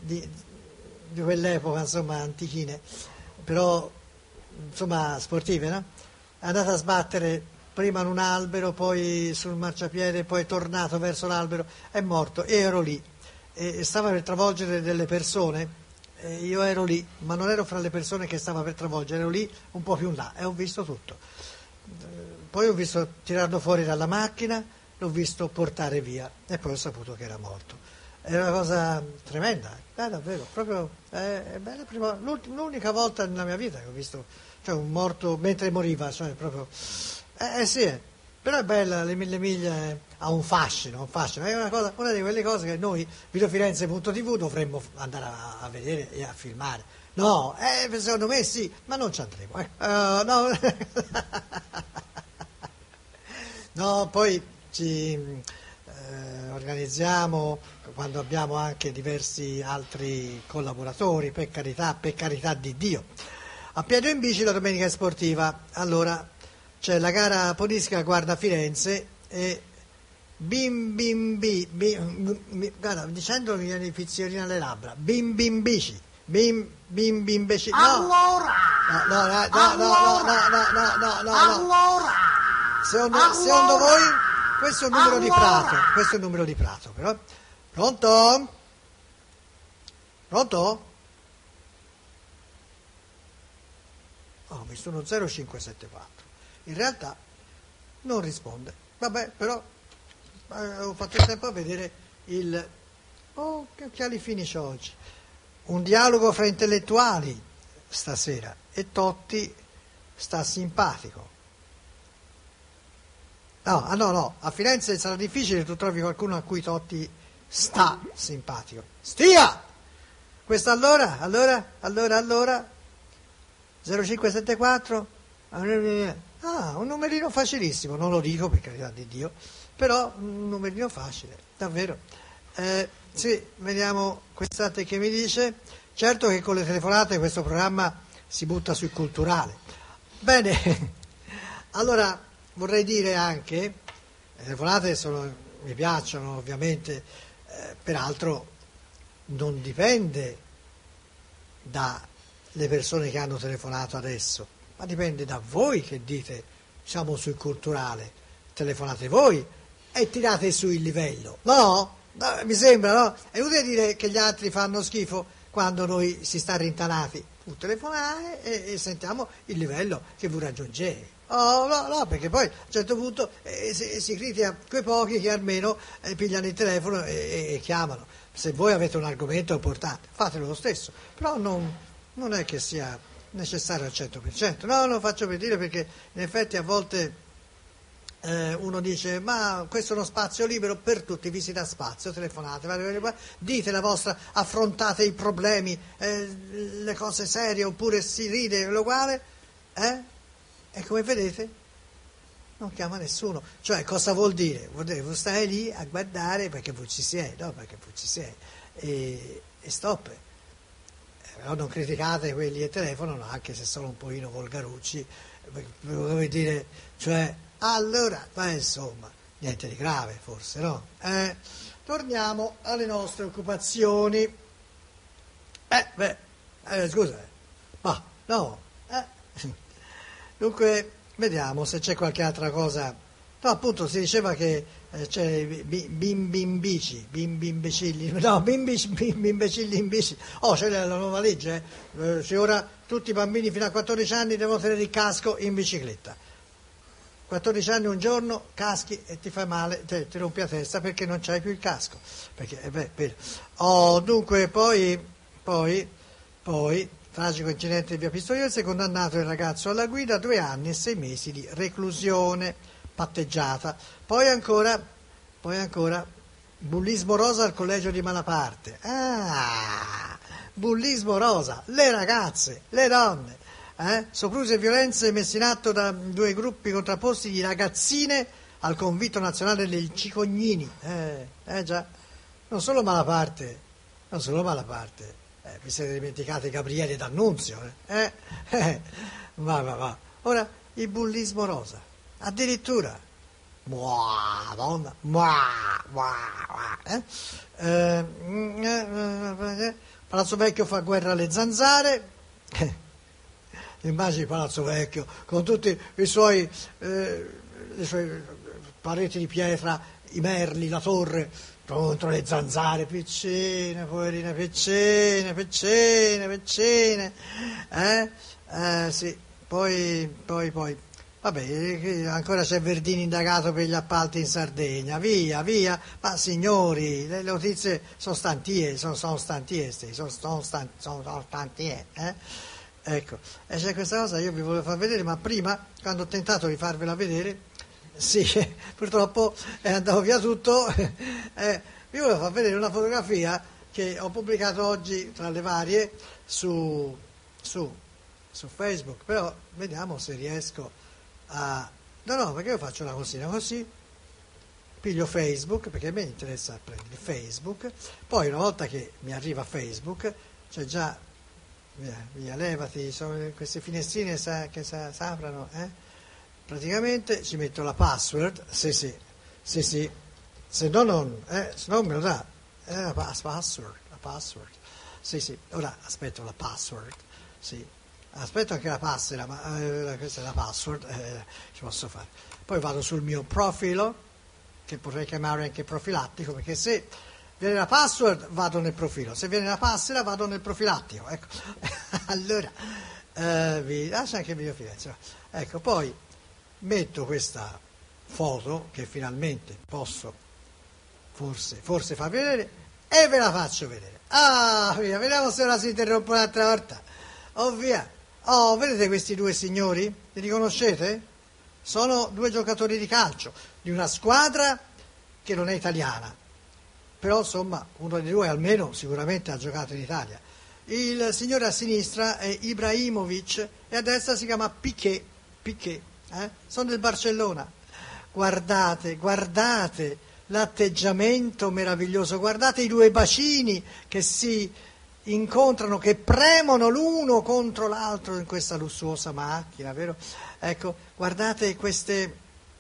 di quell'epoca, insomma, antichine, però, insomma, sportive, no? È andata a sbattere prima in un albero, poi sul marciapiede, poi è tornato verso l'albero, è morto, e ero lì, e stava per travolgere delle persone, e io ero lì, ma non ero fra le persone che stava per travolgere, ero lì un po' più in là, e ho visto tutto. Poi ho visto tirarlo fuori dalla macchina, l'ho visto portare via, e poi ho saputo che era morto. È una cosa tremenda, davvero, proprio, è bella l'unica volta nella mia vita che ho visto, cioè, un morto mentre moriva, cioè proprio, sì, però è bella, le Mille Miglia ha un fascino, è una di quelle cose che noi, videofirenze.tv, dovremmo andare a vedere e a filmare. No, secondo me sì, ma non ci andremo. No. No, poi ci organizziamo quando abbiamo anche diversi altri collaboratori, per carità di Dio. A Piede in Bici la domenica è sportiva, allora c'è la gara polistica Guarda Firenze e guarda, dicendo mi viene il fizzolino alle labbra, bim bici, bim bici, no, allora, no, allora, secondo voi questo è un numero di Prato, però. Pronto? Ho visto uno 0574, in realtà non risponde, vabbè, però ho fatto il tempo a vedere che occhiali fini c'ho oggi. Un dialogo fra intellettuali stasera, e Totti sta simpatico. No, a Firenze sarà difficile che tu trovi qualcuno a cui Totti sta simpatico. Stia! Questo allora 0574, un numerino facilissimo, non lo dico per carità di Dio, però un numerino facile, davvero. Sì, vediamo quest'altro che mi dice. Certo che con le telefonate questo programma si butta sul culturale. Bene, allora vorrei dire anche, le telefonate mi piacciono ovviamente, peraltro non dipende dalle persone che hanno telefonato adesso, ma dipende da voi che dite siamo sul culturale, telefonate voi e tirate su il livello, no? Mi sembra, no? È utile dire che gli altri fanno schifo quando noi si sta rintanati, tu telefonare e sentiamo il livello che vi raggiungete. No, perché poi a un certo punto si critica quei pochi che almeno pigliano il telefono e chiamano. Se voi avete un argomento importante, fatelo lo stesso, però non è che sia necessario al 100%. No, lo faccio per dire perché in effetti a volte uno dice ma questo è uno spazio libero per tutti, vi si dà spazio, telefonate, dite la vostra, affrontate i problemi, le cose serie, oppure si ride uguale, e come vedete non chiama nessuno. Cioè, cosa vuol dire? Vuol dire che voi stai lì a guardare perché voi ci siete, no? Perché voi ci siete, e stop. Però non criticate quelli che telefonano, anche se sono un pochino volgarucci, come dire, cioè, allora, ma insomma, niente di grave forse, no? Torniamo alle nostre occupazioni. Scusa, ma no, Dunque, vediamo se c'è qualche altra cosa. No, appunto, si diceva che c'è bimbicilli in bici. C'è la nuova legge, se ora tutti i bambini fino a 14 anni devono tenere il casco in bicicletta. 14 anni un giorno, caschi e ti fai male, ti rompi la testa perché non c'hai più il casco. Dunque, poi, tragico incidente in via Pistoiese, condannato il ragazzo alla guida, 2 anni e 6 mesi di reclusione, patteggiata. Poi ancora, bullismo rosa al collegio di Malaparte. Bullismo rosa, le ragazze, le donne, soprusi e violenze messe in atto da 2 gruppi contrapposti di ragazzine al convitto nazionale del Cicognini. Già, non solo Malaparte. Vi siete dimenticati Gabriele D'Annunzio, Va. Ora, il bullismo rosa, addirittura, Madonna, Palazzo Vecchio fa guerra alle zanzare. Immagini Palazzo Vecchio con tutti le sue pareti di pietra, i merli, la torre contro le zanzare, piccine, poverine, piccine, sì, poi, vabbè, ancora c'è Verdini indagato per gli appalti in Sardegna, via, ma signori, le notizie sono stantie, Ecco, e c'è questa cosa io vi volevo far vedere, ma prima, quando ho tentato di farvela vedere, sì, purtroppo è andato via tutto, vi volevo far vedere una fotografia che ho pubblicato oggi tra le varie su Facebook, però vediamo se riesco a... No, perché io faccio una cosina così, piglio Facebook, perché a me interessa prendere Facebook, poi una volta che mi arriva Facebook, c'è già... Via, levati, sono queste finestrine che si aprono, praticamente ci metto la password, sì, se no non me lo dà, la password, sì, ora aspetto la password, sì, aspetto anche la passera, ma questa è la password, ci posso fare, poi vado sul mio profilo, che potrei chiamare anche profilattico, perché se viene la password vado nel profilo, se viene la passera vado nel profilattico, ecco. Allora c'è anche il video Firenze, ecco, poi metto questa foto che finalmente posso forse far vedere e ve la faccio vedere. Via, vediamo se ora si interrompe un'altra volta. Via. Vedete questi due signori? Li riconoscete? Sono due giocatori di calcio di una squadra che non è italiana, però insomma uno dei due almeno sicuramente ha giocato in Italia. Il signore a sinistra è Ibrahimovic e a destra si chiama Piqué, sono del Barcellona. Guardate l'atteggiamento meraviglioso, guardate i due bacini che si incontrano, che premono l'uno contro l'altro in questa lussuosa macchina, vero? Ecco, guardate queste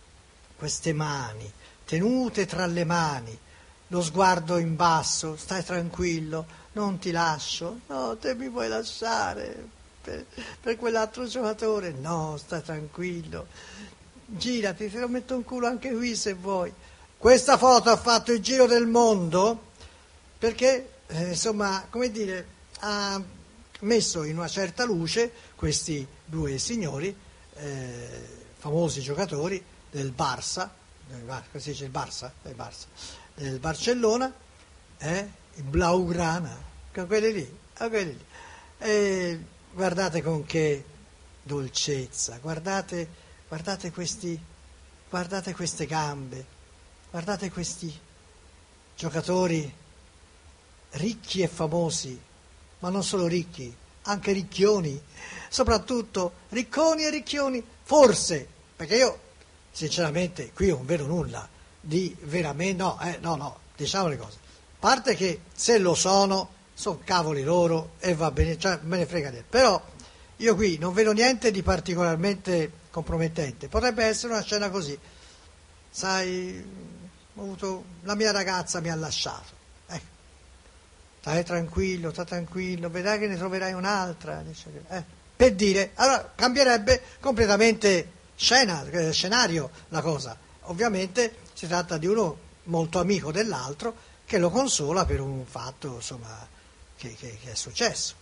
mani tenute tra le mani, lo sguardo in basso, stai tranquillo, non ti lascio, no, te mi vuoi lasciare per quell'altro giocatore, no, stai tranquillo, girati, te lo metto in culo anche qui se vuoi. Questa foto ha fatto il giro del mondo perché, insomma, come dire, ha messo in una certa luce questi due signori, famosi giocatori del Barça, così dice il Barça, del Barcellona, il Blaugrana, con quelli lì. E guardate con che dolcezza, guardate queste gambe, guardate questi giocatori ricchi e famosi, ma non solo ricchi, anche ricchioni, soprattutto ricconi e ricchioni, forse, perché io sinceramente qui non vedo nulla di veramente, no, diciamo le cose. A parte che se lo sono cavoli loro e va bene, cioè me ne frega niente. Però io qui non vedo niente di particolarmente compromettente. Potrebbe essere una scena così. Sai, la mia ragazza mi ha lasciato. Stai tranquillo, vedrai che ne troverai un'altra. Per dire, allora cambierebbe completamente scenario la cosa. Ovviamente si tratta di uno molto amico dell'altro che lo consola per un fatto, insomma, che è successo.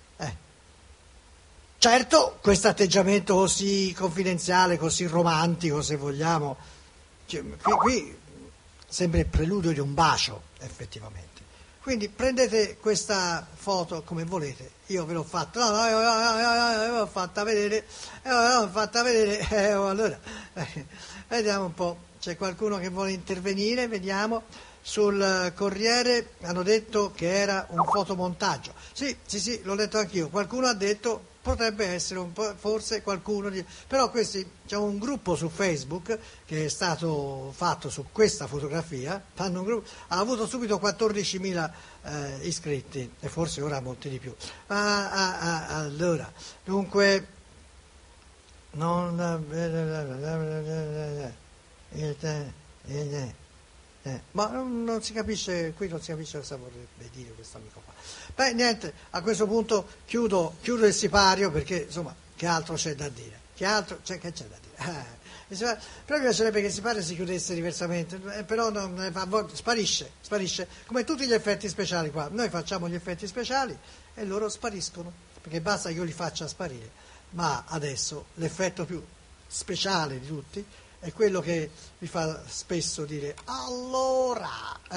Certo, questo atteggiamento così confidenziale, così romantico, se vogliamo, qui sembra il preludio di un bacio, effettivamente. Quindi prendete questa foto come volete, io ve l'ho fatta, l'ho fatta vedere, allora, vediamo un po', c'è qualcuno che vuole intervenire, vediamo. Sul Corriere hanno detto che era un fotomontaggio. Sì, l'ho letto anch'io. Qualcuno ha detto potrebbe essere forse qualcuno di... Però c'è un gruppo su Facebook che è stato fatto su questa fotografia, fanno un gruppo, ha avuto subito 14.000 iscritti e forse ora molti di più. Allora, dunque Ma non si capisce, qui non si capisce cosa vorrebbe dire questo amico qua. Beh, niente, a questo punto chiudo il sipario perché, insomma, che altro c'è da dire? Che c'è da dire? Però mi piacerebbe che il sipario si chiudesse diversamente, però sparisce, come tutti gli effetti speciali qua. Noi facciamo gli effetti speciali e loro spariscono, perché basta che io li faccia sparire. Ma adesso l'effetto più speciale di tutti è quello che vi fa spesso dire allora,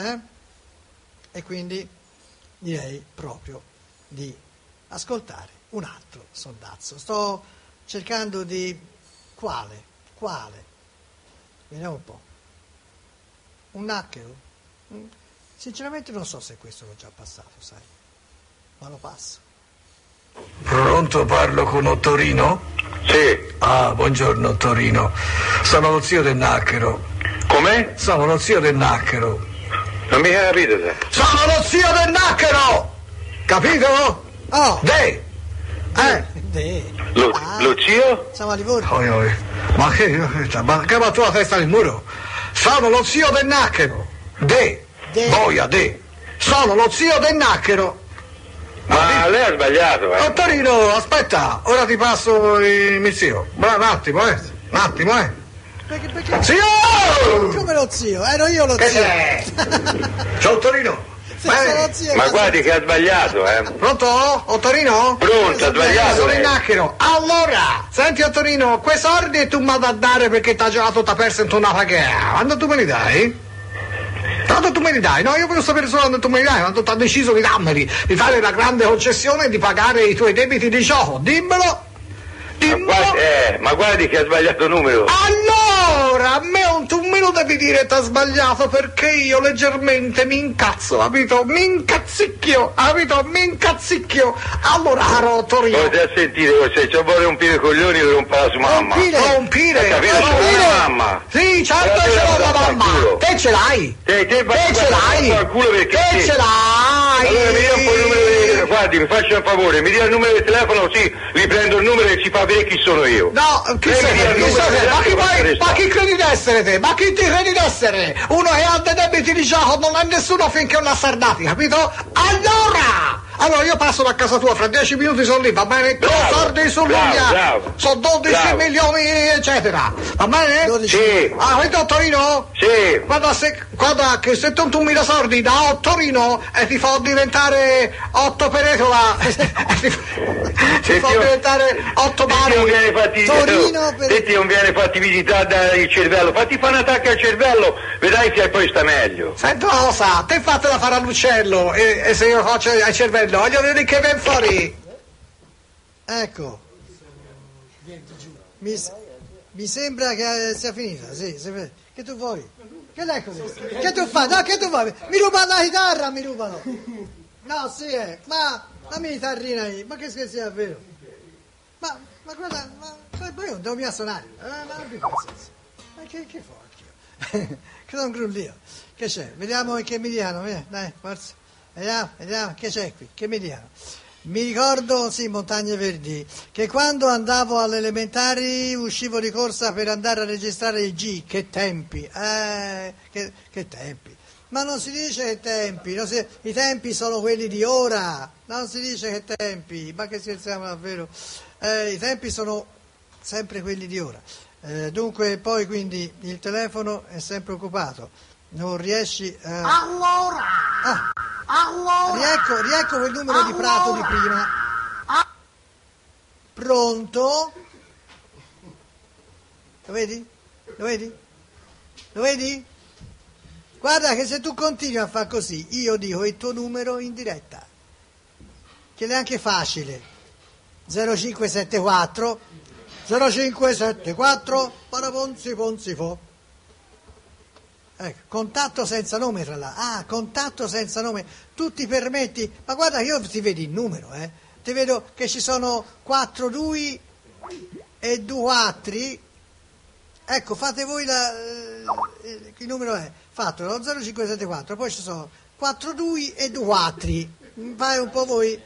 e quindi direi proprio di ascoltare un altro sondazzo. Sto cercando di quale? Vediamo un po'. Un nacchero? Sinceramente non so se questo l'ho già passato, sai, ma lo passo. Pronto, parlo con Ottorino? Sì. Ah, buongiorno Ottorino. Sono lo zio del nacchero. Com'è? Sono lo zio del nacchero. Non mi capite te? Sono lo zio del nacchero! Capito? Oh! De! Lo zio? Siamo a Livorno. Ma che va tu la testa nel muro? Sono lo zio del nacchero. Boia, de. Sono lo zio del nacchero. Ma lei ha sbagliato, Ottorino, aspetta, ora ti passo il mio zio. Un attimo, un attimo. Perché? Zio! Come lo zio? Ero io lo zio. Ciao Ottorino. Ma guardi che ha sbagliato, Pronto? Ottorino? Pronto, ha sbagliato. Sono il nacchero. Allora, senti Ottorino, quei soldi tu mi da dare perché t'ha giocato t'ha perso in una pagata. Quando tu me li dai? Quando tu me li dai? No, io voglio sapere solo quando tu me li dai, quando tu hai deciso di darmeli, di fare la grande concessione e di pagare i tuoi debiti di gioco. Dimmelo. Ma guardi che ha sbagliato numero. Allora, a me tu me lo devi dire t'ha sbagliato perché io leggermente mi incazzo, capito? Mi incazzicchio. Allora, caro Torino. Potete a sentire, se ci vuole rompire i coglioni lo rompa la sua mamma. Rompire? La mamma. Sì, certo ce l'ho la mamma. Te ce l'hai? Te ce l'hai? Te ce l'hai? Allora mi dia un po' il numero guardi, mi faccia un favore, mi dia il numero del telefono così riprendo il numero e ci fa vedere chi sono io. No, chi sei te? Ma chi credi di essere te? Ma chi ti credi di essere? Uno che ha dei debiti di gioco non ha nessuno finché non ha sardati, capito? Allora io passo da casa tua, fra 10 minuti sono lì, va bene? Con soldi sull'unghia, sono 12 milioni eccetera, va bene? 12. Sì. Avete Torino? Sì. Guarda che se tu mi dai soldi da Torino e ti fa diventare 8 per etola, ti fa diventare 8 bari. Te non viene fattibilità dal cervello, fatti fare un attacco al cervello, vedrai che poi sta meglio. Senti una cosa, te fatela fare all'uccello e se io faccio al cervello voglio vedere che viene fuori. Ecco, mi sembra che sia finita, sì, che tu vuoi? Che l'è così? Che tu fai? No, che tu vuoi? Mi rubano la chitarra, mi rubano! No, sì, ma la mia chitarrina lì, ma che scherzi è vero? Ma guarda, ma io non devo mica suonare, ma che faccio? Che sono un grullio. Che c'è? Vediamo che mi diano, dai, forza. Vediamo, che c'è qui? Che mi diano? Mi ricordo, sì, Montagne Verdi, che quando andavo alle elementari uscivo di corsa per andare a registrare il G. Che tempi, che tempi. Ma non si dice che tempi, i tempi sono quelli di ora, non si dice che tempi, ma che scherziamo davvero. I tempi sono sempre quelli di ora. Dunque poi quindi il telefono è sempre occupato, non riesci... Allora! Riecco quel numero di Prato di prima. Pronto? Lo vedi? Guarda che se tu continui a fare così, io dico il tuo numero in diretta, che è anche facile. 0574 Paraponzi fo. Ecco, contatto senza nome tra l'altro. Contatto senza nome. Tu ti permetti, ma guarda che io ti vedo il numero, ti vedo che ci sono 4 dui e 2 4. Ecco, fate voi il numero è fatto, no? 0574, poi ci sono 4 dui e 2 4. Fai un po' voi,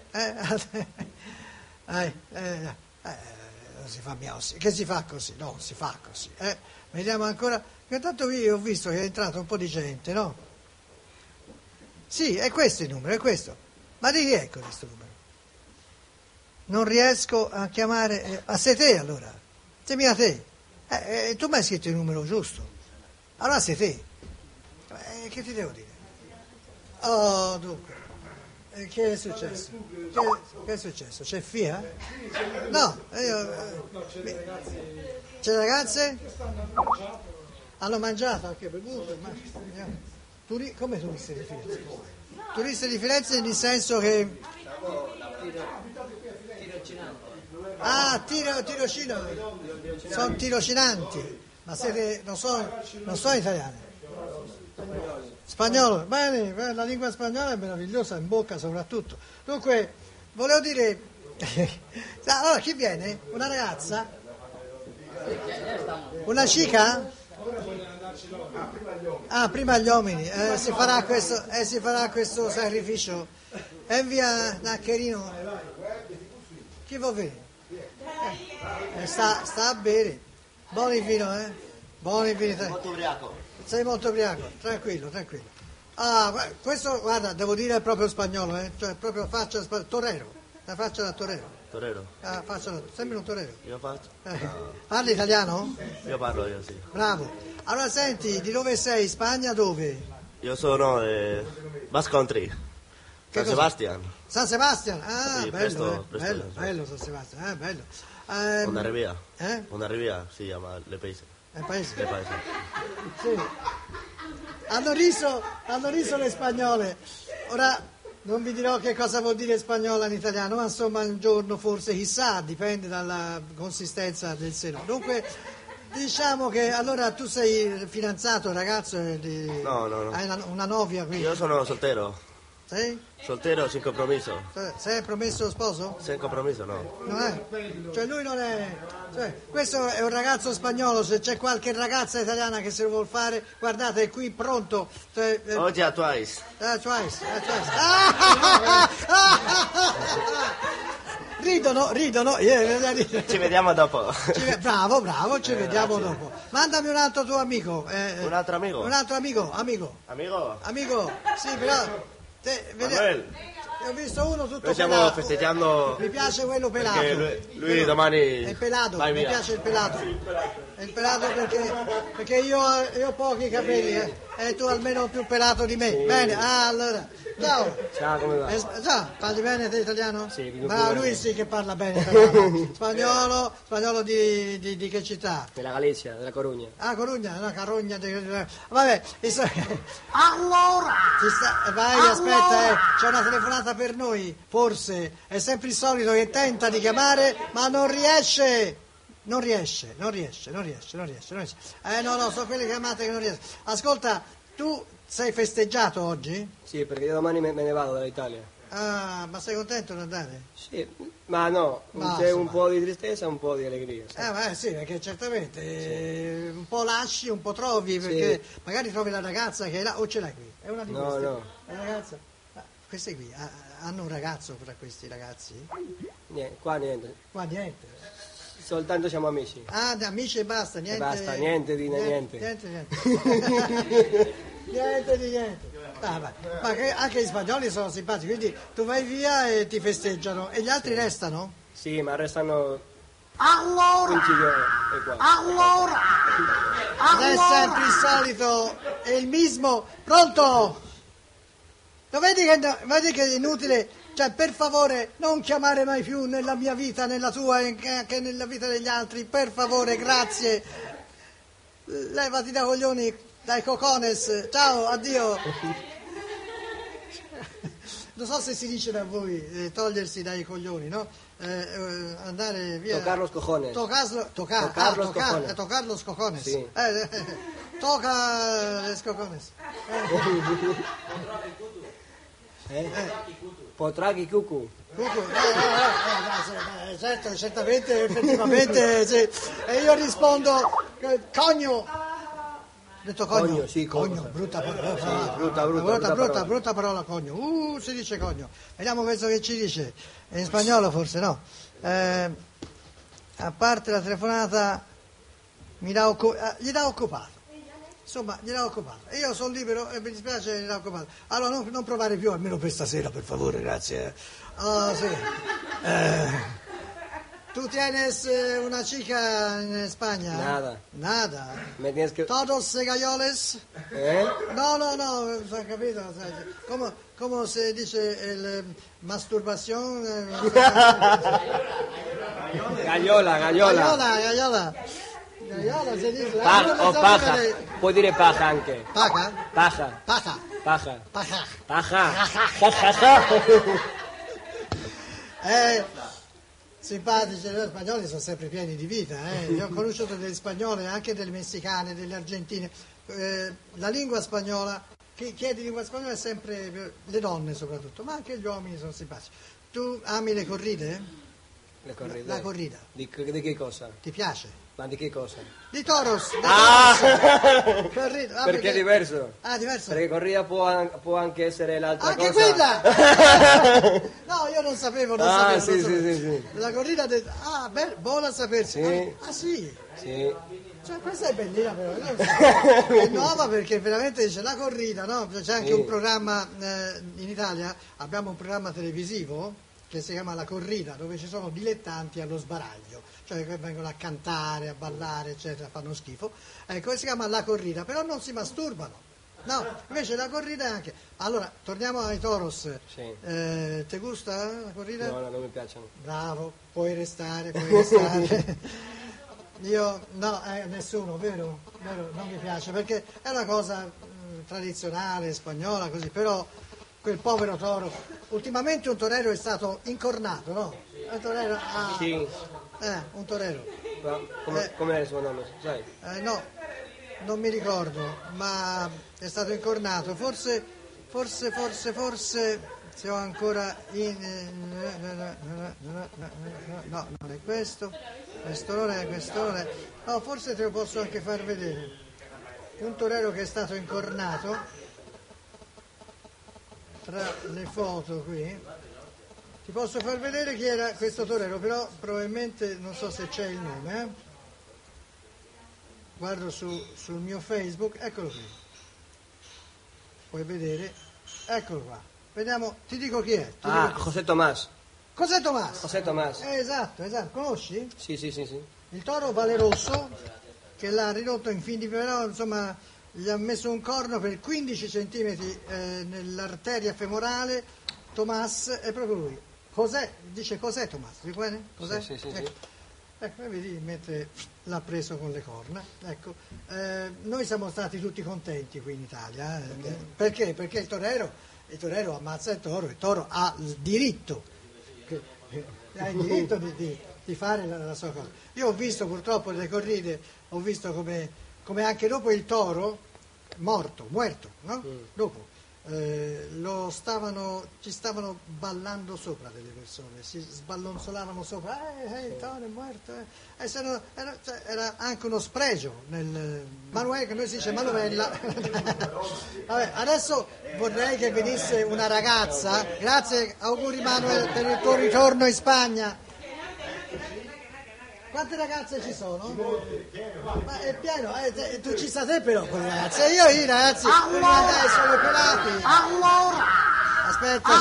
non si fa miausi. Che si fa così? No, si fa così, Vediamo ancora. Intanto io ho visto che è entrato un po' di gente, no? Sì, è questo il numero, è questo. Ma di chi è questo numero? Non riesco a chiamare. Ah, sei te allora? Sei mica te? Tu mi hai scritto il numero giusto. Allora sei te. Che ti devo dire? Oh, dunque. Che è successo? Che è successo? C'è FIA? No, c'è ragazze? Hanno mangiato anche bevuto? Come turisti di Firenze? Turisti di Firenze nel senso che... Ah, tirocino. Sono tirocinanti. Ma siete... non sono italiani. Spagnolo, bene, la lingua spagnola è meravigliosa, in bocca soprattutto. Dunque, volevo dire, allora chi viene? Una ragazza? Una chica? Ah, prima gli uomini, si farà questo sacrificio. E via Naccherino. Chi vuol venire? Sta a bere. Buoni vino, Buoni vini. Molto ubriaco. Sei molto ubriaco, tranquillo. Ah, questo, guarda, devo dire è proprio spagnolo, cioè proprio faccia torero, la faccia da torero. Torero? Ah, sembri un torero. Io faccio? Parli italiano? Io parlo, io sì. Bravo. Allora senti, di dove sei? Spagna dove? Io sono Basque Country. San Sebastian. San Sebastian, ah, sì, bello, presto, bello San Sebastian, bello. Una rivia. Una rivia si chiama Le Paese. Il paese? Le Paese. Sì. Hanno riso le spagnole. Ora non vi dirò che cosa vuol dire spagnola in italiano, ma insomma un giorno forse chissà, dipende dalla consistenza del seno. Dunque diciamo che allora tu sei fidanzato, ragazzo? No. Hai una novia qui? Io sono soltero. Sei? Soltero, sin compromesso. Sei promesso sposo? Sin compromesso, no. Non è? Cioè lui non è... Cioè, questo è un ragazzo spagnolo, se c'è qualche ragazza italiana che se lo vuol fare, guardate, è qui pronto. Cioè, Oggi a Twice. Twice. Ridono. Ci vediamo dopo. Bravo, ci vediamo dopo. Mandami un altro tuo amico. Un altro amico? Un altro amico. Amico, sì, però... ho visto uno tutto noi stiamo pelato. Festeggiando. Mi piace quello pelato. Lui domani è pelato, mi piace il pelato. È il pelato perché io ho pochi capelli, e tu almeno più pelato di me. Bene, allora. Ciao, come va? Ciao, parli bene te italiano? Sì, ma lui sì che parla bene italiano. Spagnolo di che città? Della Galizia, della Corugna. Ah, Corugna, no, Carogna. Vabbè, allora! Vai, aspetta, c'è una telefonata per noi, forse. È sempre il solito che tenta di chiamare, ma non riesce. Non riesce. No, sono quelle chiamate che non riesce. Ascolta, tu sei festeggiato oggi? Sì, perché io domani me ne vado dall'Italia. Ah, ma sei contento di andare? Sì, ma no, c'è un po' di tristezza e un po' di allegria. Sì, perché certamente un po' lasci, un po' trovi, perché magari trovi la ragazza che è là, o ce l'hai qui? È una di queste? No. È una ragazza? Queste qui, hanno un ragazzo fra questi ragazzi? Niente, qua niente. Qua niente? Soltanto siamo amici. Ah, amici e basta, niente. E basta, niente di niente. Niente di niente. Ma anche gli spagnoli sono simpatici, quindi tu vai via e ti festeggiano. E gli altri restano? Sì, ma restano... Allora! È sempre il solito, è il mismo. Pronto? Lo vedi che è inutile? Cioè, per favore, non chiamare mai più nella mia vita, nella tua e anche nella vita degli altri. Per favore, grazie. Levati da coglioni, dai cocones. Ciao, addio. Non so se si dice da voi, togliersi dai coglioni, no? Andare via. Tocar los cojones. Tocar los cojones. Sì. Toca los cojones. Potraghi cucu. Certo, certamente, effettivamente, sì. E io rispondo, cogno. Ho detto cogno? Sì, cogno, brutta parola, cogno. Si dice cogno. Vediamo questo che ci dice. È in spagnolo forse, no? A parte la telefonata, gli dà occupato. Insomma, gli dà occupato. Io sono libero e mi dispiace, gli dà occupato. Allora non provare più, almeno per stasera, per favore, grazie. Sì. ¿Tú tienes una chica en España? Nada. ¿Me tienes que... ¿Todos galloles? No, ha capito. ¿Cómo se dice masturbación? Gallola. Gallola se dice. O paja. Puoi dire paja anche. Paja? Paja. Simpatici, gli spagnoli sono sempre pieni di vita. Io ho conosciuto degli spagnoli, anche delle messicane, delle argentine. La lingua spagnola, chi è di lingua spagnola è sempre le donne soprattutto, ma anche gli uomini sono simpatici. Tu ami le corride? Le corride? La corrida. Di che cosa? Ti piace? Ma di che cosa? Di toros. Corrida. Perché è diverso? Diverso. Perché corrida può anche essere l'altra anche cosa. quella? No, io non sapevo. Sì. La corrida buona sapersi. Sì. Sì. Cioè, questa è bellina però, io non so. È nuova perché veramente dice la corrida, no? C'è anche un programma in Italia, abbiamo un programma televisivo che si chiama La Corrida, dove ci sono dilettanti allo sbaraglio, cioè che vengono a cantare, a ballare, eccetera, fanno schifo. Ecco, si chiama La Corrida, però non si masturbano. No, invece la corrida è anche... Allora, torniamo ai toros. Sì. Ti gusta la corrida? No, non mi piacciono. Bravo, puoi restare. Io, nessuno, vero? Non mi piace, perché è una cosa tradizionale, spagnola, così, però... Quel povero toro. Ultimamente un torero è stato incornato, no? Un torero. Sì. Un torero. Come è il suo nome? Sai? No, non mi ricordo, ma è stato incornato. Forse se ho ancora no, non è questo non è. No, forse te lo posso anche far vedere. Un torero che è stato incornato. Tra le foto qui ti posso far vedere chi era questo torero, però probabilmente non so se c'è il nome. Guardo sul mio Facebook, eccolo qui, puoi vedere, eccolo qua, vediamo, ti dico chi è. José Tomás. Esatto, conosci? Sì. Il toro valerosso che l'ha ridotto in fin di però, insomma, gli ha messo un corno per 15 centimetri nell'arteria femorale. Tomás è proprio lui. Dice cos'è Tomás? Ricordi? Cos'è? Sì. Ecco, vedi, mentre l'ha preso con le corna. Ecco, noi siamo stati tutti contenti qui in Italia. Perché? Perché il torero ammazza il toro ha il diritto. Di fare la sua cosa. Io ho visto purtroppo nelle corride, ho visto come anche dopo il toro muerto, no? Dopo ci stavano ballando sopra delle persone, si sballonzolavano sopra, il toro è muerto, era anche uno spregio nel Manuel, che noi si dice manovella. Vabbè, adesso vorrei che venisse una ragazza. Grazie, auguri Manuel per il tuo ritorno in Spagna. Quante ragazze ci sono? Ma è pieno, tu ci stai però con le ragazze. Io i ragazzi sono pelati. Allora! Aspetta,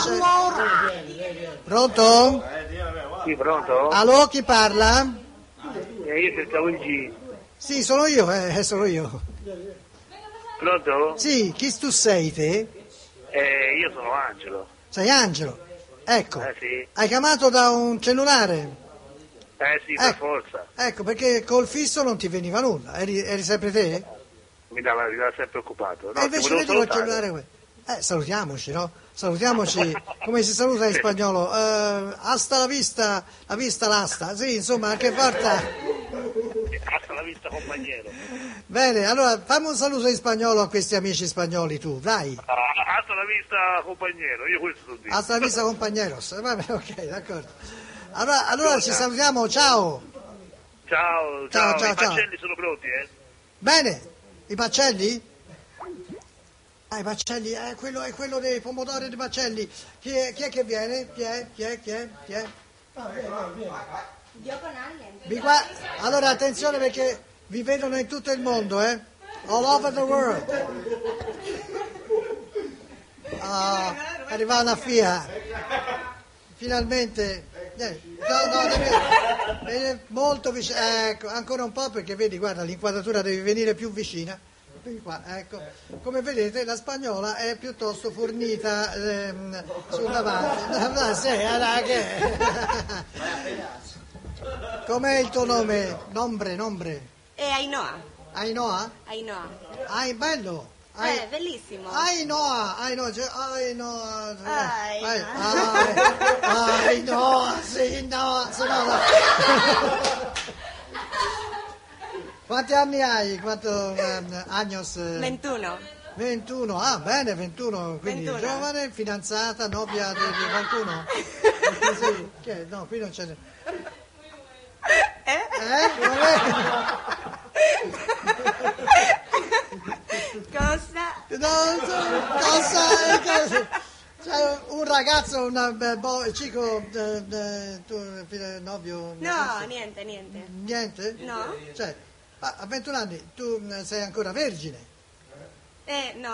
Pronto? Sì, pronto? Allo, chi parla? Io cercavo il G. Sì, sono io. Pronto? Sì, chi tu sei te? Io sono Angelo. Sei Angelo? Ecco. Sì. Hai chiamato da un cellulare? Sì, per forza. Ecco, perché col fisso non ti veniva nulla. Eri sempre te? Mi dava sempre occupato. No, invece vedi col cellulare. Salutiamoci, no? Salutiamoci, come si saluta in spagnolo? Hasta la vista l'asta. Sì, insomma, che porta. Hasta la vista, compagnero. Bene, allora fammi un saluto in spagnolo a questi amici spagnoli, tu, dai. Hasta la vista, compagnero. Io questo sto dicendo. Hasta la vista, compagneros. Va bene, ok, d'accordo. Allora ci salutiamo, ciao. Ciao. I Pacelli sono pronti, Bene, i Pacelli? I Pacelli, quello è quello dei pomodori di Pacelli. Chi è che viene? Chi è? Dio con Anne. Allora attenzione perché Vi vedono in tutto il mondo, all over the world. Arriva una FIA. Finalmente. Molto vicino. Ecco, ancora un po' perché vedi, guarda, l'inquadratura deve venire più vicina. Qua, ecco. Come vedete la spagnola è piuttosto fornita sul davanti. Com'è il tuo nome? Nombre? È Ainhoa. Ainhoa? Bello. Bellissimo. Ainhoa, sì, no. Quanti anni hai? Años? 21. 21, bene, 21, quindi 21. Giovane, fidanzata, nobia di qualcuno? Sì, che? No, qui non c'è. Cosa? C'è un ragazzo, chico, tu novio? No, niente. Niente? No. Cioè, a 21 anni tu sei ancora vergine? No.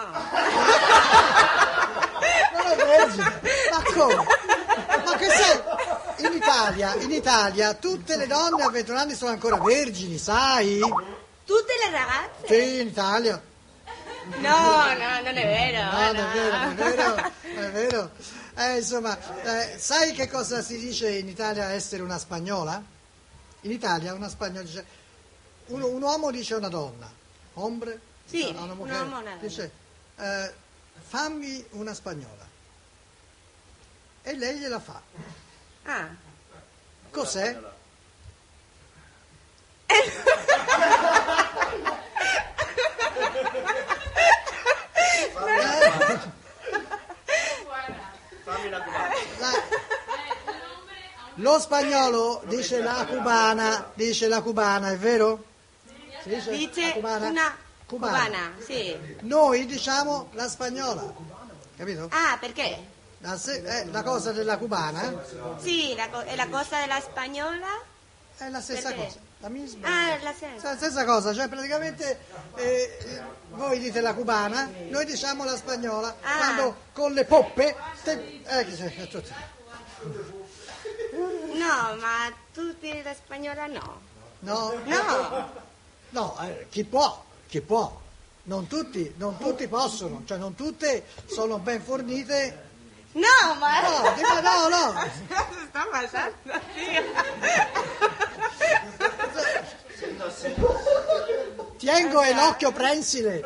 Non è vergine? Ma come? Ma che sei? In Italia tutte le donne a 21 anni sono ancora vergini, sai? Tutte le ragazze? Sì, in Italia. No, non è vero. No, non è vero. Insomma, sai che cosa si dice in Italia essere una spagnola? In Italia una spagnola dice, un uomo dice a una donna, hombre? Sì, una mujer, dice, fammi una spagnola. E lei gliela fa. Cos'è? Lo spagnolo dice la cubana, è vero? Si dice la cubana? Una cubana, sì. Noi diciamo la spagnola, capito? Perché? La cosa della cubana? Sì, è la cosa della spagnola? È la stessa perché? cosa, la misma. La stessa cosa, cioè praticamente voi dite la cubana, noi diciamo la spagnola, quando con le poppe No, ma tutti la spagnola no. No, chi può. Non tutti possono, cioè non tutte sono ben fornite. No, ma no. Sta passando. Tiengo e l'occhio prensile.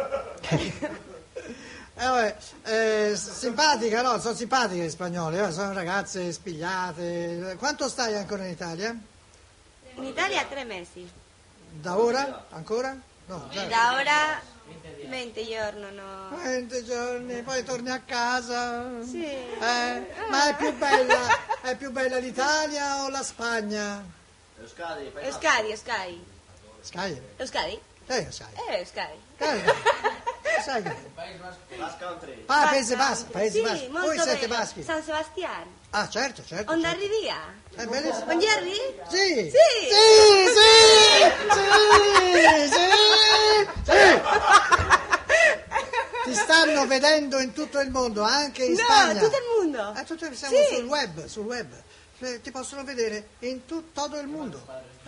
Simpatica, no? Sono simpatiche le spagnole, sono ragazze spigliate. Quanto stai ancora in Italia? In Italia 3 mesi. Da ora? Ancora? No, già. Da ora 20 giorni, no. 20 giorni, poi torni a casa. Sì. Ma è più bella l'Italia o la Spagna? Euskadi. Sky? Euskadi? Euskadi. Euskadi. Sai che? Basque Country. Paese Basco. Sì, molto Voi siete bello. baschi? San Sebastian. Certo. On arrivia? È bellissimo. Buongiorno? Sì. Ti stanno vedendo in tutto il mondo, anche in Spagna. No, tutto il mondo. Siamo sul web. Ti possono vedere in tutto il mondo.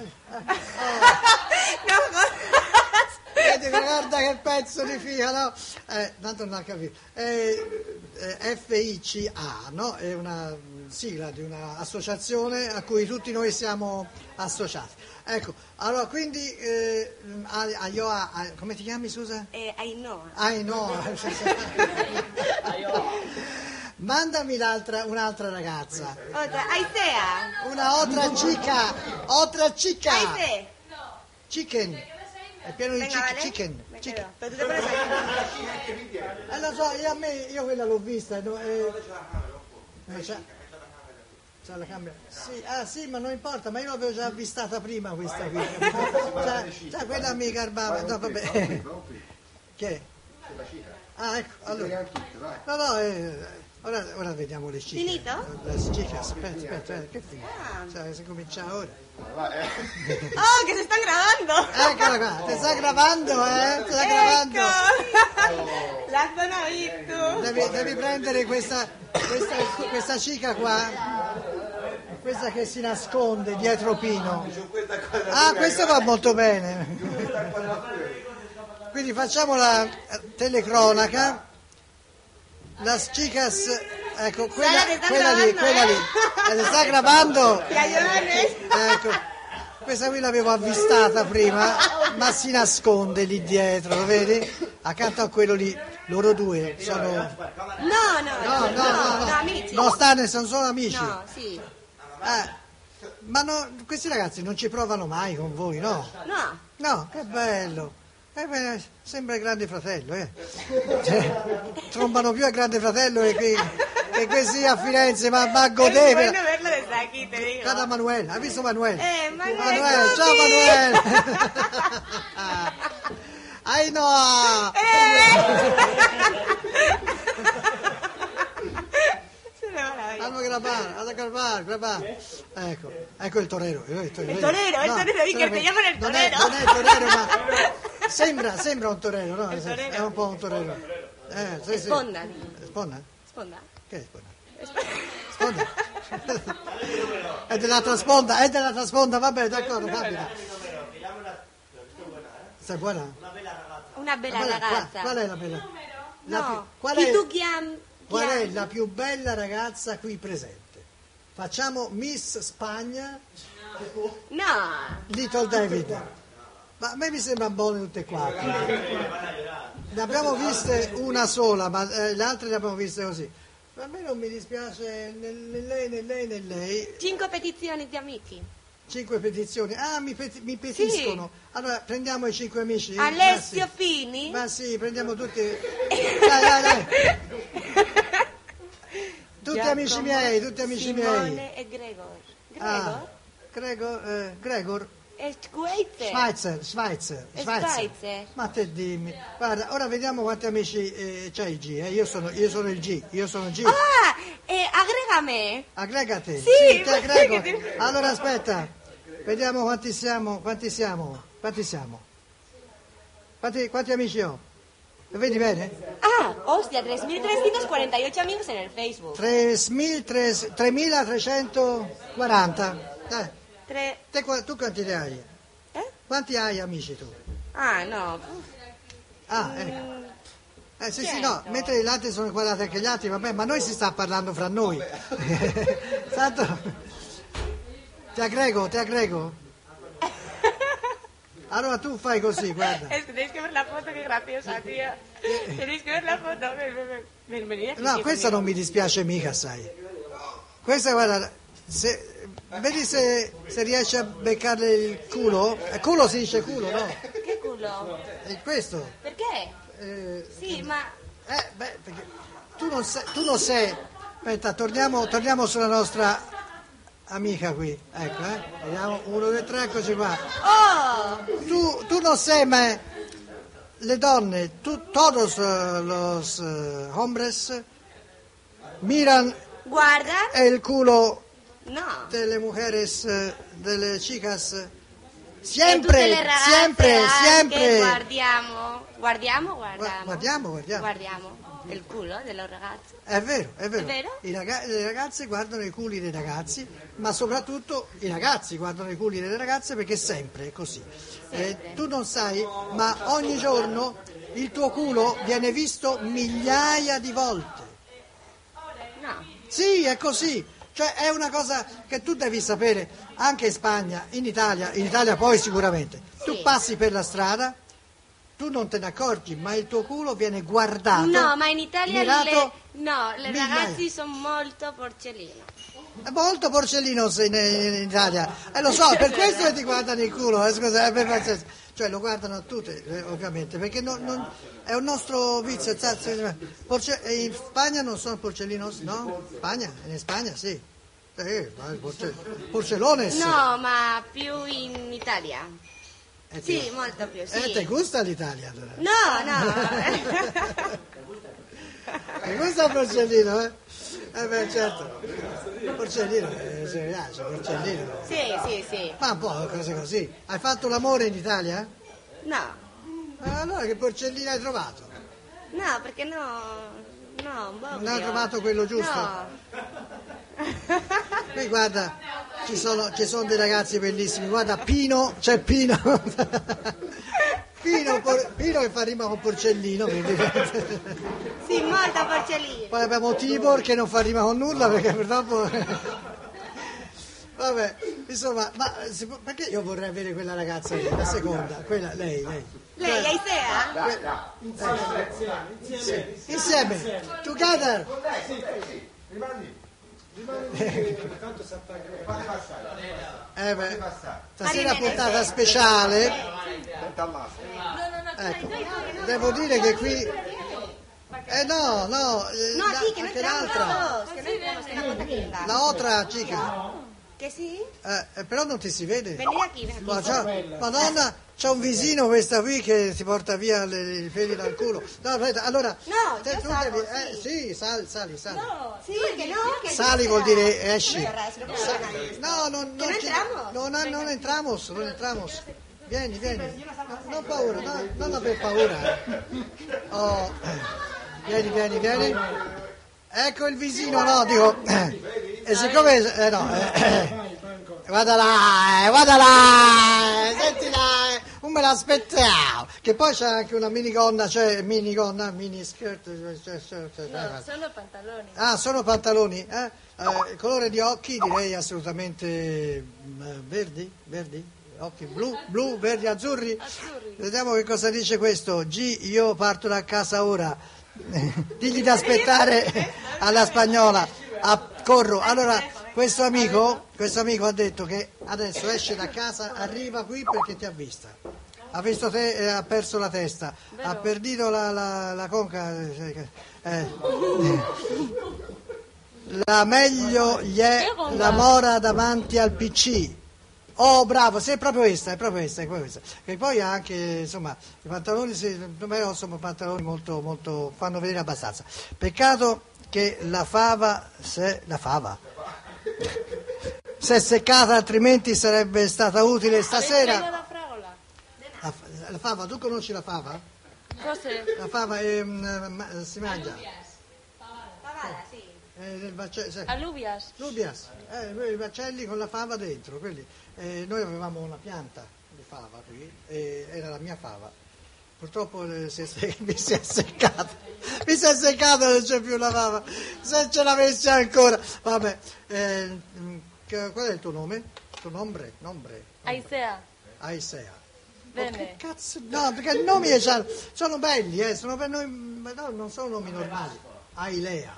Vedi, guarda che pezzo di figa, no? Tanto non ha capito. FICA, no? È una sigla di un'associazione a cui tutti noi siamo associati. Ecco, allora quindi come ti chiami, scusa? Ainhoa. Mandami un'altra ragazza. Aisea. Otra chica. Aisea. Chicken. È pieno di chicken. Lo so, io quella l'ho vista. C'ha la camera. Sì, ma non importa, ma io l'avevo già avvistata prima questa qui. Cioè quella mi garbava. No, vabbè. Che? Ecco, allora. No, Ora vediamo le cicche. Finito? Le cicche, aspetta, che finito? Cioè, si comincia ora. Oh, che si sta gravando! Eccola qua, ti sta gravando, ti sta gravando. La zona visto. Devi prendere questa cica qua, questa che si nasconde dietro Pino. Ah, questo va molto bene. Quindi facciamo la telecronaca. Las chicas, ecco, quella lì, le sta gravando. Ecco, questa qui l'avevo avvistata prima, ma si nasconde lì dietro, lo vedi? Accanto a quello lì, loro due sono... No, amici. Non stanno, sono solo amici. No, sì. Ma no, questi ragazzi non ci provano mai con voi, no? No, che bello. Sembra il Grande Fratello, trombano più al Grande Fratello che qui a Firenze, ma a godere. Verlo desde aquí, te digo. Guarda Manuel, ¿has visto Manuel? Manuel, ciao Manuel. ¡Ay no! Hanno grabar. Ecco il torero. Il torero, y que te llaman el torero. Non è il torero, ma sembra un torero, no? È un po' un torero. Sì. Sponda. Sponda? Che è sponda? È dell'altra sponda, vabbè, d'accordo, Fabio. Sei buona? Una bella ragazza. Qual è la bella? Qual è la più bella ragazza qui presente? Facciamo Miss Spagna. No. Little David. Ma a me mi sembra buone tutte e quattro. Ne abbiamo viste una sola, ma le altre le abbiamo viste così. A me non mi dispiace né lei. 5 petizioni di amici. 5 petizioni. Ah, mi petiscono. Sì. Allora prendiamo i 5 amici. Alessio Fini? Ma sì, prendiamo tutti. Dai. Tutti amici miei. Simone e Gregor. Gregor? Schweizer. Ma te dimmi. Guarda, ora vediamo quanti amici c'hai G. Io sono il G. Ah, aggregami. Aggregate? Sì, ti aggrego. Allora aspetta, vediamo quanti siamo. Quanti amici ho? Lo vedi bene? Ah, hostia, 3.348 amigos en el Facebook. 3.340. Tu quanti ne hai? Quanti hai amici tu? Ah, no. Ecco. Sì, no, mentre gli altri sono guardati anche gli altri, vabbè, ma noi si sta parlando fra noi. Tanto, ti aggrego. Allora tu fai così, guarda. Tenéis que ver la foto, che graciosa, tío. Tenéis que ver la foto. No, questa non mi dispiace mica, sai. Questa, guarda, vedi se riesci a beccarle il culo. Culo si dice culo, no? Che culo? Questo. Perché? Sì, ma... perché tu non sei... Aspetta, torniamo sulla nostra amica qui. Ecco, vediamo, 1, 2, 3, eccoci qua. Oh! Tu non sei, ma le donne, todos los hombres miran el culo delle mujeres, delle chicas. Siempre. Guardiamo il culo dello ragazzo. È vero. Le ragazze guardano i culi dei ragazzi, ma soprattutto i ragazzi guardano i culi delle ragazze, perché sempre è così. Tu non sai, ma ogni giorno il tuo culo viene visto migliaia di volte. No. Sì, è così. Cioè è una cosa che tu devi sapere anche in Spagna, in Italia poi sicuramente. Sì. Tu passi per la strada, tu non te ne accorgi, ma il tuo culo viene guardato. No, ma in Italia le ragazzi sono molto porcellino. Molto porcellino in Italia. Lo so, per questo che ti guardano il culo, scusa, cioè lo guardano a tutte, ovviamente, perché è un nostro vizio. In Spagna non sono porcellinos, no? In Spagna sì. Porcellone sì. No, ma più in Italia. Sì, molto più, sì. ¿Te gusta l'Italia? No. ¿Te gusta il porcellino, Beh, certo. Porcellino, se mi piace, porcellino. Sì. Ma un po' cose così. Hai fatto l'amore in Italia? No. Allora che porcellino hai trovato? No, perché no, proprio. Non hai trovato quello giusto? No. Qui guarda, ci sono dei ragazzi bellissimi, guarda Pino, c'è Pino. Pino che fa rima con porcellino, quindi. Sì, molta porcellina. Poi abbiamo Tibor che non fa rima con nulla perché purtroppo. Vabbè, insomma, perché io vorrei avere quella ragazza lì, la seconda, quella, lei. Lei, Aisea? Sì. Insieme, together. Stasera puntata speciale. Ecco, devo dire che qui no, sì, che anche l'altra, la otra chica. Che sì? Però non ti si vede. Vieni qui. Madonna, c'è un visino questa qui che ti porta via i peli dal culo. No, aspetta, allora. No, tu salgo, sì, sali. No, sì, che no. Che sali vuol dire esci. No, non entramos. Vieni. Non paura, non aver paura. Oh, vieni. Ecco il visino, no, dico. E siccome guarda là, senti là, non me l'aspettavo. Che poi c'è anche una mini mini skirt. No, sono pantaloni. Ah, sono pantaloni? Colore di occhi direi assolutamente verdi? Occhi blu, verdi, azzurri? Vediamo che cosa dice questo. Io parto da casa ora. Digli di aspettare alla spagnola. Corro. Allora, questo amico ha detto che adesso esce da casa, arriva qui perché ti ha vista. Ha visto te e ha perso la testa. Vero? Ha perdito la conca. La meglio gli è la mora davanti al PC. Oh, bravo, sei proprio questa. E poi anche, insomma, i pantaloni, sono pantaloni molto, fanno vedere abbastanza. Peccato che la fava si è seccata, altrimenti sarebbe stata utile stasera. La fragola. La fava, tu conosci la fava? Cos'è? La fava si mangia. Favara, sì. Alluvias. I baccelli con la fava dentro, quelli. Noi avevamo una pianta di fava qui, era la mia fava. Purtroppo mi si è seccata, non c'è più la fava. Se ce l'avessi ancora, vabbè. Qual è il tuo nome? Il tuo nombre? Aisea. Bene. Che cazzo? No, perché i nomi sono belli, sono per noi, no, non sono nomi normali. Aisea.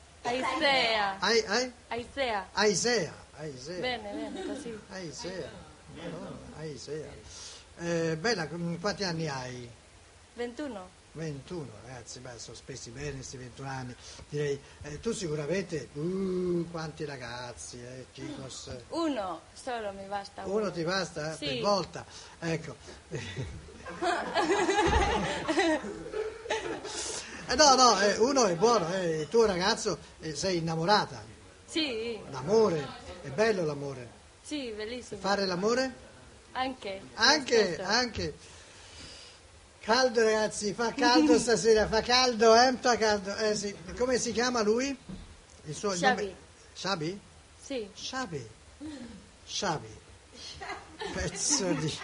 Bene, così. Aisea. Bella, quanti anni hai? 21, ragazzi, sono spesi bene questi 21 anni. Direi, tu sicuramente, quanti ragazzi, chicos? Uno solo mi basta. Uno ti basta? Sì. Per volta, ecco. No, uno è buono, il tuo ragazzo, sei innamorata? Sì. L'amore, è bello l'amore. Sì, bellissimo. Fare l'amore? Anche. Caldo ragazzi, fa caldo stasera, fa caldo. Sì. Come si chiama lui? Il suo Xavi. Xavi? Sì. Xavi. Pezzo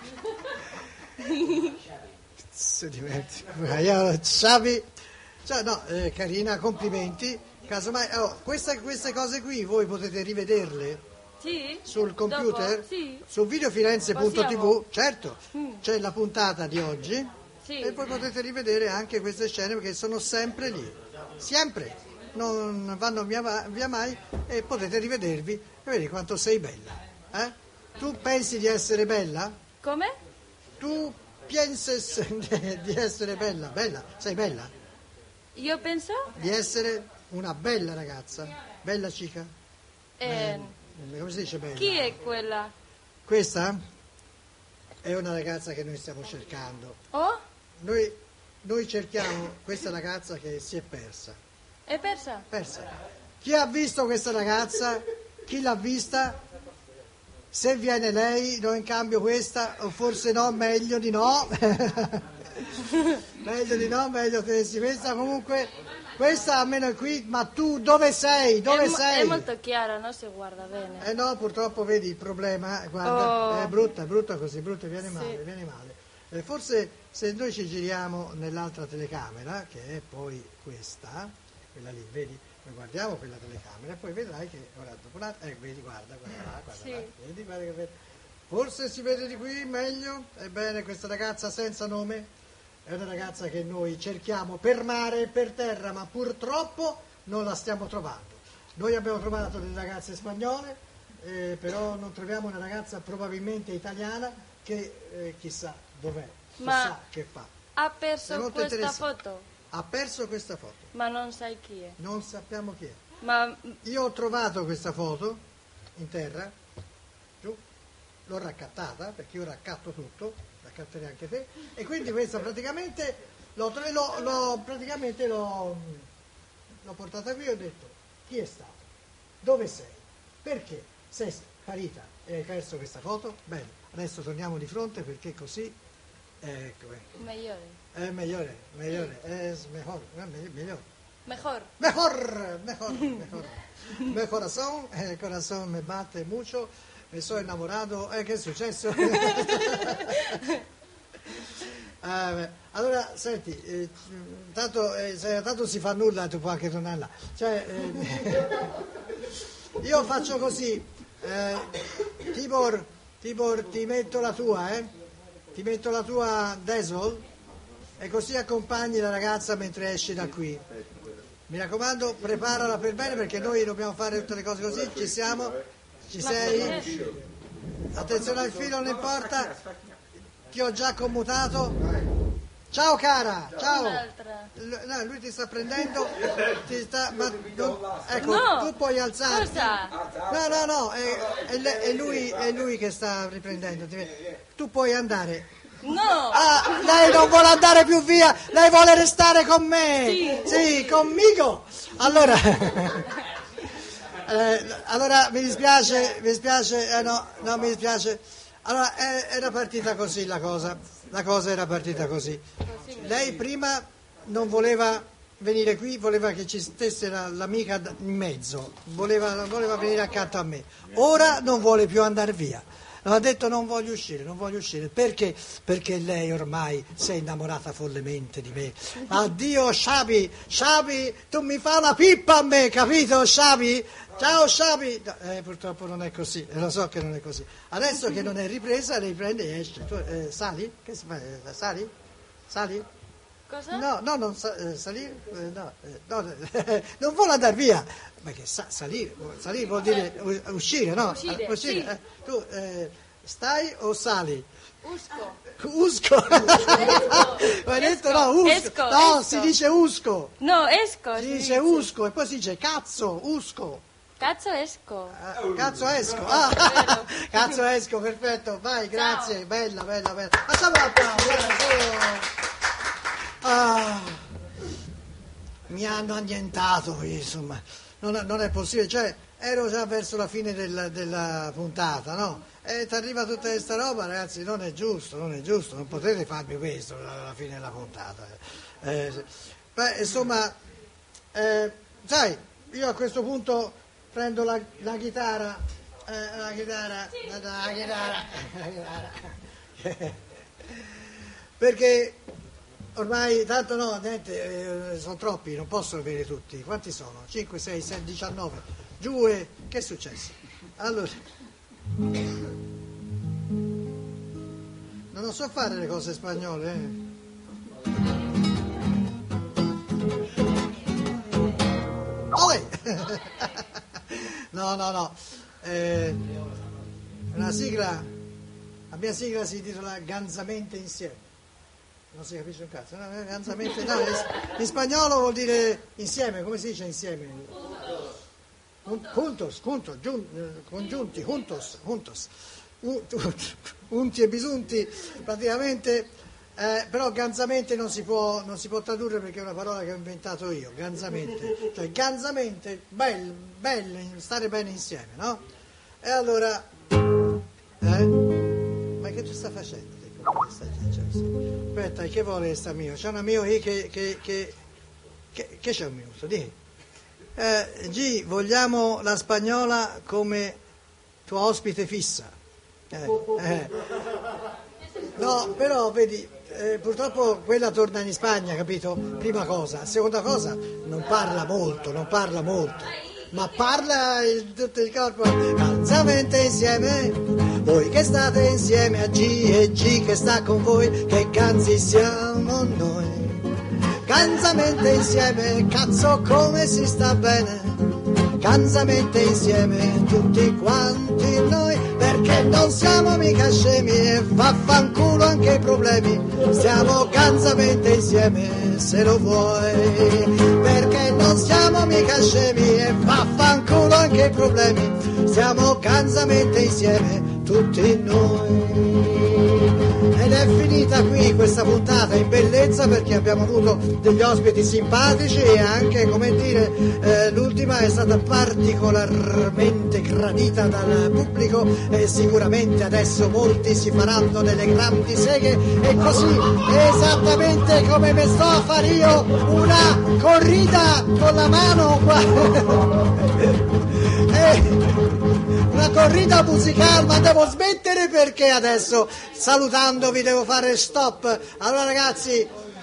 di merda. Xavi. Cioè, no, carina, complimenti. Casomai, queste cose qui voi potete rivederle? Sì. Sul computer? Dopo? Sì. Su videofirenze.tv, certo. Mm. C'è la puntata di oggi. Sì. E poi potete rivedere anche queste scene perché sono sempre lì. Sempre. Non vanno via mai e potete rivedervi e vedere quanto sei bella. Tu pensi di essere bella? Come? Tu pensi di essere bella? Bella? Sei bella? Io penso? Di essere una bella ragazza. Bella cica? Come si dice bella? Chi è quella? Questa è una ragazza che noi stiamo cercando. Oh? Noi cerchiamo questa ragazza che si è persa. È persa? Persa. Chi ha visto questa ragazza? Chi l'ha vista? Se viene lei, do in cambio questa, o forse no, meglio di no. Meglio di no, meglio tenersi questa. Comunque, questa almeno è qui, ma tu dove sei? Dove sei? È molto chiara, no? Se guarda bene. No, purtroppo vedi il problema, guarda, è brutta così, brutta, viene male, viene male. Forse se noi ci giriamo nell'altra telecamera, che è poi questa, quella lì, vedi? Noi guardiamo quella telecamera e poi vedrai che ora dopo vedi, guarda sì. là, vedi, guarda che vedi. Forse si vede di qui meglio. Ebbene, questa ragazza senza nome è una ragazza che noi cerchiamo per mare e per terra, ma purtroppo non la stiamo trovando. Noi abbiamo trovato delle ragazze spagnole, però non troviamo una ragazza probabilmente italiana che chissà dov'è, chissà che fa. Ha perso questa foto? Ha perso questa foto. Ma non sai chi è? Non sappiamo chi è. Ma io ho trovato questa foto in terra, giù, l'ho raccattata, perché io raccatto tutto, raccatterei anche te, e quindi questa praticamente l'ho portata qui e ho detto: chi è stato? Dove sei? Perché sei sparita e hai perso questa foto? Bene, adesso torniamo di fronte perché così ecco. È migliore. Mi corazón me batte mucho, mi sono innamorato. Che è successo? Allora, senti, tanto si fa nulla, tu puoi anche tornare là. Cioè, io faccio così, Tibor, ti metto la tua, ti metto la tua Desol e così accompagni la ragazza mentre esce da qui. Mi raccomando, preparala per bene perché noi dobbiamo fare tutte le cose così. Ci siamo? Ci sei? Attenzione al filo, non importa. Ti ho già commutato. Ciao cara, ciao. No, lui ti sta prendendo. Ecco, no, tu puoi alzarti. Cosa? No, è lui che sta riprendendo. Tu puoi andare. No! Lei non vuole andare più via, lei vuole restare con me. Sì, conmigo. Allora, allora mi dispiace, no, mi dispiace. Allora, era partita così la cosa era partita così. Lei prima non voleva venire qui, voleva che ci stesse l'amica in mezzo, voleva venire accanto a me. Ora non vuole più andare via. Ha detto non voglio uscire, perché? Perché lei ormai si è innamorata follemente di me. Addio Sciabi, tu mi fai una pippa a me, capito Sciabi? Ciao Sciabi! Purtroppo non è così, lo so che non è così. Adesso che non è ripresa, lei prende e esce. Tu, sali? Che si fa? Sali? Sali? Cosa? No, non salire? No, non vuole andare via. Perché salire vuol dire uscire, no? Uscire. Sì. Tu stai o sali? Usco. Hai detto no, usco. Esco. Si dice usco. No, esco. Si dice usco e poi si dice cazzo, usco. Cazzo esco. Cazzo esco. Cazzo esco, perfetto. Vai, grazie. Ciao. Bella. Facciamo un applauso. Mi hanno annientato, insomma. Non è possibile, cioè ero già verso la fine della puntata, no? E ti arriva tutta questa roba, ragazzi, non è giusto, non potete farmi questo alla fine della puntata. Insomma, sai, io a questo punto prendo la chitarra, perché ormai tanto no, niente, sono troppi, non posso avere tutti. Quanti sono? 5, 6, 7, 19. Giù che è successo? Allora, non so fare le cose spagnole, No. Una sigla, la mia sigla si intitola Ganzamente insieme. Non si capisce un cazzo, no? Ganzamente, no, in spagnolo vuol dire insieme, come si dice insieme? Juntos, congiunti, juntos. Unti e bisunti, praticamente Però ganzamente non si può tradurre perché è una parola che ho inventato io, ganzamente. Cioè ganzamente, bello, stare bene insieme, no? E allora... Ma che tu stai facendo? Aspetta, che vuole sta mio? C'è un amico qui che c'è un minuto, di. G, vogliamo la spagnola come tua ospite fissa. No, però vedi, purtroppo quella torna in Spagna, capito? Prima cosa. Seconda cosa, non parla molto, ma parla tutto il corpo. Ganzamente insieme, voi che state insieme a G e G che sta con voi, che ganzi siamo noi. Ganzamente insieme, cazzo come si sta bene. Ganzamente insieme tutti quanti noi, perché non siamo mica scemi e vaffanculo anche i problemi. Stiamo ganzamente insieme se lo vuoi, perché non siamo mica scemi e vaffanculo anche i problemi. Stiamo ganzamente insieme tutti noi. Ed è finita qui questa puntata in bellezza perché abbiamo avuto degli ospiti simpatici e anche, come dire, l'ultima è stata particolarmente gradita dal pubblico e sicuramente adesso molti si faranno delle grandi seghe e così, esattamente come me sto a fare io, una corrida con la mano qua. Una corrida musicale, ma devo smettere perché adesso salutandovi devo fare stop. Allora ragazzi,